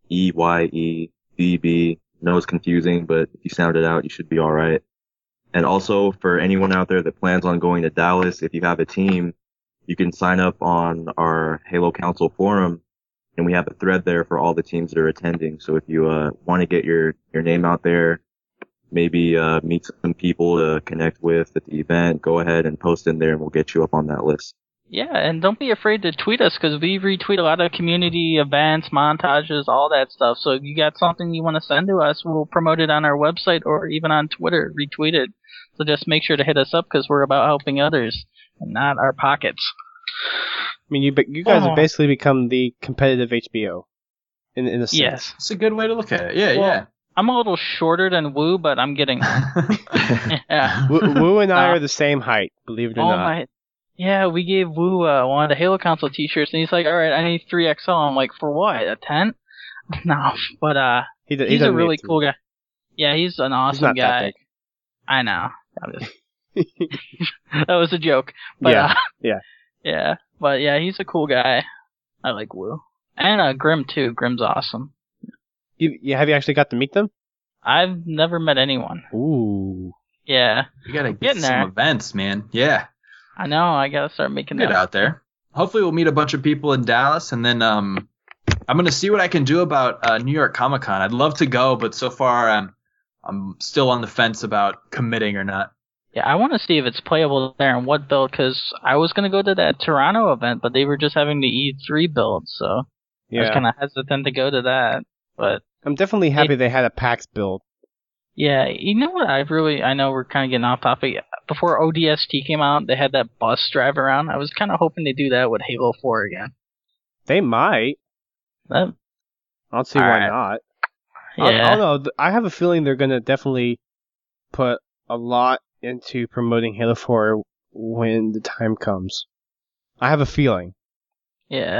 EYEDB. No, it's confusing, but if you sound it out, you should be all right. And also, for anyone out there that plans on going to Dallas, if you have a team, you can sign up on our Halo Council forum, and we have a thread there for all the teams that are attending. So if you want to get your name out there, maybe meet some people to connect with at the event, go ahead and post in there, and we'll get you up on that list. Yeah, and don't be afraid to tweet us, because we retweet a lot of community events, montages, all that stuff. So if you got something you want to send to us, we'll promote it on our website or even on Twitter, retweet it. So just make sure to hit us up, because we're about helping others and not our pockets. I mean, you guys have basically become the competitive HBO, in a sense. Yes. It's a good way to look at it. Yeah, Well, yeah. I'm a little shorter than Woo, but I'm getting yeah. Wu and I are the same height, believe it or not. Yeah, we gave Woo one of the Halo Council t-shirts, and he's like, alright, I need 3XL. I'm like, for what? A tent? No, but he's a really cool guy. Yeah, he's an awesome guy. That big. I know. That was a joke. But, yeah. But yeah, he's a cool guy. I like Woo. And Grim too. Grim's awesome. Have you actually got to meet them? I've never met anyone. Ooh. Yeah. You gotta get to some events, man. Yeah. I know. I gotta start making Get out there. Hopefully we'll meet a bunch of people in Dallas, and then I'm gonna see what I can do about New York Comic Con. I'd love to go, but so far I'm still on the fence about committing or not. Yeah, I want to see if it's playable there and what build, because I was going to go to that Toronto event, but they were just having the E3 build, so I was kind of hesitant to go to that. But I'm definitely happy they had a PAX build. Yeah, you know what I know we're kind of getting off topic. Before ODST came out, they had that bus drive around. I was kind of hoping to do that with Halo 4 again. They might. I don't see why not. Yeah. I don't know. I have a feeling they're going to definitely put a lot into promoting Halo 4 when the time comes. I have a feeling. Yeah.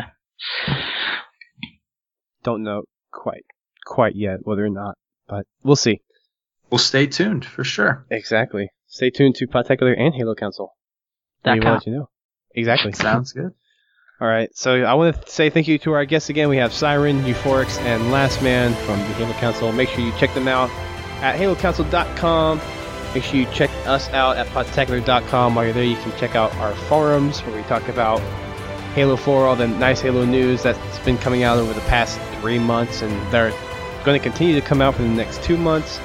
Don't know quite yet whether or not, but we'll see. We'll stay tuned for sure. Exactly. Stay tuned to Podtacular and Halo Council. We will let you know. Exactly. Sounds good. All right. So I want to say thank you to our guests again. We have Siren, Euphorix, and Last Man from the Halo Council. Make sure you check them out at halocouncil.com. Make sure you check us out at podtacular.com. While you're there, you can check out our forums where we talk about Halo 4, all the nice Halo news that's been coming out over the past 3 months, and they're going to continue to come out for the next 2 months.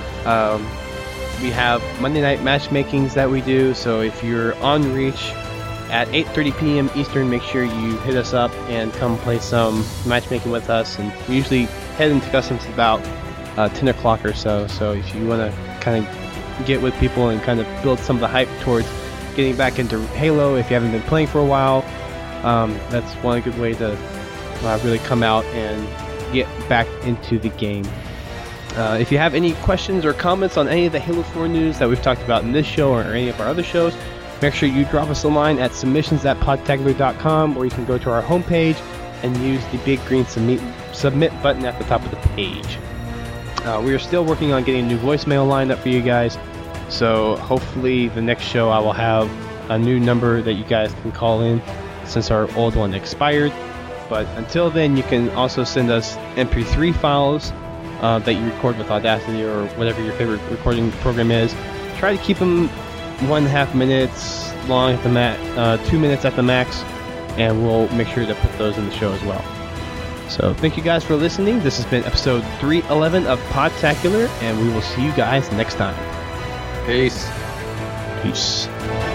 We have Monday night matchmakings that we do, so if you're on Reach at 8:30 p.m. Eastern, make sure you hit us up and come play some matchmaking with us. And we usually head into customs about 10 o'clock or so, so if you want to kind of get with people and kind of build some of the hype towards getting back into Halo if you haven't been playing for a while, that's one good way to really come out and get back into the game. If you have any questions or comments on any of the Halo 4 news that we've talked about in this show or any of our other shows, make sure you drop us a line at submissions@podtacular.com, or you can go to our homepage and use the big green submit button at the top of the page. We are still working on getting a new voicemail lined up for you guys, so hopefully the next show I will have a new number that you guys can call in since our old one expired. But until then, you can also send us MP3 files that you record with Audacity or whatever your favorite recording program is. Try to keep them 1.5 minutes long at the 2 minutes at the max, and we'll make sure to put those in the show as well. So thank you guys for listening. This has been episode 311 of Podtacular, and we will see you guys next time. Peace. Peace.